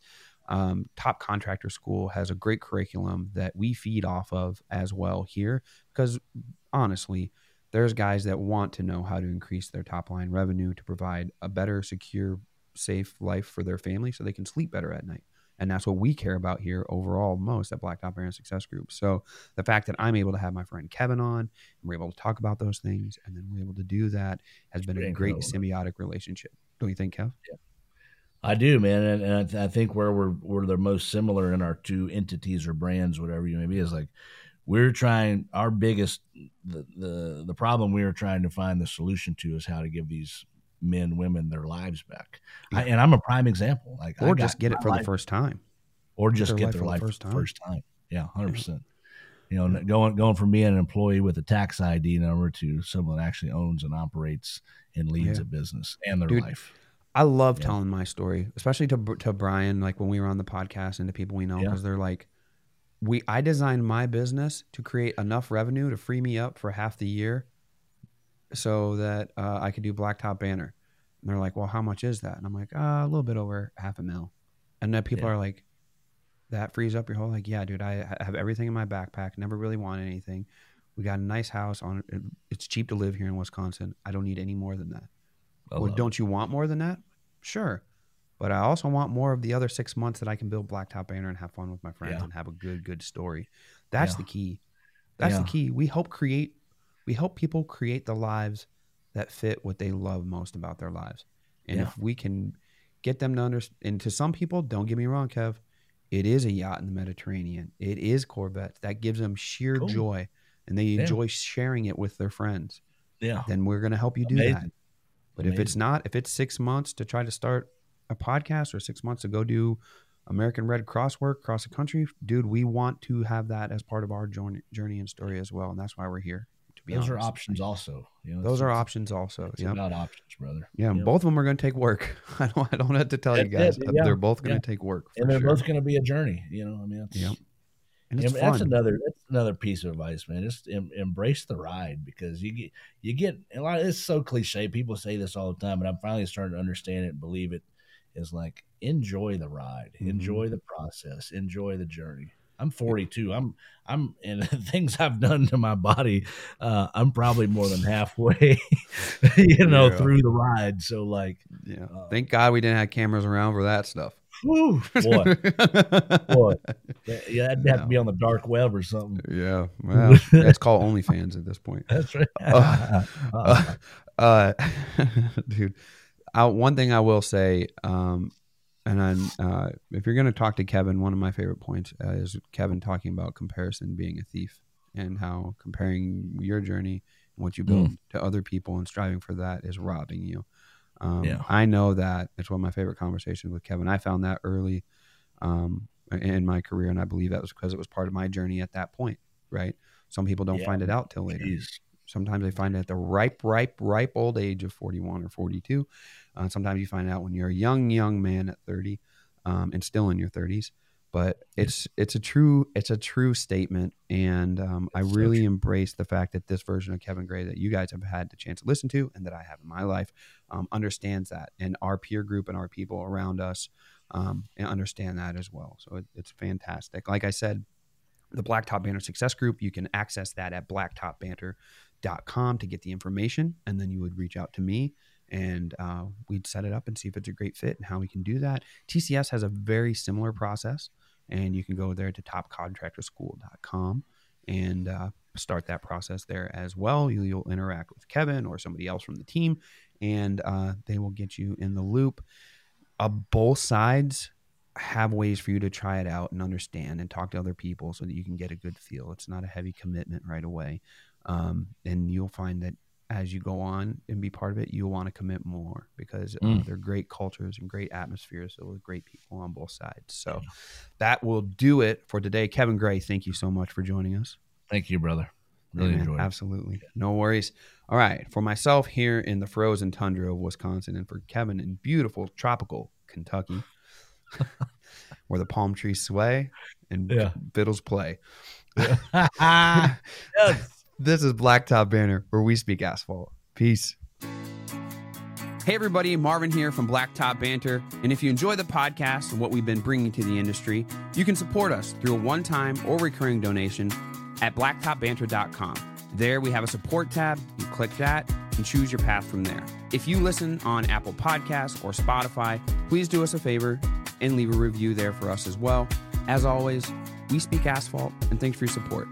Speaker 1: Um, Top Contractor School has a great curriculum that we feed off of as well here, because honestly, there's guys that want to know how to increase their top line revenue to provide a better, secure, safe life for their family so they can sleep better at night. And that's what we care about here overall most at Blacktop Banner Success Group. So the fact that I'm able to have my friend Kevin on, and we're able to talk about those things, and then we're able to do that has been a great symbiotic relationship. Don't you think, Kev?
Speaker 3: Yeah. I do, man. And, and I, th- I think where we're, we're the most similar in our two entities or brands, whatever you may be, is like, we're trying, our biggest, the, the, the problem we are trying to find the solution to is how to give these men, women their lives back. Yeah. I, and I'm a prime example. Like,
Speaker 1: or just get it for life, the first time.
Speaker 3: Or just get their, get their life, life for the first time. First time. Yeah, one hundred percent. You know, going going from being an employee with a tax I D number to someone that actually owns and operates and leads
Speaker 1: yeah.
Speaker 3: a business and their
Speaker 1: Dude,
Speaker 3: life.
Speaker 1: I love yeah. telling my story, especially to to Brian, like when we were on the podcast, and to people we know, because yeah. they're like, we. I designed my business to create enough revenue to free me up for half the year, so that uh, I could do Blacktop Banner. And they're like, well, how much is that? And I'm like, uh, a little bit over half a mil. And then people yeah. are like, that frees up your whole, like, yeah, dude, I have everything in my backpack. Never really want anything. We got a nice house on it. It's cheap to live here in Wisconsin. I don't need any more than that. Well, don't you want more than that? Sure. But I also want more of the other six months that I can build Blacktop Banner and have fun with my friends yeah. and have a good, good story. That's yeah. the key. That's yeah. the key. We help create, we help people create the lives that fit what they love most about their lives. And yeah. if we can get them to understand, and to some people, don't get me wrong, Kev, it is a yacht in the Mediterranean. It is Corvettes. That gives them sheer cool. joy, and they yeah. enjoy sharing it with their friends. Yeah. Then we're going to help you do Amazing. that. But Amazing. if it's not, if it's six months to try to start a podcast or six months to go do American Red Cross work across the country, dude, we want to have that as part of our journey, journey and story as well. And that's why we're here. To be
Speaker 3: Those
Speaker 1: honest.
Speaker 3: are options also. You know,
Speaker 1: Those are options also.
Speaker 3: It's yep. about options, brother.
Speaker 1: Yeah,
Speaker 3: yep.
Speaker 1: both of them are going to take work. I don't, I don't have to tell
Speaker 3: That's
Speaker 1: you guys.
Speaker 3: it, yeah.
Speaker 1: They're both going to
Speaker 3: yeah.
Speaker 1: take work.
Speaker 3: And they're
Speaker 1: sure.
Speaker 3: both going to be a journey. You know, I mean, that's,
Speaker 1: yep. and it's
Speaker 3: yeah,
Speaker 1: fun.
Speaker 3: That's another, that's another piece of advice, man. Just em, embrace the ride, because you get, you get a lot of, it's so cliche. People say this all the time, but I'm finally starting to understand it and believe it. Is like, enjoy the ride, mm-hmm. enjoy the process, enjoy the journey. I'm forty-two. I'm, I'm, and things I've done to my body, uh, I'm probably more than halfway, you know, yeah. through the ride. So like,
Speaker 1: yeah. Uh, Thank God we didn't have cameras around for that stuff.
Speaker 3: Whew, boy, boy, yeah, that'd have to be on the dark web or something.
Speaker 1: Yeah, well, that's called OnlyFans at this point.
Speaker 3: That's right,
Speaker 1: uh, uh, uh, dude. I, one thing I will say, um, and I'm, uh, if you're going to talk to Kevin, one of my favorite points uh, is Kevin talking about comparison being a thief, and how comparing your journey and what you build mm. to other people and striving for that is robbing you. Um, yeah. I know that. It's one of my favorite conversations with Kevin. I found that early um, in my career, and I believe that was because it was part of my journey at that point, right? Some people don't yeah. find it out till later. Jeez. Sometimes they find it at the ripe, ripe, ripe old age of forty-one or forty-two. Uh, sometimes you find out when you're a young, young man at thirty, um, and still in your thirties. But it's it's a true it's a true statement, and um, I really so embrace the fact that this version of Kevin Gray that you guys have had the chance to listen to, and that I have in my life, um, understands that, and our peer group and our people around us um, and understand that as well. So it, it's fantastic. Like I said, the Blacktop Banner Success Group, you can access that at blacktop banter dot com to get the information, and then you would reach out to me, and uh, we'd set it up and see if it's a great fit and how we can do that. T C S has a very similar process, and you can go there to top contractor school dot com and uh, start that process there as well. You, you'll interact with Kevin or somebody else from the team, and uh, they will get you in the loop. Uh, both sides have ways for you to try it out and understand and talk to other people so that you can get a good feel. It's not a heavy commitment right away. Um, and you'll find that as you go on and be part of it, you'll want to commit more, because uh, mm. they're great cultures and great atmospheres so with great people on both sides. So yeah. that will do it for today. Kevin Gray, thank you so much for joining us.
Speaker 3: Thank you, brother. Really
Speaker 1: yeah,
Speaker 3: enjoyed it.
Speaker 1: Absolutely. No worries. All right. For myself here in the frozen tundra of Wisconsin, and for Kevin in beautiful tropical Kentucky, where the palm trees sway and yeah. fiddles play. Yeah. yes. This is Blacktop Banner, where we speak asphalt. Peace. Hey everybody, Marvin here from Blacktop Banter, and if you enjoy the podcast and what we've been bringing to the industry, you can support us through a one-time or recurring donation at blacktop banter dot com. There we have a support tab. You click that and choose your path from there. If you listen on Apple Podcasts or Spotify, please do us a favor and leave a review there for us as well. As always, we speak asphalt, and thanks for your support.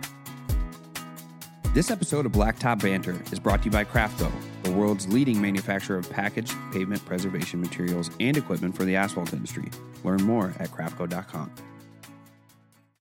Speaker 1: This episode of Blacktop Banter is brought to you by Craftco, the world's leading manufacturer of packaged pavement preservation materials and equipment for the asphalt industry. Learn more at craftco dot com.